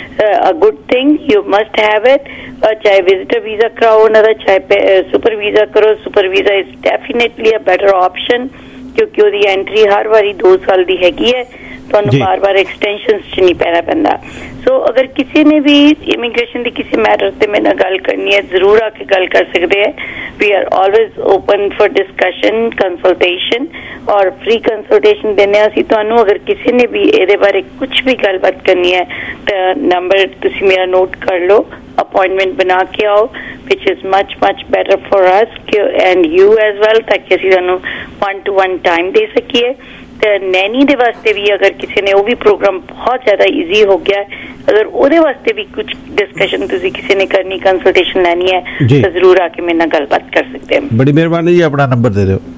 a good thing, you must have it. ਚਾਹੇ ਵਿਜ਼ਿਟਰ ਵੀਜ਼ਾ ਕਰਾਓ ਉਹਨਾਂ ਦਾ, ਚਾਹੇ ਸੁਪਰ ਵੀਜ਼ਾ ਕਰੋ। Super visa is definitely a better option ਕਿਉਂਕਿ ਉਹਦੀ ਐਂਟਰੀ ਹਰ ਵਾਰੀ ਦੋ ਸਾਲ ਦੀ ਹੈਗੀ ਹੈ, ਤੁਹਾਨੂੰ ਬਾਰ ਬਾਰ ਐਕਸਟੈਂਸ਼ਨਸ 'ਚ ਨਹੀਂ ਪੈਣਾ ਪੈਂਦਾ। ਸੋ ਅਗਰ ਕਿਸੇ ਨੇ ਵੀ ਇਮੀਗ੍ਰੇਸ਼ਨ ਦੀ ਕਿਸੇ ਮੈਟਰ ਤੇ ਮੇਰੇ ਨਾਲ ਗੱਲ ਕਰਨੀ ਹੈ ਜ਼ਰੂਰ ਆ ਕੇ ਗੱਲ ਕਰ ਸਕਦੇ ਹੈ। We are always open for discussion, consultation ਔਰ ਫ੍ਰੀ ਕੰਸਲਟੇਸ਼ਨ ਦਿੰਦੇ ਹਾਂ ਅਸੀਂ ਤੁਹਾਨੂੰ। ਅਗਰ ਕਿਸੇ ਨੇ ਵੀ ਇਹਦੇ ਬਾਰੇ ਕੁਝ ਵੀ ਗੱਲਬਾਤ ਕਰਨੀ ਹੈ ਤਾਂ ਨੰਬਰ ਤੁਸੀਂ ਮੇਰਾ ਨੋਟ ਕਰ ਲਓ, अपॉइंटमेंट बना के आओ, which is much much better for us and you as well, ताकि ਅਸੀਂ ਤੁਹਾਨੂੰ one to one time ਦੇ ਸਕੀਏ। ਤੇ ਨੈਨੀ ਦੇ ਵਾਸਤੇ ਵੀ ਅਗਰ ਕਿਸੇ ਨੇ ਉਹ ਵੀ ਪ੍ਰੋਗਰਾਮ ਬਹੁਤ ਜ਼ਿਆਦਾ ਈਜ਼ੀ ਹੋ ਗਿਆ, ਅਗਰ ਉਹਦੇ ਵਾਸਤੇ ਵੀ ਕੁਝ ਡਿਸਕਸ਼ਨ ਤੁਸੀਂ ਕਿਸੇ ਨੇ ਕਰਨੀ, ਕੰਸਲਟੇਸ਼ਨ ਲੈਣੀ ਹੈ ਤਾਂ ਜ਼ਰੂਰ ਆ ਕੇ ਮੇਰੇ ਨਾਲ ਗੱਲਬਾਤ ਕਰ ਸਕਦੇ ਹੋ। ਬੜੀ ਮਿਹਰਬਾਨੀ ਜੀ, ਆਪਣਾ ਨੰਬਰ ਦੇ ਦਿਓ।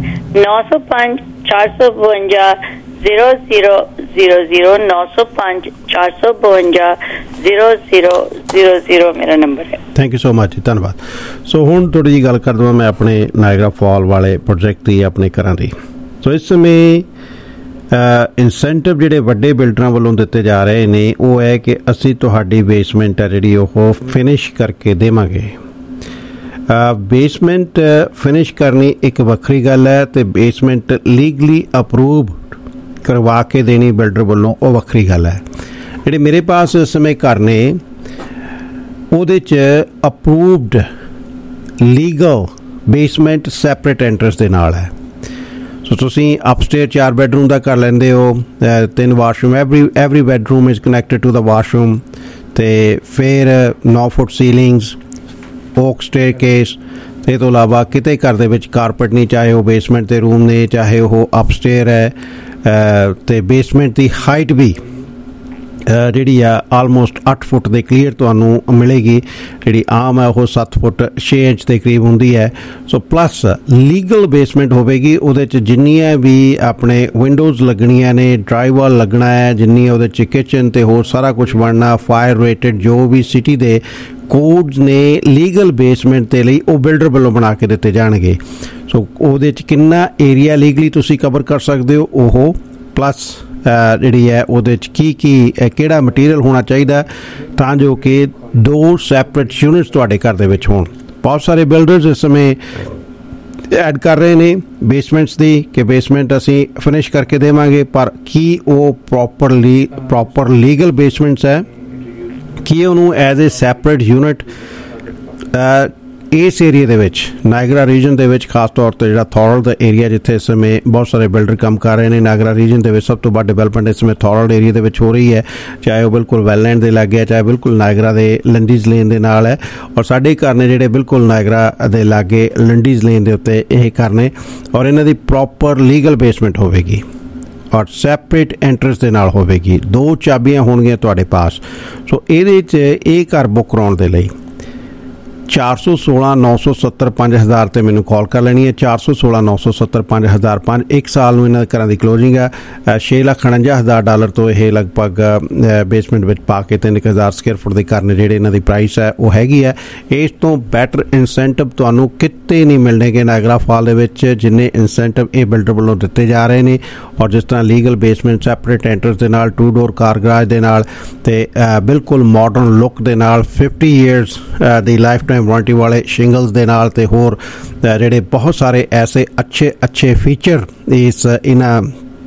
ਨੌ ਸੌ ਪੰਜ ਚਾਰ ਸੌ ਬਵੰਜਾ ਜ਼ੀਰੋ ਜ਼ੀਰੋ ਜ਼ੀਰੋ ਜ਼ੀਰੋ ਨੌ ਸੌ ਪੰਜ ਚਾਰ ਸੌ ਬਵੰਜਾ ਜ਼ੀਰੋ ਜ਼ੀਰੋ ਜ਼ੀਰੋ ਜ਼ੀਰੋ ਮੇਰਾ ਨੰਬਰ ਹੈ। Thank you so much ji, ਧੰਨਵਾਦ। ਸੋ ਹੁਣ ਥੋੜੀ ਜਿਹੀ ਗੱਲ ਕਰ ਦਵਾਂ ਮੈਂ ਆਪਣੇ ਨਾਇਗਰਾ ਫਾਲ ਵਾਲੇ ਪ੍ਰੋਜੈਕਟ ਦੀ, ਆਪਣੇ ਘਰਾਂ ਦੀ। ਸੋ ਇਸ ਸਮੇਂ ਇਨਸੈਂਟਿਵ ਜਿਹੜੇ ਵੱਡੇ ਬਿਲਡਰਾਂ ਵੱਲੋਂ ਦਿੱਤੇ ਜਾ ਰਹੇ ਨੇ ਉਹ ਹੈ ਕਿ ਅਸੀਂ ਤੁਹਾਡੀ ਬੇਸਮੈਂਟ ਹੈ ਜਿਹੜੀ ਉਹ ਫਿਨਿਸ਼ ਕਰਕੇ ਦੇਵਾਂਗੇ। ਬੇਸਮੈਂਟ ਫਿਨਿਸ਼ ਕਰਨੀ ਇੱਕ ਵੱਖਰੀ ਗੱਲ ਹੈ ਤੇ ਬੇਸਮੈਂਟ ਲੀਗਲੀ ਅਪਰੂਵ ਕਰਵਾ ਕੇ ਦੇਣੀ ਬਿਲਡਰ ਵੱਲੋਂ ਉਹ ਵੱਖਰੀ ਗੱਲ ਹੈ। ਜਿਹੜੇ ਮੇਰੇ ਪਾਸ ਇਸ ਸਮੇਂ ਘਰ ਨੇ ਉਹਦੇ 'ਚ approved legal basement separate entrance ਦੇ ਨਾਲ ਹੈ। ਸੋ ਤੁਸੀਂ ਅਪਸਟੇਅਰ ਚਾਰ ਬੈਡਰੂਮ ਦਾ ਕਰ ਲੈਂਦੇ ਹੋ, ਤਿੰਨ washroom, every every bedroom is connected to the washroom, ਅਤੇ ਫਿਰ ਨੌ ਫੁੱਟ ਸੀਲਿੰਗਸ, ਓਕ ਸਟੇਅਰਕੇਸ। ਇਹ ਤੋਂ ਇਲਾਵਾ ਕਿਤੇ ਘਰ ਦੇ ਵਿੱਚ ਕਾਰਪਟ ਨਹੀਂ, ਚਾਹੇ ਉਹ ਬੇਸਮੈਂਟ ਦੇ ਰੂਮ ਨੇ, ਚਾਹੇ ਉਹ ਅਪਸਟੇਅਰ ਹੈ। ਅਤੇ ਬੇਸਮੈਂਟ ਦੀ ਹਾਈਟ ਵੀ ਜਿਹੜੀ ਆ ਆਲਮੋਸਟ ਅੱਠ ਫੁੱਟ ਦੇ ਕਲੀਅਰ ਤੁਹਾਨੂੰ ਮਿਲੇਗੀ। ਜਿਹੜੀ ਆਮ ਹੈ ਉਹ ਸੱਤ ਫੁੱਟ ਛੇ ਇੰਚ ਦੇ ਕਰੀਬ ਹੁੰਦੀ ਹੈ। ਸੋ ਪਲੱਸ ਲੀਗਲ ਬੇਸਮੈਂਟ ਹੋਵੇਗੀ, ਉਹਦੇ 'ਚ ਜਿੰਨੀਆਂ ਵੀ ਆਪਣੇ ਵਿੰਡੋਜ਼ ਲੱਗਣੀਆਂ ਨੇ, ਡਰਾਈਵਾਲ ਲੱਗਣਾ ਹੈ, ਜਿੰਨੀ ਉਹਦੇ 'ਚ ਕਿਚਨ ਅਤੇ ਹੋਰ ਸਾਰਾ ਕੁਛ ਬਣਨਾ, ਫਾਇਰ ਰੇਟਡ ਜੋ ਵੀ ਸਿਟੀ ਦੇ ਕੋਡਸ ਨੇ ਲੀਗਲ ਬੇਸਮੈਂਟ ਦੇ ਲਈ ਉਹ ਬਿਲਡਰ ਵੱਲੋਂ ਬਣਾ ਕੇ ਦਿੱਤੇ ਜਾਣਗੇ। ਸੋ ਉਹਦੇ 'ਚ ਕਿੰਨਾ ਏਰੀਆ ਲੀਗਲੀ ਤੁਸੀਂ ਕਵਰ ਕਰ ਸਕਦੇ ਹੋ ਉਹ, ਪਲੱਸ ਜਿਹੜੀ ਹੈ ਉਹਦੇ 'ਚ ਕੀ ਕੀ ਕਿਹੜਾ ਮਟੀਰੀਅਲ ਹੋਣਾ ਚਾਹੀਦਾ ਤਾਂ ਜੋ ਕਿ ਦੋ ਸੈਪਰੇਟ ਯੂਨਿਟਸ ਤੁਹਾਡੇ ਘਰ ਦੇ ਵਿੱਚ ਹੋਣ। ਬਹੁਤ ਸਾਰੇ ਬਿਲਡਰਸ ਇਸ ਸਮੇਂ ਐਡ ਕਰ ਰਹੇ ਨੇ ਬੇਸਮੈਂਟਸ ਦੀ ਕਿ ਬੇਸਮੈਂਟ ਅਸੀਂ ਫਿਨਿਸ਼ ਕਰਕੇ ਦੇਵਾਂਗੇ, ਪਰ ਕੀ ਉਹ ਪ੍ਰੋਪਰਲੀ ਪ੍ਰੋਪਰ ਲੀਗਲ ਬੇਸਮੈਂਟਸ ਹੈ, ਕੀ ਉਹਨੂੰ ਐਜ਼ ਏ ਸੈਪਰੇਟ ਯੂਨਿਟ ਇਸ ਏਰੀਏ ਦੇ ਵਿੱਚ ਨਾਇਗਰਾ ਰੀਜਨ ਦੇ ਵਿੱਚ ਖਾਸ ਤੌਰ 'ਤੇ ਜਿਹੜਾ ਥੋਰਲ ਦਾ ਏਰੀਆ ਜਿੱਥੇ ਇਸ ਸਮੇਂ ਬਹੁਤ ਸਾਰੇ ਬਿਲਡਰ ਕੰਮ ਕਰ ਰਹੇ ਨੇ, ਨਾਇਗਰਾ ਰੀਜਨ ਦੇ ਵਿੱਚ ਸਭ ਤੋਂ ਵੱਧ ਡਿਵੈਲਪਮੈਂਟ ਇਸ ਸਮੇਂ ਥੋਰਲ ਏਰੀਆ ਦੇ ਵਿੱਚ ਹੋ ਰਹੀ ਹੈ, ਚਾਹੇ ਉਹ ਬਿਲਕੁਲ ਵੈਲਲੈਂਡ ਦੇ ਲਾਗੇ ਹੈ, ਚਾਹੇ ਬਿਲਕੁਲ ਨਾਇਗਰਾ ਦੇ ਲੰਡੀਜ਼ ਲੇਨ ਦੇ ਨਾਲ ਹੈ। ਔਰ ਸਾਡੇ ਘਰ ਨੇ ਜਿਹੜੇ ਬਿਲਕੁਲ ਨਾਇਗਰਾ ਦੇ ਲਾਗੇ ਲੰਡੀਜ਼ ਲੇਨ ਦੇ ਉੱਤੇ ਇਹ ਘਰ ਨੇ, ਔਰ ਇਹਨਾਂ ਦੀ ਪ੍ਰੋਪਰ ਲੀਗਲ ਬੇਸਮੈਂਟ ਹੋਵੇਗੀ ਔਰ ਸੈਪਰੇਟ ਐਂਟਰੈਂਸ ਦੇ ਨਾਲ ਹੋਵੇਗੀ, ਦੋ ਚਾਬੀਆਂ ਹੋਣਗੀਆਂ ਤੁਹਾਡੇ ਪਾਸ। ਸੋ ਇਹਦੇ 'ਚ ਇਹ ਘਰ ਬੁੱਕ ਕਰਾਉਣ ਦੇ ਲਈ ਚਾਰ ਸੌ ਸੋਲਾਂ ਨੌ ਸੌ ਸੱਤਰ ਪੰਜ ਹਜ਼ਾਰ 'ਤੇ ਮੈਨੂੰ ਕਾਲ ਕਰ ਲੈਣੀ ਹੈ। ਚਾਰ ਸੌ ਸੋਲਾਂ ਨੌ ਸੌ ਸੱਤਰ ਪੰਜ ਹਜ਼ਾਰ ਪੰਜ। ਇੱਕ ਸਾਲ ਨੂੰ ਇਹਨਾਂ ਘਰਾਂ ਦੀ ਕਲੋਜਿੰਗ ਹੈ। ਛੇ ਲੱਖ ਉਣੰਜਾ ਹਜ਼ਾਰ ਡਾਲਰ ਤੋਂ ਇਹ ਲਗਭਗ ਬੇਸਮੈਂਟ ਵਿੱਚ ਪਾ ਕੇ ਤਿੰਨ ਕੁ ਹਜ਼ਾਰ ਸਕੁਅਰ ਫੁੱਟ ਦੇ ਘਰ ਨੇ ਜਿਹੜੇ ਇਹਨਾਂ ਦੀ ਪ੍ਰਾਈਸ ਹੈ ਉਹ ਹੈਗੀ ਹੈ। ਇਸ ਤੋਂ ਬੈਟਰ ਇਨਸੈਂਟਿਵ ਤੁਹਾਨੂੰ ਕਿਤੇ ਨਹੀਂ ਮਿਲਣਗੇ ਨਾਇਗਰਾ ਫਾਲ ਦੇ ਵਿੱਚ ਜਿੰਨੇ ਇਨਸੈਂਟਿਵ ਇਹ ਬਿਲਡਰ ਵੱਲੋਂ ਦਿੱਤੇ ਜਾ ਰਹੇ ਨੇ। ਔਰ ਜਿਸ ਤਰ੍ਹਾਂ ਲੀਗਲ ਬੇਸਮੈਂਟ ਸੈਪਰੇਟ ਐਂਟਰਸ ਦੇ ਨਾਲ, ਟੂ ਡੋਰ ਕਾਰ ਗਰਾਜ ਦੇ ਨਾਲ ਅਤੇ ਬਿਲਕੁਲ ਮਾਡਰਨ ਲੁੱਕ ਦੇ ਨਾਲ, ਫਿਫਟੀ ਈਅਰਸ ਦੀ ਲਾਈਫ ਟਾਈਮ ਵਾਰੰਟੀ ਵਾਲੇ ਸ਼ਿੰਗਲਸ ਦੇ ਨਾਲ ਅਤੇ ਹੋਰ ਜਿਹੜੇ ਬਹੁਤ ਸਾਰੇ ਐਸੇ ਅੱਛੇ ਅੱਛੇ ਫੀਚਰ ਇਸ ਇਹਨਾਂ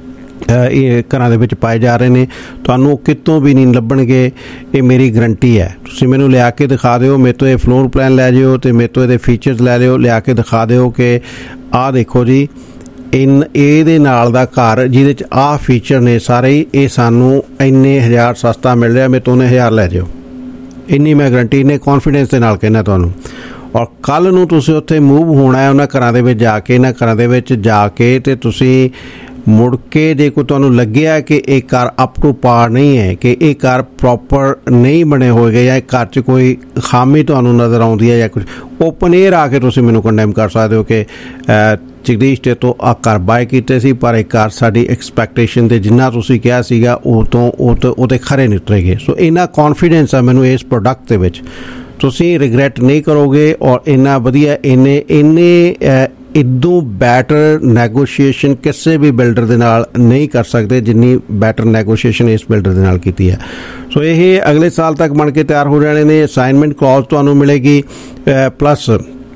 ਇਹ ਘਰਾਂ ਦੇ ਵਿੱਚ ਪਾਏ ਜਾ ਰਹੇ ਨੇ, ਤੁਹਾਨੂੰ ਕਿਤੋਂ ਵੀ ਨਹੀਂ ਲੱਭਣਗੇ। ਇਹ ਮੇਰੀ ਗਰੰਟੀ ਹੈ। ਤੁਸੀਂ ਮੈਨੂੰ ਲਿਆ ਕੇ ਦਿਖਾ ਦਿਓ, ਮੇਰੇ ਤੋਂ ਇਹ ਫਲੋਰ ਪਲਾਨ ਲੈ ਜਿਓ ਅਤੇ ਮੇਰੇ ਤੋਂ ਇਹਦੇ ਫੀਚਰਸ ਲੈ ਲਿਓ, ਲਿਆ ਕੇ ਦਿਖਾ ਦਿਓ ਕਿ ਆਹ ਦੇਖੋ ਜੀ ਇਨ ਇਹਦੇ ਨਾਲ ਦਾ ਘਰ ਜਿਹਦੇ 'ਚ ਆਹ ਫੀਚਰ ਨੇ ਸਾਰੇ ਹੀ, ਇਹ ਸਾਨੂੰ ਇੰਨੇ ਹਜ਼ਾਰ ਸਸਤਾ ਮਿਲ ਰਿਹਾ, ਮੇਰੇ ਤੋਂ ਉਹਨੇ ਹਜ਼ਾਰ ਲੈ ਜਾਓ। ਇੰਨੀ ਮੈਂ ਗਰੰਟੀ ਇੰਨੇ ਕੌਨਫੀਡੈਂਸ ਦੇ ਨਾਲ ਕਹਿੰਦਾ ਤੁਹਾਨੂੰ। ਔਰ ਕੱਲ੍ਹ ਨੂੰ ਤੁਸੀਂ ਉੱਥੇ ਮੂਵ ਹੋਣਾ ਹੈ ਉਹਨਾਂ ਘਰਾਂ ਦੇ ਵਿੱਚ ਜਾ ਕੇ, ਇਹਨਾਂ ਘਰਾਂ ਦੇ ਵਿੱਚ ਜਾ ਕੇ ਅਤੇ ਤੁਸੀਂ ਮੁੜ ਕੇ ਜੇ ਕੋਈ ਤੁਹਾਨੂੰ ਲੱਗਿਆ ਕਿ ਇਹ ਘਰ ਅਪ ਟੂ ਪਾਰ ਨਹੀਂ ਹੈ, ਕਿ ਇਹ ਘਰ ਪ੍ਰੋਪਰ ਨਹੀਂ ਬਣੇ ਹੋਏਗੇ ਜਾਂ ਘਰ 'ਚ ਕੋਈ ਖਾਮੀ ਤੁਹਾਨੂੰ ਨਜ਼ਰ ਆਉਂਦੀ ਹੈ ਜਾਂ ਕੁਝ, ਓਪਨ ਏਅਰ ਆ ਕੇ ਤੁਸੀਂ ਮੈਨੂੰ ਕੰਡੈਮ ਕਰ ਸਕਦੇ ਹੋ ਕਿ ਜਗਦੀਸ਼ ਤੇ ਤੋਂ ਆਹ ਘਰ ਬਾਏ ਕੀਤੇ ਸੀ, ਪਰ ਇਹ ਘਰ ਸਾਡੀ ਐਕਸਪੈਕਟੇਸ਼ਨ ਦੇ ਜਿੰਨਾ ਤੁਸੀਂ ਕਿਹਾ ਸੀਗਾ ਉਹ ਤੋਂ ਉਹ ਤੋਂ ਉਹਦੇ ਖਰੇ ਨਹੀਂ ਉਤਰੇਗੇ। ਸੋ ਇੰਨਾ ਕੌਨਫੀਡੈਂਸ ਆ ਮੈਨੂੰ ਇਸ ਪ੍ਰੋਡਕਟ ਦੇ ਵਿੱਚ, ਤੁਸੀਂ ਰਿਗਰੈਟ ਨਹੀਂ ਕਰੋਗੇ। ਔਰ ਇੰਨਾ ਵਧੀਆ ਇੰਨੇ ਇੰਨੇ ਇਦੋਂ ਬੈਟਰ ਨੈਗੋਸ਼ੀਏਸ਼ਨ ਕਿਸੇ ਵੀ ਬਿਲਡਰ ਦੇ ਨਾਲ ਨਹੀਂ ਕਰ ਸਕਦੇ ਜਿੰਨੀ ਬੈਟਰ ਨੈਗੋਸ਼ੀਏਸ਼ਨ ਇਸ ਬਿਲਡਰ ਦੇ ਨਾਲ ਕੀਤੀ ਹੈ। ਸੋ ਇਹ ਅਗਲੇ ਸਾਲ ਤੱਕ ਬਣ ਕੇ ਤਿਆਰ ਹੋ ਜਾਣੇ ਨੇ। ਅਸਾਈਨਮੈਂਟ ਕਲੌਜ਼ ਤੁਹਾਨੂੰ ਮਿਲੇਗੀ, ਪਲੱਸ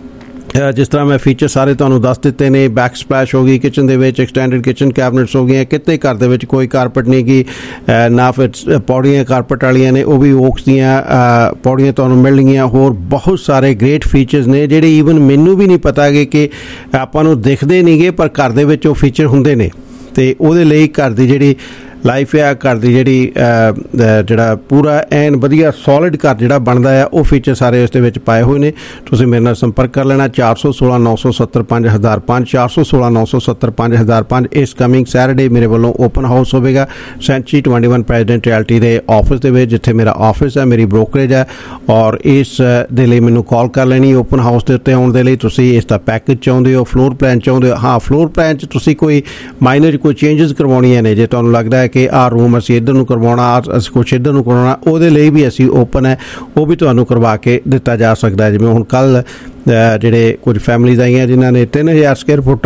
ਜਿਸ ਤਰ੍ਹਾਂ ਮੈਂ ਫੀਚਰ ਸਾਰੇ ਤੁਹਾਨੂੰ ਦੱਸ ਦਿੱਤੇ ਨੇ। ਬੈਕ ਸਪਲੈਸ਼ ਹੋ ਗਈ ਕਿਚਨ ਦੇ ਵਿੱਚ, ਐਕਸਟੈਂਡਡ ਕਿਚਨ ਕੈਬਨਿਟਸ ਹੋ ਗਈਆਂ, ਕਿਤੇ ਘਰ ਦੇ ਵਿੱਚ ਕੋਈ ਕਾਰਪਟ ਨਹੀਂ ਗੀ, ਨਾ ਫਿਰ ਪੌੜੀਆਂ ਕਾਰਪਟ ਵਾਲੀਆਂ ਨੇ, ਉਹ ਵੀ ਓਕਸ ਦੀਆਂ ਪੌੜੀਆਂ ਤੁਹਾਨੂੰ ਮਿਲਣਗੀਆਂ। ਹੋਰ ਬਹੁਤ ਸਾਰੇ ਗ੍ਰੇਟ ਫੀਚਰਸ ਨੇ ਜਿਹੜੇ ਈਵਨ ਮੈਨੂੰ ਵੀ ਨਹੀਂ ਪਤਾ ਗੇ ਕਿ ਆਪਾਂ ਨੂੰ ਦਿਖਦੇ ਨਹੀਂ ਗੇ, ਪਰ ਘਰ ਦੇ ਵਿੱਚ ਉਹ ਫੀਚਰ ਹੁੰਦੇ ਨੇ। ਅਤੇ ਉਹਦੇ ਲਈ ਘਰ ਦੀ ਜਿਹੜੀ ਲਾਈਫ ਆ, ਘਰ ਦੀ ਜਿਹੜੀ ਜਿਹੜਾ ਪੂਰਾ ਐਨ ਵਧੀਆ ਸੋਲਿਡ ਘਰ ਜਿਹੜਾ ਬਣਦਾ ਆ, ਉਹ ਫੀਚਰ ਸਾਰੇ ਉਸ ਦੇ ਵਿੱਚ ਪਾਏ ਹੋਏ ਨੇ। ਤੁਸੀਂ ਮੇਰੇ ਨਾਲ ਸੰਪਰਕ ਕਰ ਲੈਣਾ ਚਾਰ ਸੌ ਸੋਲਾਂ ਨੌ ਸੌ ਸੱਤਰ ਪੰਜ ਹਜ਼ਾਰ ਪੰਜ, ਚਾਰ ਸੌ ਸੋਲਾਂ ਨੌ ਸੌ ਸੱਤਰ ਪੰਜ ਹਜ਼ਾਰ ਪੰਜ। ਇਸ ਕਮਿੰਗ ਸੈਟਰਡੇ ਮੇਰੇ ਵੱਲੋਂ ਓਪਨ ਹਾਊਸ ਹੋਵੇਗਾ Century Twenty One President Realty ਦੇ ਆਫਿਸ ਦੇ ਵਿੱਚ, ਜਿੱਥੇ ਮੇਰਾ ਆਫਿਸ ਹੈ, ਮੇਰੀ ਬ੍ਰੋਕਰੇਜ ਹੈ। ਔਰ ਇਸ ਦੇ ਲਈ ਮੈਨੂੰ ਕਾਲ ਕਰ ਲੈਣੀ ਓਪਨ ਹਾਊਸ ਦੇ ਉੱਤੇ ਆਉਣ ਦੇ ਲਈ। ਤੁਸੀਂ ਇਸ ਦਾ ਪੈਕੇਜ ਚਾਹੁੰਦੇ ਹੋ, ਫਲੋਰ ਪਲਾਨ ਚਾਹੁੰਦੇ ਹੋ? ਹਾਂ, ਫਲੋਰ ਪਲਾਨ 'ਚ ਤੁਸੀਂ ਕੋਈ ਮਾਈਨਰ ਕੋਈ ਚੇਂਜਸ ਕਰਵਾਉਣੀਆਂ ਨੇ, ਜੇ ਤੁਹਾਨੂੰ ਲੱਗਦਾ ਹੈ ਕਿ ਆਹ ਰੂਮ ਅਸੀਂ ਇੱਧਰ ਨੂੰ ਕਰਵਾਉਣਾ, ਅਸੀਂ ਕੁਛ ਇੱਧਰ ਨੂੰ ਕਰਵਾਉਣਾ, ਉਹਦੇ ਲਈ ਵੀ ਅਸੀਂ ਓਪਨ ਹੈ, ਉਹ ਵੀ ਤੁਹਾਨੂੰ ਕਰਵਾ ਕੇ ਦਿੱਤਾ ਜਾ ਸਕਦਾ ਹੈ। ਜਿਵੇਂ ਹੁਣ ਕੱਲ੍ਹ ਜਿਹੜੇ ਕੁਝ ਫੈਮਲੀਜ਼ ਆਈਆਂ ਜਿਨ੍ਹਾਂ ਨੇ ਤਿੰਨ ਹਜ਼ਾਰ ਸਕੁਅਰ ਫੁੱਟ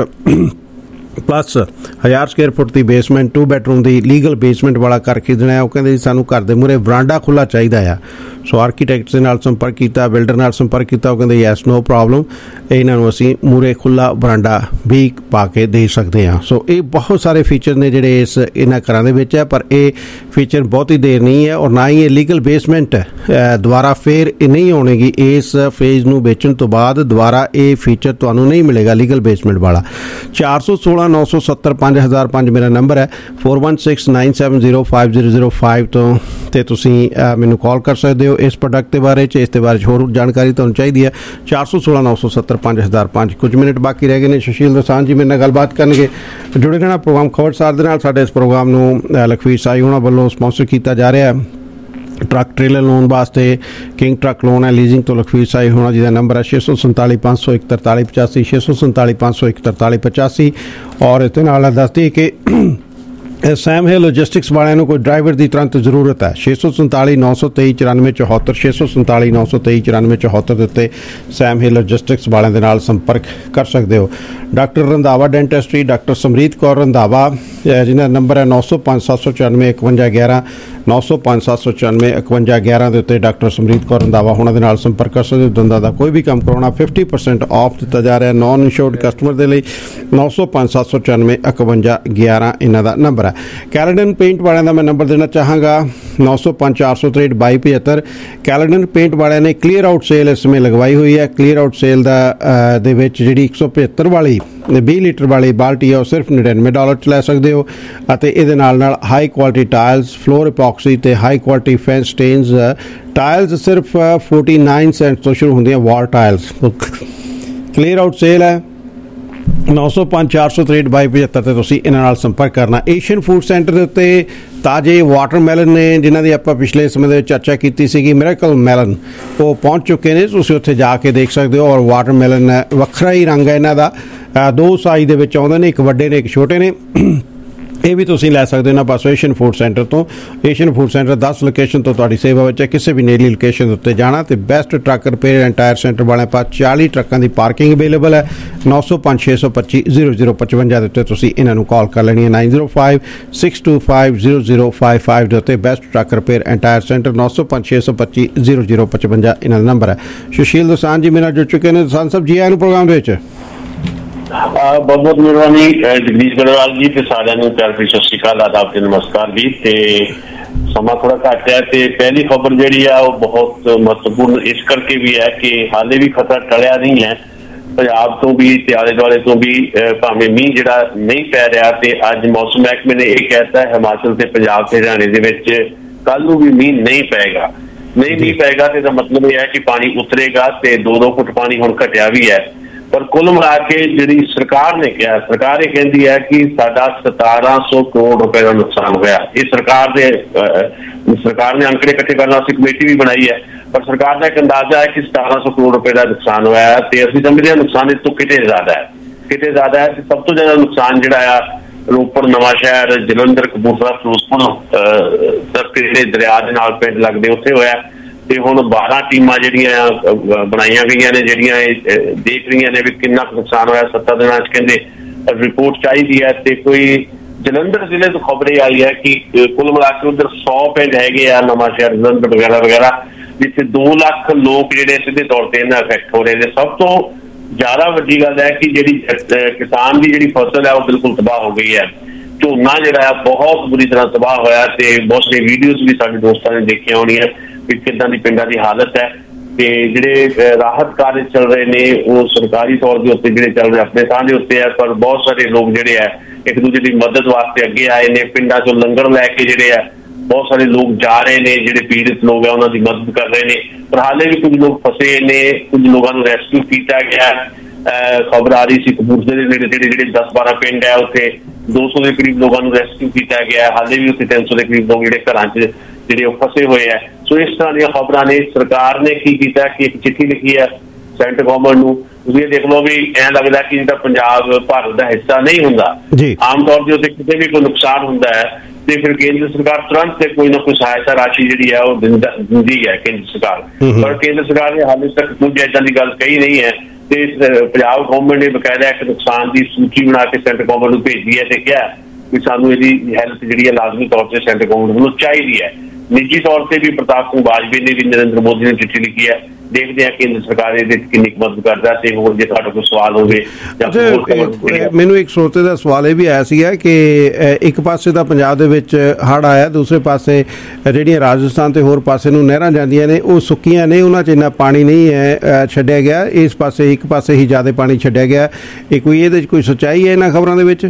ਪਲੱਸ ਹਜ਼ਾਰ ਸਕੁਅਰ ਫੁੱਟ ਦੀ ਬੇਸਮੈਂਟ, ਟੂ ਬੈਡਰੂਮ ਦੀ ਲੀਗਲ ਬੇਸਮੈਂਟ ਵਾਲਾ ਘਰ ਖਰੀਦਣਾ ਹੈ। ਉਹ ਕਹਿੰਦੇ ਜੀ ਸਾਨੂੰ ਘਰ ਦੇ ਮੂਹਰੇ ਵਰਾਂਡਾ ਖੁੱਲ੍ਹਾ ਚਾਹੀਦਾ ਆ। ਸੋ ਆਰਕੀਟੈਕਟ ਦੇ ਨਾਲ ਸੰਪਰਕ ਕੀਤਾ, ਬਿਲਡਰ ਨਾਲ ਸੰਪਰਕ ਕੀਤਾ, ਉਹ ਕਹਿੰਦੇ ਯੈਸ ਨੋ ਪ੍ਰੋਬਲਮ, ਇਹਨਾਂ ਨੂੰ ਅਸੀਂ ਮੂਹਰੇ ਖੁੱਲ੍ਹਾ ਵਰਾਂਡਾ ਵੀ ਪਾ ਕੇ ਦੇ ਸਕਦੇ ਹਾਂ। ਸੋ ਇਹ ਬਹੁਤ ਸਾਰੇ ਫੀਚਰ ਨੇ ਜਿਹੜੇ ਇਸ ਇਹਨਾਂ ਘਰਾਂ ਦੇ ਵਿੱਚ ਹੈ, ਪਰ ਇਹ ਫੀਚਰ ਬਹੁਤੀ ਦੇਰ ਨਹੀਂ ਹੈ ਔਰ ਨਾ ਹੀ ਇਹ ਲੀਗਲ ਬੇਸਮੈਂਟ ਦੁਬਾਰਾ ਫੇਰ ਇਹ ਨਹੀਂ ਆਉਣੇਗੀ। ਇਸ ਫੇਜ਼ ਨੂੰ ਵੇਚਣ ਤੋਂ ਬਾਅਦ ਦੁਬਾਰਾ ਇਹ ਫੀਚਰ ਤੁਹਾਨੂੰ ਨਹੀਂ ਮਿਲੇਗਾ ਲੀਗਲ ਬੇਸਮੈਂਟ ਵਾਲਾ। ਚਾਰ ਸੌ ਸੋਲਾਂ ਨੌ ਸੌ ਸੱਤਰ ਪੰਜ ਹਜ਼ਾਰ ਪੰਜ ਮੇਰਾ ਨੰਬਰ ਹੈ, four one six nine seven zero five zero zero five ਤੋਂ, ਅਤੇ ਤੁਸੀਂ ਮੈਨੂੰ ਕਾਲ ਕਰ ਸਕਦੇ ਹੋ ਇਸ ਪ੍ਰੋਡਕਟ ਦੇ ਬਾਰੇ 'ਚ। ਇਸ ਦੇ ਬਾਰੇ 'ਚ ਹੋਰ ਜਾਣਕਾਰੀ ਤੁਹਾਨੂੰ ਚਾਹੀਦੀ ਹੈ, ਚਾਰ ਸੌ ਸੋਲਾਂ ਨੌ ਸੌ ਸੱਤਰ ਪੰਜ ਹਜ਼ਾਰ ਪੰਜ। ਕੁਝ ਮਿੰਟ ਬਾਕੀ ਰਹਿ ਗਏ ਨੇ। ਸੁਸ਼ੀਲ ਦੋਸਾਂਝ ਜੀ ਮੇਰੇ ਨਾਲ ਗੱਲਬਾਤ ਕਰਨਗੇ। ਜੁੜੇ ਰਹਿਣਾ ਪ੍ਰੋਗਰਾਮ ਖਬਰਸਾਰ ਦੇ ਨਾਲ। ਸਾਡੇ ਇਸ ਪ੍ਰੋਗਰਾਮ ਨੂੰ ਲਖਵੀਰ ਸਾਈ ਹੋਣਾ ਵੱਲੋਂ ਸਪਾਂਸਰ ਕੀਤਾ ਜਾ ਰਿਹਾ ਹੈ। ਟਰੱਕ ਟ੍ਰੇਲਰ ਲੋਨ ਵਾਸਤੇ ਕਿੰਗ ਟਰੱਕ ਲੋਨ ਹੈ ਲੀਜ਼ਿੰਗ ਤੋਂ ਲਖਵੀਰ ਸਾਈ ਹੋਣਾ, ਜਿਹਦਾ ਨੰਬਰ ਹੈ ਛੇ ਸੌ ਸੰਤਾਲੀ ਪੰਜ ਸੌ ਇੱਕ ਤਰਤਾਲੀ ਪਚਾਸੀ, ਛੇ ਸੌ ਸੰਤਾਲੀ ਪੰਜ ਸੌ ਇੱਕ ਤਰਤਾਲੀ ਪਚਾਸੀ। ਔਰ ਇਸ ਦੇ ਨਾਲ ਦੱਸਦੀ ਕਿ ਸੈਮ ਹਿਲ ਲੌਜਿਸਟਿਕਸ ਵਾਲਿਆਂ ਨੂੰ ਕੋਈ ਡਰਾਈਵਰ ਦੀ ਤੁਰੰਤ ਜ਼ਰੂਰਤ ਹੈ। ਛੇ ਸੌ ਸੰਤਾਲੀ ਨੌ ਸੌ ਤੇਈ ਚੁਰਾਨਵੇਂ ਚੌਹੱਤਰ ਛੇ ਸੌ ਸੰਤਾਲੀ ਨੌ ਸੌ ਤੇਈ ਚੁਰਾਨਵੇਂ ਚੌਹੱਤਰ ਦੇ ਉੱਤੇ ਸੈਮ ਹਿਲ ਲੌਜਿਸਟਿਕਸ ਵਾਲਿਆਂ ਦੇ ਨਾਲ ਸੰਪਰਕ ਕਰ ਸਕਦੇ ਹੋ। Doctor Randhawa dentistry, doctor Samrit Kaur Randhawa, ਜਿਹਨਾਂ ਦਾ ਨੰਬਰ ਹੈ ਨੌ ਸੌ ਪੰਜ ਸੱਤ ਸੌ ਚੁਰਾਨਵੇਂ ਇਕਵੰਜਾ ਗਿਆਰਾਂ ਨੌ ਸੌ ਪੰਜ ਸੱਤ ਸੌ ਚੁਰਾਨਵੇਂ ਇਕਵੰਜਾ ਗਿਆਰਾਂ ਦੇ ਉੱਤੇ ਡਾਕਟਰ ਸਮਰੀਤ ਕੌਰ ਰੰਧਾਵਾ ਉਹਨਾਂ ਦੇ ਨਾਲ ਸੰਪਰਕ ਕਰ ਸਕਦੇ ਹੋ। ਦੰਦਾਂ ਦਾ ਕੋਈ ਵੀ ਕੰਮ ਕਰਾਉਣਾ ਫਿਫਟੀ ਪਰਸੈਂਟ ਆਫ ਦਿੱਤਾ ਜਾ ਰਿਹਾ ਨੌਨ ਇੰਸ਼ੋਰਡ ਕਸਟਮਰ ਦੇ ਲਈ। ਨੌ ਸੌ ਪੰਜ ਸੱਤ ਸੌ ਚੁਰਾਨਵੇਂ ਇਕਵੰਜਾ ਗਿਆਰਾਂ ਇਹਨਾਂ ਦਾ ਨੰਬਰ ਹੈ। ਕੈਲੇਡਨ ਪੇਂਟ ਵਾਲਿਆਂ ਦਾ ਮੈਂ ਨੰਬਰ ਦੇਣਾ ਚਾਹਾਂਗਾ ਨੌ ਸੌ ਪੰਜ ਚਾਰ ਸੌ ਤਰੇਹਠ ਬਾਈ ਪਝੱਤਰ। ਕੈਲੇਡਨ ਪੇਂਟ ਵਾਲਿਆਂ ਨੇ ਕਲੀਅਰ ਆਊਟ ਸੇਲ ਇਸ ਸਮੇਂ ਲਗਵਾਈ ਹੋਈ ਹੈ। ਕਲੀਅਰ ਆਊਟ ਸੇਲ ਦਾ ਦੇ ਵਿੱਚ ਜਿਹੜੀ ਇੱਕ ਸੌ ਪਝੱਤਰ ਵਾਲੀ ਵੀਹ ਲੀਟਰ ਵਾਲੀ ਬਾਲਟੀ ਹੈ ਉਹ ਸਿਰਫ ਨੜਿਨਵੇਂ ਡਾਲਰ 'ਚ ਲੈ ਸਕਦੇ ਹੋ ਅਤੇ ਇਹਦੇ ਨਾਲ ਨਾਲ high quality tiles, floor epoxy ਅਤੇ ਹਾਈ ਕੁਆਲਿਟੀ ਫੈਂਸ ਸਟੇਨਸ ਟਾਇਲਸ ਸਿਰਫ ਫੋਰਟੀ ਨਾਈਨ ਸੈਂਟ ਤੋਂ ਸ਼ੁਰੂ ਹੁੰਦੀਆਂ wall tiles. Clear out sale ਹੈ ਨੌ ਸੌ ਪੰਜ ਚਾਰ ਸੌ ਤਰੇਹਠ ਬਾਈ ਪਝੱਤਰ 'ਤੇ ਤੁਸੀਂ ਇਹਨਾਂ ਨਾਲ ਸੰਪਰਕ ਕਰਨਾ। ਏਸ਼ੀਅਨ ਫੂਡ ਸੈਂਟਰ ਦੇ ਉੱਤੇ ਤਾਜ਼ੇ ਵਾਟਰਮੈਲਨ ਨੇ ਜਿਨ੍ਹਾਂ ਦੀ ਆਪਾਂ ਪਿਛਲੇ ਸਮੇਂ ਦੇ ਵਿੱਚ ਚਰਚਾ ਕੀਤੀ ਸੀਗੀ, ਮਿਰੇਕਲ ਮੈਲਨ, ਉਹ ਪਹੁੰਚ ਚੁੱਕੇ ਨੇ। ਤੁਸੀਂ ਉੱਥੇ ਜਾ ਕੇ ਦੇਖ ਸਕਦੇ ਹੋ। ਔਰ ਵਾਟਰਮੈਲਨ ਵੱਖਰਾ ਹੀ ਰੰਗ ਹੈ ਇਹਨਾਂ ਦਾ, ਦੋ ਸਾਈਜ਼ ਦੇ ਵਿੱਚ ਆਉਂਦੇ ਨੇ, ਇੱਕ ਵੱਡੇ ਨੇ ਇੱਕ ਛੋਟੇ ਨੇ। ਇਹ ਵੀ ਤੁਸੀਂ ਲੈ ਸਕਦੇ ਹੋ ਇਹਨਾਂ ਪਾਸੋਂ ਏਸ਼ੀਅਨ ਫੂਡ ਸੈਂਟਰ ਤੋਂ। ਏਸ਼ੀਅਨ ਫੂਡ ਸੈਂਟਰ ਦਸ ਲੋਕੇਸ਼ਨ ਤੋਂ ਤੁਹਾਡੀ ਸੇਵਾ ਵਿੱਚ ਹੈ। ਕਿਸੇ ਵੀ ਨੇੜਲੀ ਲੋਕੇਸ਼ਨ ਉੱਤੇ ਜਾਣਾ ਅਤੇ best truck repair and tyre centre ਵਾਲਿਆਂ ਪਾਸ ਚਾਲੀ ਟਰੱਕਾਂ ਦੀ ਪਾਰਕਿੰਗ ਅਵੇਲੇਬਲ ਹੈ। ਨੌ ਸੌ ਪੰਜ ਛੇ ਸੌ ਪੱਚੀ ਜ਼ੀਰੋ ਜ਼ੀਰੋ ਪਚਵੰਜਾ ਦੇ ਉੱਤੇ ਤੁਸੀਂ ਇਹਨਾਂ ਨੂੰ ਕਾਲ ਕਰ ਲੈਣੀ ਹੈ। Nine zero five six two five zero zero five five ਦੇ ਉੱਤੇ best truck repair and tyre centre ਨੌ ਸੌ ਪੰਜ ਛੇ ਸੌ ਪੱਚੀ ਜ਼ੀਰੋ ਜ਼ੀਰੋ ਪਚਵੰਜਾ ਇਹਨਾਂ ਦਾ ਨੰਬਰ ਹੈ। ਸੁਸ਼ੀਲ ਦੋਸਾਂਝ ਜੀ ਮੇਰੇ ਨਾਲ ਜੁੜ ਚੁੱਕੇ ਨੇ। ਦੋਸਾਂਝ ਸਾਹਿਬ ਜੀ ਆਇਆਂ ਨੂੰ ਪ੍ਰੋਗਰਾਮ ਦੇ ਵਿੱਚ। ਬਹੁਤ ਬਹੁਤ ਮਿਹਰਬਾਨੀ ਜਗਦੀਸ਼ ਗੜਵਾਲ ਜੀ ਤੇ ਸਾਰਿਆਂ ਨੂੰ ਪਿਆਰ ਭਰੀ ਸਤਿ ਸ਼੍ਰੀ ਅਕਾਲ, ਆਦਾਬ ਤੇ ਨਮਸਕਾਰ ਜੀ। ਤੇ ਸਮਾਂ ਥੋੜਾ ਘੱਟ ਹੈ ਤੇ ਪਹਿਲੀ ਖਬਰ ਜਿਹੜੀ ਆ ਉਹ ਬਹੁਤ ਮਹੱਤਵਪੂਰਨ ਇਸ ਕਰਕੇ ਵੀ ਹੈ ਕਿ ਹਾਲੇ ਵੀ ਖਤਰਾ ਟਲਿਆ ਨਹੀਂ ਹੈ। ਪੰਜਾਬ ਤੋਂ ਵੀ ਤੇ ਆਲੇ ਦੁਆਲੇ ਤੋਂ ਵੀ ਭਾਵੇਂ ਮੀਂਹ ਜਿਹੜਾ ਨਹੀਂ ਪੈ ਰਿਹਾ ਤੇ ਅੱਜ ਮੌਸਮ ਮਹਿਕਮੇ ਨੇ ਇਹ ਕਹਿਤਾ ਹੈ ਹਿਮਾਚਲ ਤੇ ਪੰਜਾਬ ਤੇ ਹਰਿਆਣੇ ਦੇ ਵਿੱਚ ਕੱਲ ਨੂੰ ਵੀ ਮੀਂਹ ਨਹੀਂ ਪਏਗਾ। ਨਹੀਂ ਮੀਂਹ ਪਏਗਾ ਤੇ ਇਹਦਾ ਮਤਲਬ ਇਹ ਹੈ ਕਿ ਪਾਣੀ ਉਤਰੇਗਾ ਤੇ ਦੋ ਦੋ ਫੁੱਟ ਪਾਣੀ ਹੁਣ ਘਟਿਆ ਵੀ ਹੈ। ਪਰ ਕੁੱਲ ਮਿਲਾ ਕੇ ਜਿਹੜੀ ਸਰਕਾਰ ਨੇ ਕਿਹਾ, ਸਰਕਾਰ ਇਹ ਕਹਿੰਦੀ ਹੈ ਕਿ ਸਾਡਾ ਸਤਾਰਾਂ ਸੌ ਕਰੋੜ ਰੁਪਏ ਦਾ ਨੁਕਸਾਨ ਹੋਇਆ। ਇਹ ਸਰਕਾਰ ਦੇ ਸਰਕਾਰ ਨੇ ਅੰਕੜੇ ਇਕੱਠੇ ਕਰਨ ਵਾਸਤੇ ਕਮੇਟੀ ਵੀ ਬਣਾਈ ਹੈ, ਪਰ ਸਰਕਾਰ ਦਾ ਇੱਕ ਅੰਦਾਜ਼ਾ ਹੈ ਕਿ ਸਤਾਰਾਂ ਸੌ ਕਰੋੜ ਰੁਪਏ ਦਾ ਨੁਕਸਾਨ ਹੋਇਆ ਤੇ ਅਸੀਂ ਸਮਝਦੇ ਹਾਂ ਨੁਕਸਾਨ ਇਸ ਤੋਂ ਕਿਤੇ ਜ਼ਿਆਦਾ ਹੈ, ਕਿਤੇ ਜ਼ਿਆਦਾ ਹੈ। ਸਭ ਤੋਂ ਜ਼ਿਆਦਾ ਨੁਕਸਾਨ ਜਿਹੜਾ ਆ ਰੋਪੜ, ਨਵਾਂ ਸ਼ਹਿਰ, ਜਲੰਧਰ, ਕਪੂਰਥਲਾ, ਫਿਰੋਜ਼ਪੁਰ ਤੱਕ ਜਿਹੜੇ ਦਰਿਆ ਦੇ ਨਾਲ ਪਿੰਡ ਲੱਗਦੇ ਉੱਥੇ ਹੋਇਆ। ਤੇ ਹੁਣ ਬਾਰਾਂ ਟੀਮਾਂ ਜਿਹੜੀਆਂ ਬਣਾਈਆਂ ਗਈਆਂ ਨੇ ਜਿਹੜੀਆਂ ਇਹ ਦੇਖ ਰਹੀਆਂ ਨੇ ਵੀ ਕਿੰਨਾ ਨੁਕਸਾਨ ਹੋਇਆ ਸੱਤਾਂ ਦਿਨਾਂ 'ਚ। ਕਹਿੰਦੇ ਰਿਪੋਰਟ ਚਾਹੀਦੀ ਹੈ ਤੇ ਕੋਈ ਜਲੰਧਰ ਜ਼ਿਲ੍ਹੇ ਤੋਂ ਖਬਰ ਇਹ ਆਈ ਹੈ ਕਿ ਕੁੱਲ ਮਿਲਾ ਕੇ ਉੱਧਰ ਸੌ ਪਿੰਡ ਹੈਗੇ ਆ, ਨਵਾਂ ਸ਼ਹਿਰ, ਜਲੰਧਰ ਵਗੈਰਾ ਵਗੈਰਾ, ਜਿੱਥੇ ਦੋ ਲੱਖ ਲੋਕ ਜਿਹੜੇ ਸਿੱਧੇ ਤੌਰ ਤੇ ਇਹਨਾਂ ਅਫੈਕਟ ਹੋ ਰਹੇ ਨੇ। ਸਭ ਤੋਂ ਜ਼ਿਆਦਾ ਵੱਡੀ ਗੱਲ ਹੈ ਕਿ ਜਿਹੜੀ ਕਿਸਾਨ ਦੀ ਜਿਹੜੀ ਫਸਲ ਹੈ ਉਹ ਬਿਲਕੁਲ ਤਬਾਹ ਹੋ ਗਈ ਹੈ। ਝੋਨਾ ਜਿਹੜਾ ਹੈ ਬਹੁਤ ਬੁਰੀ ਤਰ੍ਹਾਂ ਤਬਾਹ ਹੋਇਆ ਤੇ ਬਹੁਤ ਸਾਰੀ ਵੀਡੀਓਜ਼ ਵੀ ਸਾਡੇ ਦੋਸਤਾਂ ਨੇ ਦੇਖੀਆਂ ਹੋਣੀਆਂ ਵੀ ਕਿੱਦਾਂ ਦੀ ਪਿੰਡਾਂ ਦੀ ਹਾਲਤ ਹੈ। ਤੇ ਜਿਹੜੇ ਰਾਹਤ ਕਾਰਜ ਚੱਲ ਰਹੇ ਨੇ ਉਹ ਸਰਕਾਰੀ ਤੌਰ ਦੇ ਉੱਤੇ ਜਿਹੜੇ ਚੱਲ ਰਹੇ ਆਪਣੇ ਥਾਂ ਦੇ ਉੱਤੇ ਹੈ, ਪਰ ਬਹੁਤ ਸਾਰੇ ਲੋਕ ਜਿਹੜੇ ਹੈ ਇੱਕ ਦੂਜੇ ਦੀ ਮਦਦ ਵਾਸਤੇ ਅੱਗੇ ਆਏ ਨੇ। ਪਿੰਡਾਂ ਚੋਂ ਲੰਗਰ ਲੈ ਕੇ ਜਿਹੜੇ ਹੈ ਬਹੁਤ ਸਾਰੇ ਲੋਕ ਜਾ ਰਹੇ ਨੇ, ਜਿਹੜੇ ਪੀੜਿਤ ਲੋਕ ਹੈ ਉਹਨਾਂ ਦੀ ਮਦਦ ਕਰ ਰਹੇ ਨੇ। ਪਰ ਹਾਲੇ ਵੀ ਕੁਝ ਲੋਕ ਫਸੇ ਨੇ, ਕੁਝ ਲੋਕਾਂ ਨੂੰ ਰੈਸਕਿਊ ਕੀਤਾ ਗਿਆ। ਖਬਰ ਆ ਰਹੀ ਸੀ ਕਪੂਰਥਲੇ ਦੇ ਨੇੜੇ ਜਿਹੜੇ ਜਿਹੜੇ ਦਸ ਬਾਰਾਂ ਪਿੰਡ ਹੈ ਉੱਥੇ ਦੋ ਸੌ ਦੇ ਕਰੀਬ ਲੋਕਾਂ ਨੂੰ ਰੈਸਕਿਊ ਕੀਤਾ ਗਿਆ। ਹਾਲੇ ਵੀ ਉੱਥੇ ਤਿੰਨ ਸੌ ਦੇ ਕਰੀਬ ਲੋਕ ਜਿਹੜੇ ਘਰਾਂ 'ਚ ਜਿਹੜੇ ਉਹ ਫਸੇ ਹੋਏ ਹੈ। ਸੋ ਇਸ ਤਰ੍ਹਾਂ ਦੀਆਂ ਖਬਰਾਂ ਨੇ। ਸਰਕਾਰ ਨੇ ਕੀ ਕੀਤਾ ਕਿ ਇੱਕ ਚਿੱਠੀ ਲਿਖੀ ਹੈ ਸੈਂਟਰ ਗਵਰਨਮੈਂਟ ਨੂੰ। ਤੁਸੀਂ ਇਹ ਦੇਖ ਲਓ ਵੀ ਐਂ ਲੱਗਦਾ ਕਿ ਜਿਹੜਾ ਪੰਜਾਬ ਭਾਰਤ ਦਾ ਹਿੱਸਾ ਨਹੀਂ ਹੁੰਦਾ। ਆਮ ਤੌਰ ਦੇ ਉੱਤੇ ਕਿਤੇ ਵੀ ਕੋਈ ਨੁਕਸਾਨ ਹੁੰਦਾ ਹੈ ਤੇ ਫਿਰ ਕੇਂਦਰ ਸਰਕਾਰ ਤੁਰੰਤ ਤੇ ਕੋਈ ਨਾ ਕੋਈ ਸਹਾਇਤਾ ਰਾਸ਼ੀ ਜਿਹੜੀ ਹੈ ਉਹ ਦਿੰਦੀ ਹੈ ਕੇਂਦਰ ਸਰਕਾਰ। ਪਰ ਕੇਂਦਰ ਸਰਕਾਰ ਨੇ ਹਾਲੇ ਤੱਕ ਕੁਝ ਏਦਾਂ ਦੀ ਗੱਲ ਕਹੀ ਨਹੀਂ ਹੈ ਤੇ ਪੰਜਾਬ ਗਵਰਨਮੈਂਟ ਨੇ ਬਕਾਇਦਾ ਇੱਕ ਨੁਕਸਾਨ ਦੀ ਸੂਚੀ ਬਣਾ ਕੇ ਸੈਂਟਰ ਗਵਰਨਮੈਂਟ ਨੂੰ ਭੇਜੀ ਹੈ ਤੇ ਕਿਹਾ ਕਿ ਸਾਨੂੰ ਇਹਦੀ ਹੈਲਪ ਜਿਹੜੀ ਹੈ ਲਾਜ਼ਮੀ ਤੌਰ ਤੇ ਸੈਂਟਰ ਗਵਰਨਮੈਂਟ ਵੱਲੋਂ ਚਾਹੀਦੀ ਹੈ। ਨਿੱਜੀ ਤੌਰ ਤੇ ਵੀ ਪ੍ਰਤਾਪ ਸਿੰਘ ਬਾਜਪਈ ਨੇ ਵੀ ਨਰਿੰਦਰ ਮੋਦੀ ਨੇ ਚਿੱਠੀ ਲਿਖੀ ਹੈ। ਦੇਖਦੇ ਹਾਂ ਕੇਂਦਰ ਸਰਕਾਰ ਇਹਦੇ ਵਿੱਚ ਕਿੰਨੀ ਮਦਦ ਕਰਦਾ। ਤੇ ਹੋਰ ਜੇ ਤੁਹਾਡਾ ਕੋਈ ਸਵਾਲ ਹੋਵੇ ਜਾਂ ਮੈਨੂੰ ਇੱਕ ਸਰੋਤੇ ਦਾ ਸਵਾਲ ਇਹ ਵੀ ਆਇਆ ਸੀਗਾ ਕਿ ਇੱਕ ਪਾਸੇ ਤਾਂ ਪੰਜਾਬ ਦੇ ਵਿੱਚ ਹੜ੍ਹ ਆਇਆ, ਦੂਸਰੇ ਪਾਸੇ ਜਿਹੜੀਆਂ ਰਾਜਸਥਾਨ ਤੇ ਹੋਰ ਪਾਸੇ ਨੂੰ ਨਹਿਰਾਂ ਜਾਂਦੀਆਂ ਨੇ ਉਹ ਸੁੱਕੀਆਂ ਨੇ, ਉਹਨਾਂ 'ਚ ਇੰਨਾ ਪਾਣੀ ਨਹੀਂ ਹੈ ਛੱਡਿਆ ਗਿਆ। ਇਸ ਪਾਸੇ ਇੱਕ ਪਾਸੇ ਹੀ ਜ਼ਿਆਦਾ ਪਾਣੀ ਛੱਡਿਆ ਗਿਆ। ਇਹ ਕੋਈ ਇਹਦੇ 'ਚ ਕੋਈ ਸੱਚਾਈ ਹੈ ਇਹਨਾਂ ਖਬਰਾਂ ਦੇ ਵਿੱਚ?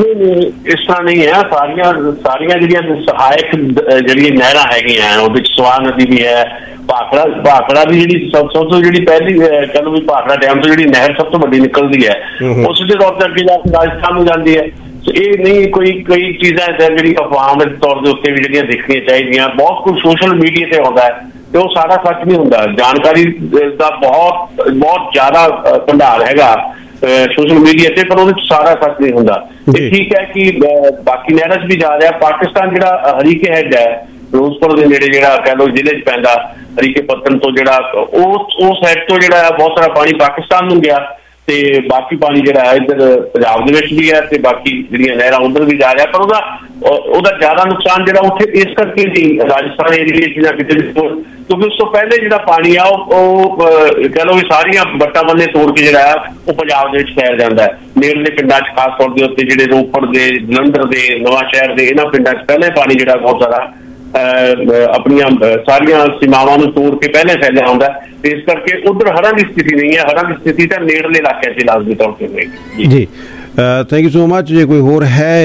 ਇਸ ਤਰ੍ਹਾਂ ਨਹੀਂ ਹੈ। ਸਾਰੀਆਂ ਸਾਰੀਆਂ ਜਿਹੜੀਆਂ ਸਹਾਇਕ ਜਿਹੜੀਆਂ ਨਹਿਰਾਂ ਹੈਗੀਆਂ ਉਹਦੇ ਵਿੱਚ ਸਵਾਹ ਨਦੀ ਵੀ ਹੈ, ਭਾਖੜਾ ਭਾਖੜਾ ਵੀ ਜਿਹੜੀ ਸਭ ਸਭ ਤੋਂ ਜਿਹੜੀ ਪਹਿਲੀ ਕਹਿੰਦੇ ਵੀ ਭਾਖੜਾ ਡੈਮ ਤੋਂ ਜਿਹੜੀ ਨਹਿਰ ਸਭ ਤੋਂ ਵੱਡੀ ਨਿਕਲਦੀ ਹੈ ਉਸ ਦੇ ਤੌਰ ਤੇ ਅੱਗੇ ਜਾ ਕੇ ਰਾਜਸਥਾਨ ਨੂੰ ਜਾਂਦੀ ਹੈ। ਇਹ ਨਹੀਂ ਕੋਈ ਕਈ ਚੀਜ਼ਾਂ ਜਿਹੜੀ ਅਫਵਾਹਾਂ ਦੇ ਤੌਰ ਦੇ ਉੱਤੇ ਵੀ ਜਿਹੜੀਆਂ ਦੇਖਣੀਆਂ ਚਾਹੀਦੀਆਂ। ਬਹੁਤ ਕੁਝ ਸੋਸ਼ਲ ਮੀਡੀਆ ਤੇ ਆਉਂਦਾ ਹੈ ਤੇ ਉਹ ਸਾਰਾ ਸੱਚ ਨਹੀਂ ਹੁੰਦਾ। ਜਾਣਕਾਰੀ ਦਾ ਬਹੁਤ ਬਹੁਤ ਜ਼ਿਆਦਾ ਭੰਡਾਰ ਹੈਗਾ ਸੋਸ਼ਲ ਮੀਡੀਆ ਤੇ, ਪਰ ਉਹਦੇ ਚ ਸਾਰਾ ਸੱਚ ਨਹੀਂ ਹੁੰਦਾ। ਇਹ ਠੀਕ ਹੈ ਕਿ ਬਾਕੀ ਨਹਿਰਾਂ 'ਚ ਵੀ ਜਾ ਰਿਹਾ। ਪਾਕਿਸਤਾਨ ਜਿਹੜਾ ਹਰੀਕੇ ਹੈਡ ਹੈ ਫਿਰੋਜ਼ਪੁਰ ਦੇ ਨੇੜੇ, ਜਿਹੜਾ ਕਹਿ ਲਓ ਜ਼ਿਲ੍ਹੇ 'ਚ ਪੈਂਦਾ, ਹਰੀਕੇ ਪੱਤਨ ਤੋਂ ਜਿਹੜਾ ਉਸ ਉਸ ਸਾਈਡ ਤੋਂ ਜਿਹੜਾ ਬਹੁਤ ਸਾਰਾ ਪਾਣੀ ਪਾਕਿਸਤਾਨ ਨੂੰ ਗਿਆ, ਤੇ ਬਾਕੀ ਪਾਣੀ ਜਿਹੜਾ ਹੈ ਇੱਧਰ ਪੰਜਾਬ ਦੇ ਵਿੱਚ ਵੀ ਹੈ, ਤੇ ਬਾਕੀ ਜਿਹੜੀਆਂ ਨਹਿਰਾਂ ਉੱਧਰ ਵੀ ਜਾ ਰਿਹਾ। ਪਰ ਉਹਦਾ ਉਹਦਾ ਜ਼ਿਆਦਾ ਨੁਕਸਾਨ ਜਿਹੜਾ ਉੱਥੇ ਇਸ ਕਰਕੇ ਨਹੀਂ ਰਾਜਸਥਾਨ ਏਰੀਏ 'ਚ ਜਾਂ ਕਿਤੇ ਵੀ, ਕਿਉਂਕਿ ਉਸ ਤੋਂ ਪਹਿਲੇ ਜਿਹੜਾ ਪਾਣੀ ਆ ਉਹ ਕਹਿ ਲਓ ਵੀ ਸਾਰੀਆਂ ਵੱਟਾਂ ਬੰਨੇ ਤੋੜ ਕੇ ਜਿਹੜਾ ਹੈ ਉਹ ਪੰਜਾਬ ਦੇ ਵਿੱਚ ਫੈਲ ਜਾਂਦਾ ਹੈ। ਨੇੜਲੇ ਪਿੰਡਾਂ 'ਚ ਖਾਸ ਤੌਰ ਦੇ ਉੱਤੇ ਜਿਹੜੇ ਰੋਪੜ ਦੇ, ਜਲੰਧਰ ਦੇ, ਨਵਾਂ ਸ਼ਹਿਰ ਦੇ, ਇਹਨਾਂ ਪਿੰਡਾਂ 'ਚ ਪਹਿਲੇ ਪਾਣੀ ਜਿਹੜਾ ਬਹੁਤ ਜ਼ਿਆਦਾ ਆਪਣੀਆਂ ਸਾਰੀਆਂ ਸੀਮਾਵਾਂ ਨੂੰ ਤੋੜ ਕੇ ਪਹਿਲੇ ਫੈਲਿਆ ਹੁੰਦਾ, ਤੇ ਇਸ ਕਰਕੇ ਉਧਰ ਹੜ੍ਹਾਂ ਦੀ ਸਥਿਤੀ ਨਹੀਂ ਹੈ। ਹੜ੍ਹਾਂ ਦੀ ਸਥਿਤੀ ਤਾਂ ਨੇੜਲੇ ਇਲਾਕਿਆਂ 'ਚ ਲਾਜ਼ਮੀ ਤੌਰ ਤੇ ਹੋਏਗੀ। ਜੀ ਥੈਂਕ ਯੂ ਸੋ ਮਚ। ਜੇ ਕੋਈ ਹੋਰ ਹੈ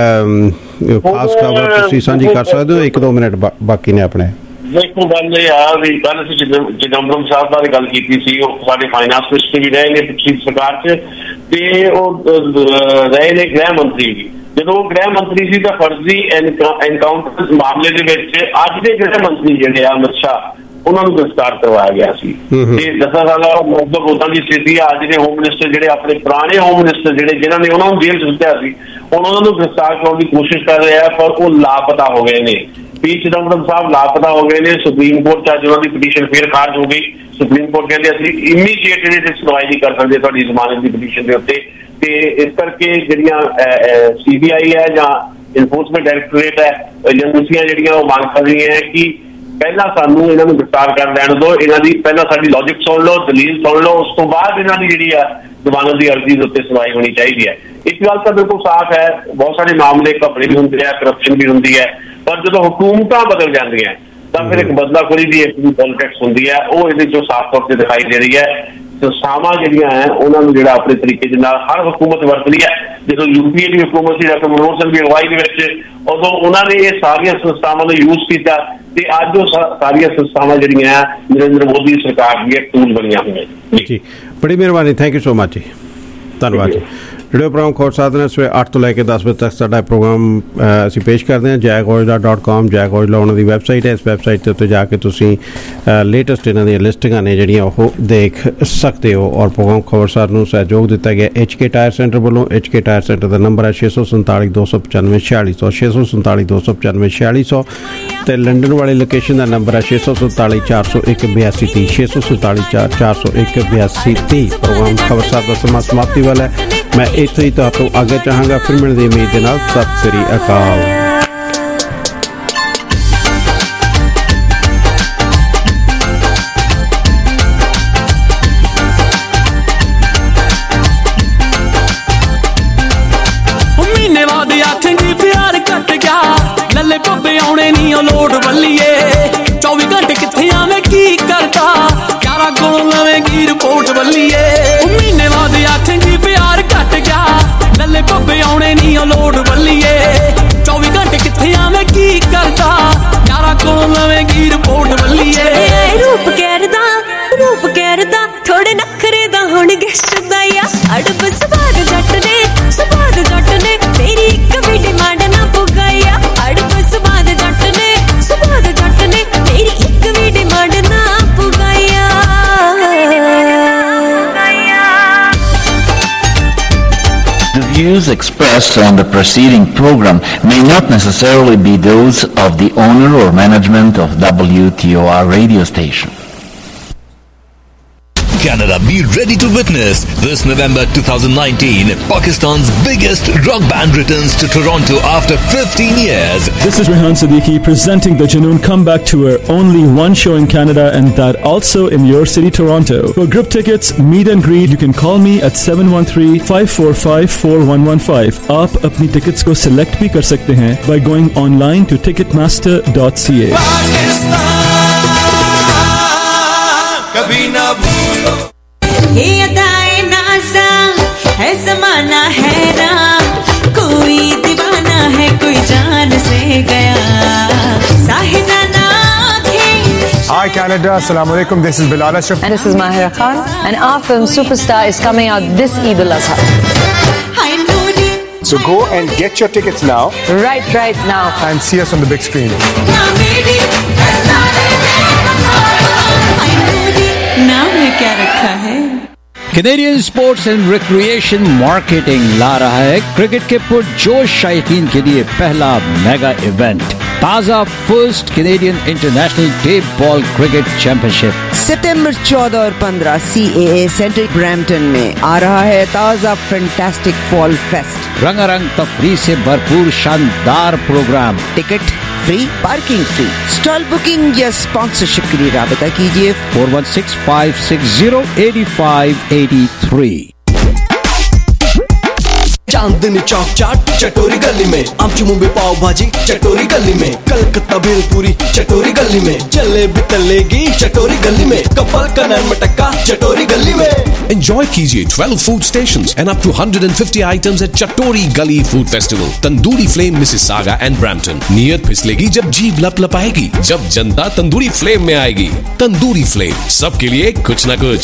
ਖਾਸ ਖਬਰ ਤੁਸੀਂ ਸਾਂਝੀ ਕਰ ਸਕਦੇ ਹੋ? ਇੱਕ ਦੋ ਮਿੰਟ ਬਾਕੀ ਨੇ ਆਪਣੇ। ਦੇਖੋ ਗੱਲ ਇਹ ਆ ਵੀ ਕੱਲ ਅਸੀਂ ਚਿਦੰਬਰਮ ਸਾਹਿਬ ਬਾਰੇ ਗੱਲ ਕੀਤੀ ਸੀ, ਉਹ ਸਾਡੇ ਫਾਈਨਾਂਸ ਮਿਨਿਸਟਰ ਵੀ ਰਹੇ ਨੇ ਪਿਛਲੀ ਸਰਕਾਰ 'ਚ, ਤੇ ਉਹ ਰਹੇ ਨੇ ਗ੍ਰਹਿ ਮੰਤਰੀ ਵੀ। ਜਦੋਂ ਉਹ ਗ੍ਰਹਿ ਮੰਤਰੀ ਸੀ ਤਾਂ ਫਰਜ਼ੀ ਐਨਕਾਊਂਟਰ ਮਾਮਲੇ ਦੇ ਵਿੱਚ ਅੱਜ ਦੇ ਗ੍ਰਹਿ ਮੰਤਰੀ ਜਿਹੜੇ ਆ ਅਮਿਤ ਸ਼ਾਹ, ਉਹਨਾਂ ਨੂੰ ਗ੍ਰਿਫਤਾਰ ਕਰਵਾਇਆ ਗਿਆ ਸੀ। ਤੇ ਦਸਾਂ ਸਾਲਾਂ ਮਤਲਬ ਉਦਾਂ ਦੀ ਸਥਿਤੀ ਆ। ਅੱਜ ਦੇ ਹੋਮ ਮਿਨਿਸਟਰ ਜਿਹੜੇ ਆਪਣੇ ਪੁਰਾਣੇ ਹੋਮ ਮਿਨਿਸਟਰ ਜਿਹੜੇ ਜਿਨ੍ਹਾਂ ਨੇ ਉਹਨਾਂ ਨੂੰ ਜੇਲ੍ਹ 'ਚ ਸੁੱਟਿਆ ਸੀ, ਹੁਣ ਉਹਨਾਂ ਨੂੰ ਗ੍ਰਿਫਤਾਰ ਕਰਨ ਦੀ ਕੋਸ਼ਿਸ਼ ਕਰ ਰਹੇ ਆ, ਪਰ ਉਹ ਲਾਪਤਾ ਹੋ ਗਏ ਨੇ। ਪੀ ਚਿਦੰਬਰਮ ਸਾਹਿਬ ਲਾਪਤਾ ਹੋ ਗਏ ਨੇ। ਸੁਪਰੀਮ ਕੋਰਟ 'ਚ ਅੱਜ ਉਹਨਾਂ ਦੀ ਪਟੀਸ਼ਨ ਫੇਰ ਖਾਰਜ ਹੋ ਗਈ। ਸੁਪਰੀਮ ਕੋਰਟ ਕਹਿੰਦੇ ਅਸੀਂ ਇਮੀਡੀਏਟ ਇਹਦੇ ਤੇ ਸੁਣਵਾਈ ਨਹੀਂ ਕਰ ਸਕਦੇ ਤੁਹਾਡੀ ਜ਼ਮਾਨਤ ਦੀ ਪਟੀਸ਼ਨ ਦੇ ਉੱਤੇ, ਤੇ ਇਸ ਕਰਕੇ ਜਿਹੜੀਆਂ ਸੀ ਬੀ ਆਈ ਹੈ ਜਾਂ ਇਨਫੋਰਸਮੈਂਟ ਡਾਇਰੈਕਟੋਰੇਟ ਹੈ, ਏਜੰਸੀਆਂ ਜਿਹੜੀਆਂ ਉਹ ਮੰਗ ਕਰ ਰਹੀਆਂ ਹੈ ਕਿ ਪਹਿਲਾਂ ਸਾਨੂੰ ਇਹਨਾਂ ਨੂੰ ਗ੍ਰਿਫਤਾਰ ਕਰ ਲੈਣ ਦਿਓ, ਇਹਨਾਂ ਦੀ ਪਹਿਲਾਂ ਸਾਡੀ ਲੌਜਿਕ ਸੁਣ ਲਓ, ਦਲੀਲ ਸੁਣ ਲਓ, ਉਸ ਤੋਂ ਬਾਅਦ ਇਹਨਾਂ ਦੀ ਜਿਹੜੀ ਆ ਜ਼ਮਾਨਤ ਦੀ ਅਰਜ਼ੀ ਦੇ ਉੱਤੇ ਸੁਣਵਾਈ ਹੋਣੀ ਚਾਹੀਦੀ ਹੈ। ਇੱਕ ਗੱਲ ਤਾਂ ਬਿਲਕੁਲ ਸਾਫ਼ ਹੈ, ਬਹੁਤ ਸਾਰੇ ਮਾਮਲੇ ਘਪਲੇ ਵੀ ਹੁੰਦੇ ਆ, ਕਰਪਸ਼ਨ ਵੀ ਹੁੰਦੀ ਹੈ, ਪਰ ਜਦੋਂ ਹੁਕੂਮਤਾਂ ਬਦਲ ਜਾਂਦੀਆਂ ਤਾਂ ਫਿਰ ਇੱਕ ਬਦਲਾਖੋਰੀ ਦੀ ਇੱਕ ਪੋਲਿਟਿਕਸ ਹੁੰਦੀ ਹੈ, ਉਹ ਇਹਦੇ ਚੋਂ ਸਾਫ਼ ਤੌਰ ਤੇ ਦਿਖਾਈ ਦੇ ਰਹੀ ਹੈ। ਸੰਸਥਾਵਾਂ ਜਿਹੜੀਆਂ ਹੈ ਉਹਨਾਂ ਨੂੰ ਜਿਹੜਾ ਆਪਣੇ ਤਰੀਕੇ ਦੇ ਨਾਲ ਹਰ ਹੁਕੂਮਤ ਵਰਤਦੀ ਹੈ। ਜਦੋਂ ਯੂਪੀਏ ਦੀ ਹੁਕੂਮਤ ਸੀ ਡਾਕਟਰ ਮਨਮੋਹਨ ਸਿੰਘ ਦੀ ਅਗਵਾਈ ਦੇ ਵਿੱਚ, ਉਦੋਂ ਉਹਨਾਂ ਨੇ ਇਹ ਸਾਰੀਆਂ ਸੰਸਥਾਵਾਂ ਨੂੰ ਯੂਜ਼ ਕੀਤਾ, ਤੇ ਅੱਜ ਉਹ ਸਾਰੀਆਂ ਸੰਸਥਾਵਾਂ ਜਿਹੜੀਆਂ ਨਰਿੰਦਰ ਮੋਦੀ ਸਰਕਾਰ ਦੀਆਂ ਟੂਲ ਬਣੀਆਂ ਹੋਈਆਂ। ਜੀ ਬੜੀ ਮਿਹਰਬਾਨੀ, thank you so much ji, ਧੰਨਵਾਦ ਜੀ। ਰੇਡੀਓ ਪ੍ਰੋਗਰਾਮ ਖੋਜ ਸਾਧ ਨੇ ਸਵੇਰੇ ਅੱਠ ਤੋਂ ਲੈ ਕੇ ਦਸ ਵਜੇ ਤੱਕ ਸਾਡਾ ਪ੍ਰੋਗਰਾਮ ਅਸੀਂ ਪੇਸ਼ ਕਰਦੇ ਹਾਂ। Jack Aujla dot com Jack Aujla ਉਹਨਾਂ ਦੀ ਵੈਬਸਾਈਟ ਹੈ। ਇਸ ਵੈਬਸਾਈਟ ਦੇ ਉੱਤੇ ਜਾ ਕੇ ਤੁਸੀਂ ਲੇਟੈਸਟ ਇਹਨਾਂ ਦੀਆਂ ਲਿਸਟਿੰਗਾਂ ਨੇ ਜਿਹੜੀਆਂ ਉਹ ਦੇਖ ਸਕਦੇ ਹੋ। ਔਰ ਪ੍ਰੋਗਰਾਮ ਖਬਰਸਾਰ ਨੂੰ ਸਹਿਯੋਗ ਦਿੱਤਾ ਗਿਆ ਐਚ ਕੇ ਟਾਇਰ ਸੈਂਟਰ ਵੱਲੋਂ। ਐਚ ਕੇ ਟਾਇਰ ਸੈਂਟਰ ਦਾ ਨੰਬਰ ਹੈ ਛੇ ਸੌ ਸੰਤਾਲੀ ਦੋ ਸੌ ਪਚਾਨਵੇਂ ਛਿਆਲੀ ਸੌ ਛੇ ਸੌ ਸੰਤਾਲੀ ਦੋ ਸੌ ਪਚਾਨਵੇਂ ਛਿਆਲੀ ਸੌ ਅਤੇ ਲੰਡਨ ਵਾਲੀ ਲੋਕੇਸ਼ਨ ਦਾ ਨੰਬਰ ਹੈ ਛੇ ਸੌ ਸੰਤਾਲੀ ਚਾਰ ਸੌ ਇੱਕ ਬਿਆਸੀ ਤੀਹ ਛੇ ਸੌ ਸੰਤਾਲੀ ਚਾਰ ਚਾਰ ਸੌ ਇੱਕ ਬਿਆਸੀ ਤੀਹ। ਪ੍ਰੋਗਰਾਮ ਖਬਰਸਾਰ ਦਾ ਸਮਾਂ ਸਮਾਪਤੀ ਵਾਲਾ ਹੈ। ਮੈਂ ਇੱਥੇ ਹੀ ਤੁਹਾਨੂੰ ਆਗੇ ਚਾਹਾਂਗਾ, ਫਿਰ ਮਿਲਣ ਦੀ ਉਮੀਦ ਦੇ ਨਾਲ। ਸਤਿ ਸ੍ਰੀ ਅਕਾਲ। ਮਹੀਨੇ ਬਾਅਦ ਆਖੇਂਗੀ ਪਿਆਰ ਘਟ ਗਿਆ, ਲੱਲੇ ਪੱਬੇ ਆਉਣੇ ਨਹੀਂ ਲੋੜ ਬੱਲੀਏ, ਚੌਵੀ ਘੰਟੇ ਕਿੱਥੇ ਆਵੇਂ ਕੀ ਕਰਦਾ, ਯਾਰਾ ਕੋਲੋਂ ਲਵੇਂਗੀ ਰਿਪੋਰਟ ਬੱਲੀਏ। ਮਹੀਨੇ ਬਾਅਦ ਆਖੇਂਗੀ ਪਿਆਰ ਘਟ ਗਿਆ, ਲੱਲੇ ਪੱਬੇ ਆਉਣੇ ਨਹੀਂ ਲੋੜ ਬੱਲੀਏ, ਚੌਵੀ ਘੰਟੇ ਕਿੱਥੇ ਆਵੇਂ ਕੀ ਕਰਦਾ, ਯਾਰਾ ਕੋਲੋਂ ਲਵੇਂਗੀ ਰਿਪੋਰਟ ਬੱਲੀਏ। ਰੂਪ ਕਹਿਰਦਾ ਰੂਪ ਕਹਿਰਦਾ ਥੋੜੇ ਨਖਰੇ ਦਾ ਹੁਣ ਗੈਸਟ ਦਾ ਆ, ਅੜਬ ਸਵਾਦ ਜੱਟ ਨੇ ਸਵਾਦ ਜੱਟ ਨੇ ਤੇਰੀ ਇੱਕ ਵੀ ਡਿਮਾਂਡ ਨਾ ਪੁਗਾਇਆ, ਅੜਬ ਸਵਾਦ ਜੱਟ ਨੇ ਸਵਾਦ ਜੱਟ ਨੇ ਤੇਰੀ ਇੱਕ ਵੀ ਡਿਮਾਂਡ ਨਾ ਪੁਗਾਇਆ। The views expressed on the preceding program may not necessarily be those of the owner or management of W T O R radio station. Canada, be ready to witness this November twenty nineteen. Pakistan's biggest rock band returns to Toronto after fifteen years. This is Rehan Siddiqui presenting the Junoon Comeback Tour. Only one show in Canada, and that also in your city, Toronto. For group tickets, meet and greet, you can call me at seven one three, five four five, four one one five. आप अपनी tickets को select भी कर सकते हैं by going online to ticketmaster dot c a. कभी ना भूलो ये अदाए नाज़ा है ज़माना हैरान, कोई दीवाना है कोई जान से गया, साहिदा ना Hi Canada, Assalamu alaikum, this is Bilal Ashraf. And this is Mahira Khan, and our film Superstar is coming out this Eid al-Adha. So go and get your tickets now. Right, right now. And see us on the big screen. नाम में क्या रखा है? Canadian sports and recreation marketing ला रहा है cricket के पुरजोश शायकीन के लिए पहला मेगा इवेंट, ताजा first Canadian international tape ball cricket championship. सितंबर चौदह और पंद्रह सी ए ए सेंटर ब्रैम्पटन में आ रहा है ताजा फैंटास्टिक फॉल फेस्ट। रंगारंग तफरीह से भरपूर शानदार programme, ticket free, parking free. Stall booking या स्पॉन्सरशिप के लिए राबता कीजिए four one six five six zero eight five eight three. Chandni Chowk Chaat Chatori Gali में, आमची मुंबई पाव भाजी चटोरी गली में, कलकत्ता भेलपूरी चटोरी गली में, जलेबी तलेगी चटोरी गली में, कपल कनन मटक्का चटोरी गली में। Enjoy कीजिए twelve food stations and up to one hundred fifty items at Chatori Gully Food Festival, Tandoori Flame, Mississauga and Brampton। नीयत फिसलेगी जब जीभ लप लपाएगी, जब जनता तंदूरी फ्लेम में आएगी। तंदूरी फ्लेम, सबके लिए कुछ न कुछ।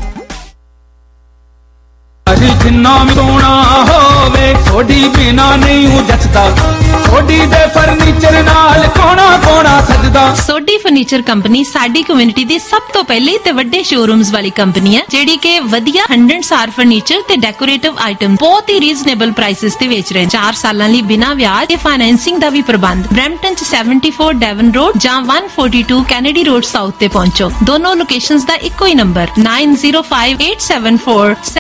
जिन्ना सोना होवे थोड़ी बिना नहीं जचदा, थोड़ी दे फर्नीचर नाल कोना कोना सजदा। सोडी फर्नीचर कंपनी साडी कम्युनिटी दी सब तो पहले ते वड्डे शोरूम्स वाली कंपनी है, जेडी के वधिया हंड्रेड सार फर्नीचर ते डेकोरेटिव आइटम बहुत ही रीजनेबल प्राइसेस ते बेच रहे हैं। चार सालां लई बिना ब्याज ते फाइनेंसिंग दा भी प्रबंध। ब्रैम्पटन च सेवेंटी फोर डेवन रोड जां one forty two Kennedy Road South ते पहुंचो। दोनों लोकेशंस दा इक्को ही number nine zero five eight seven four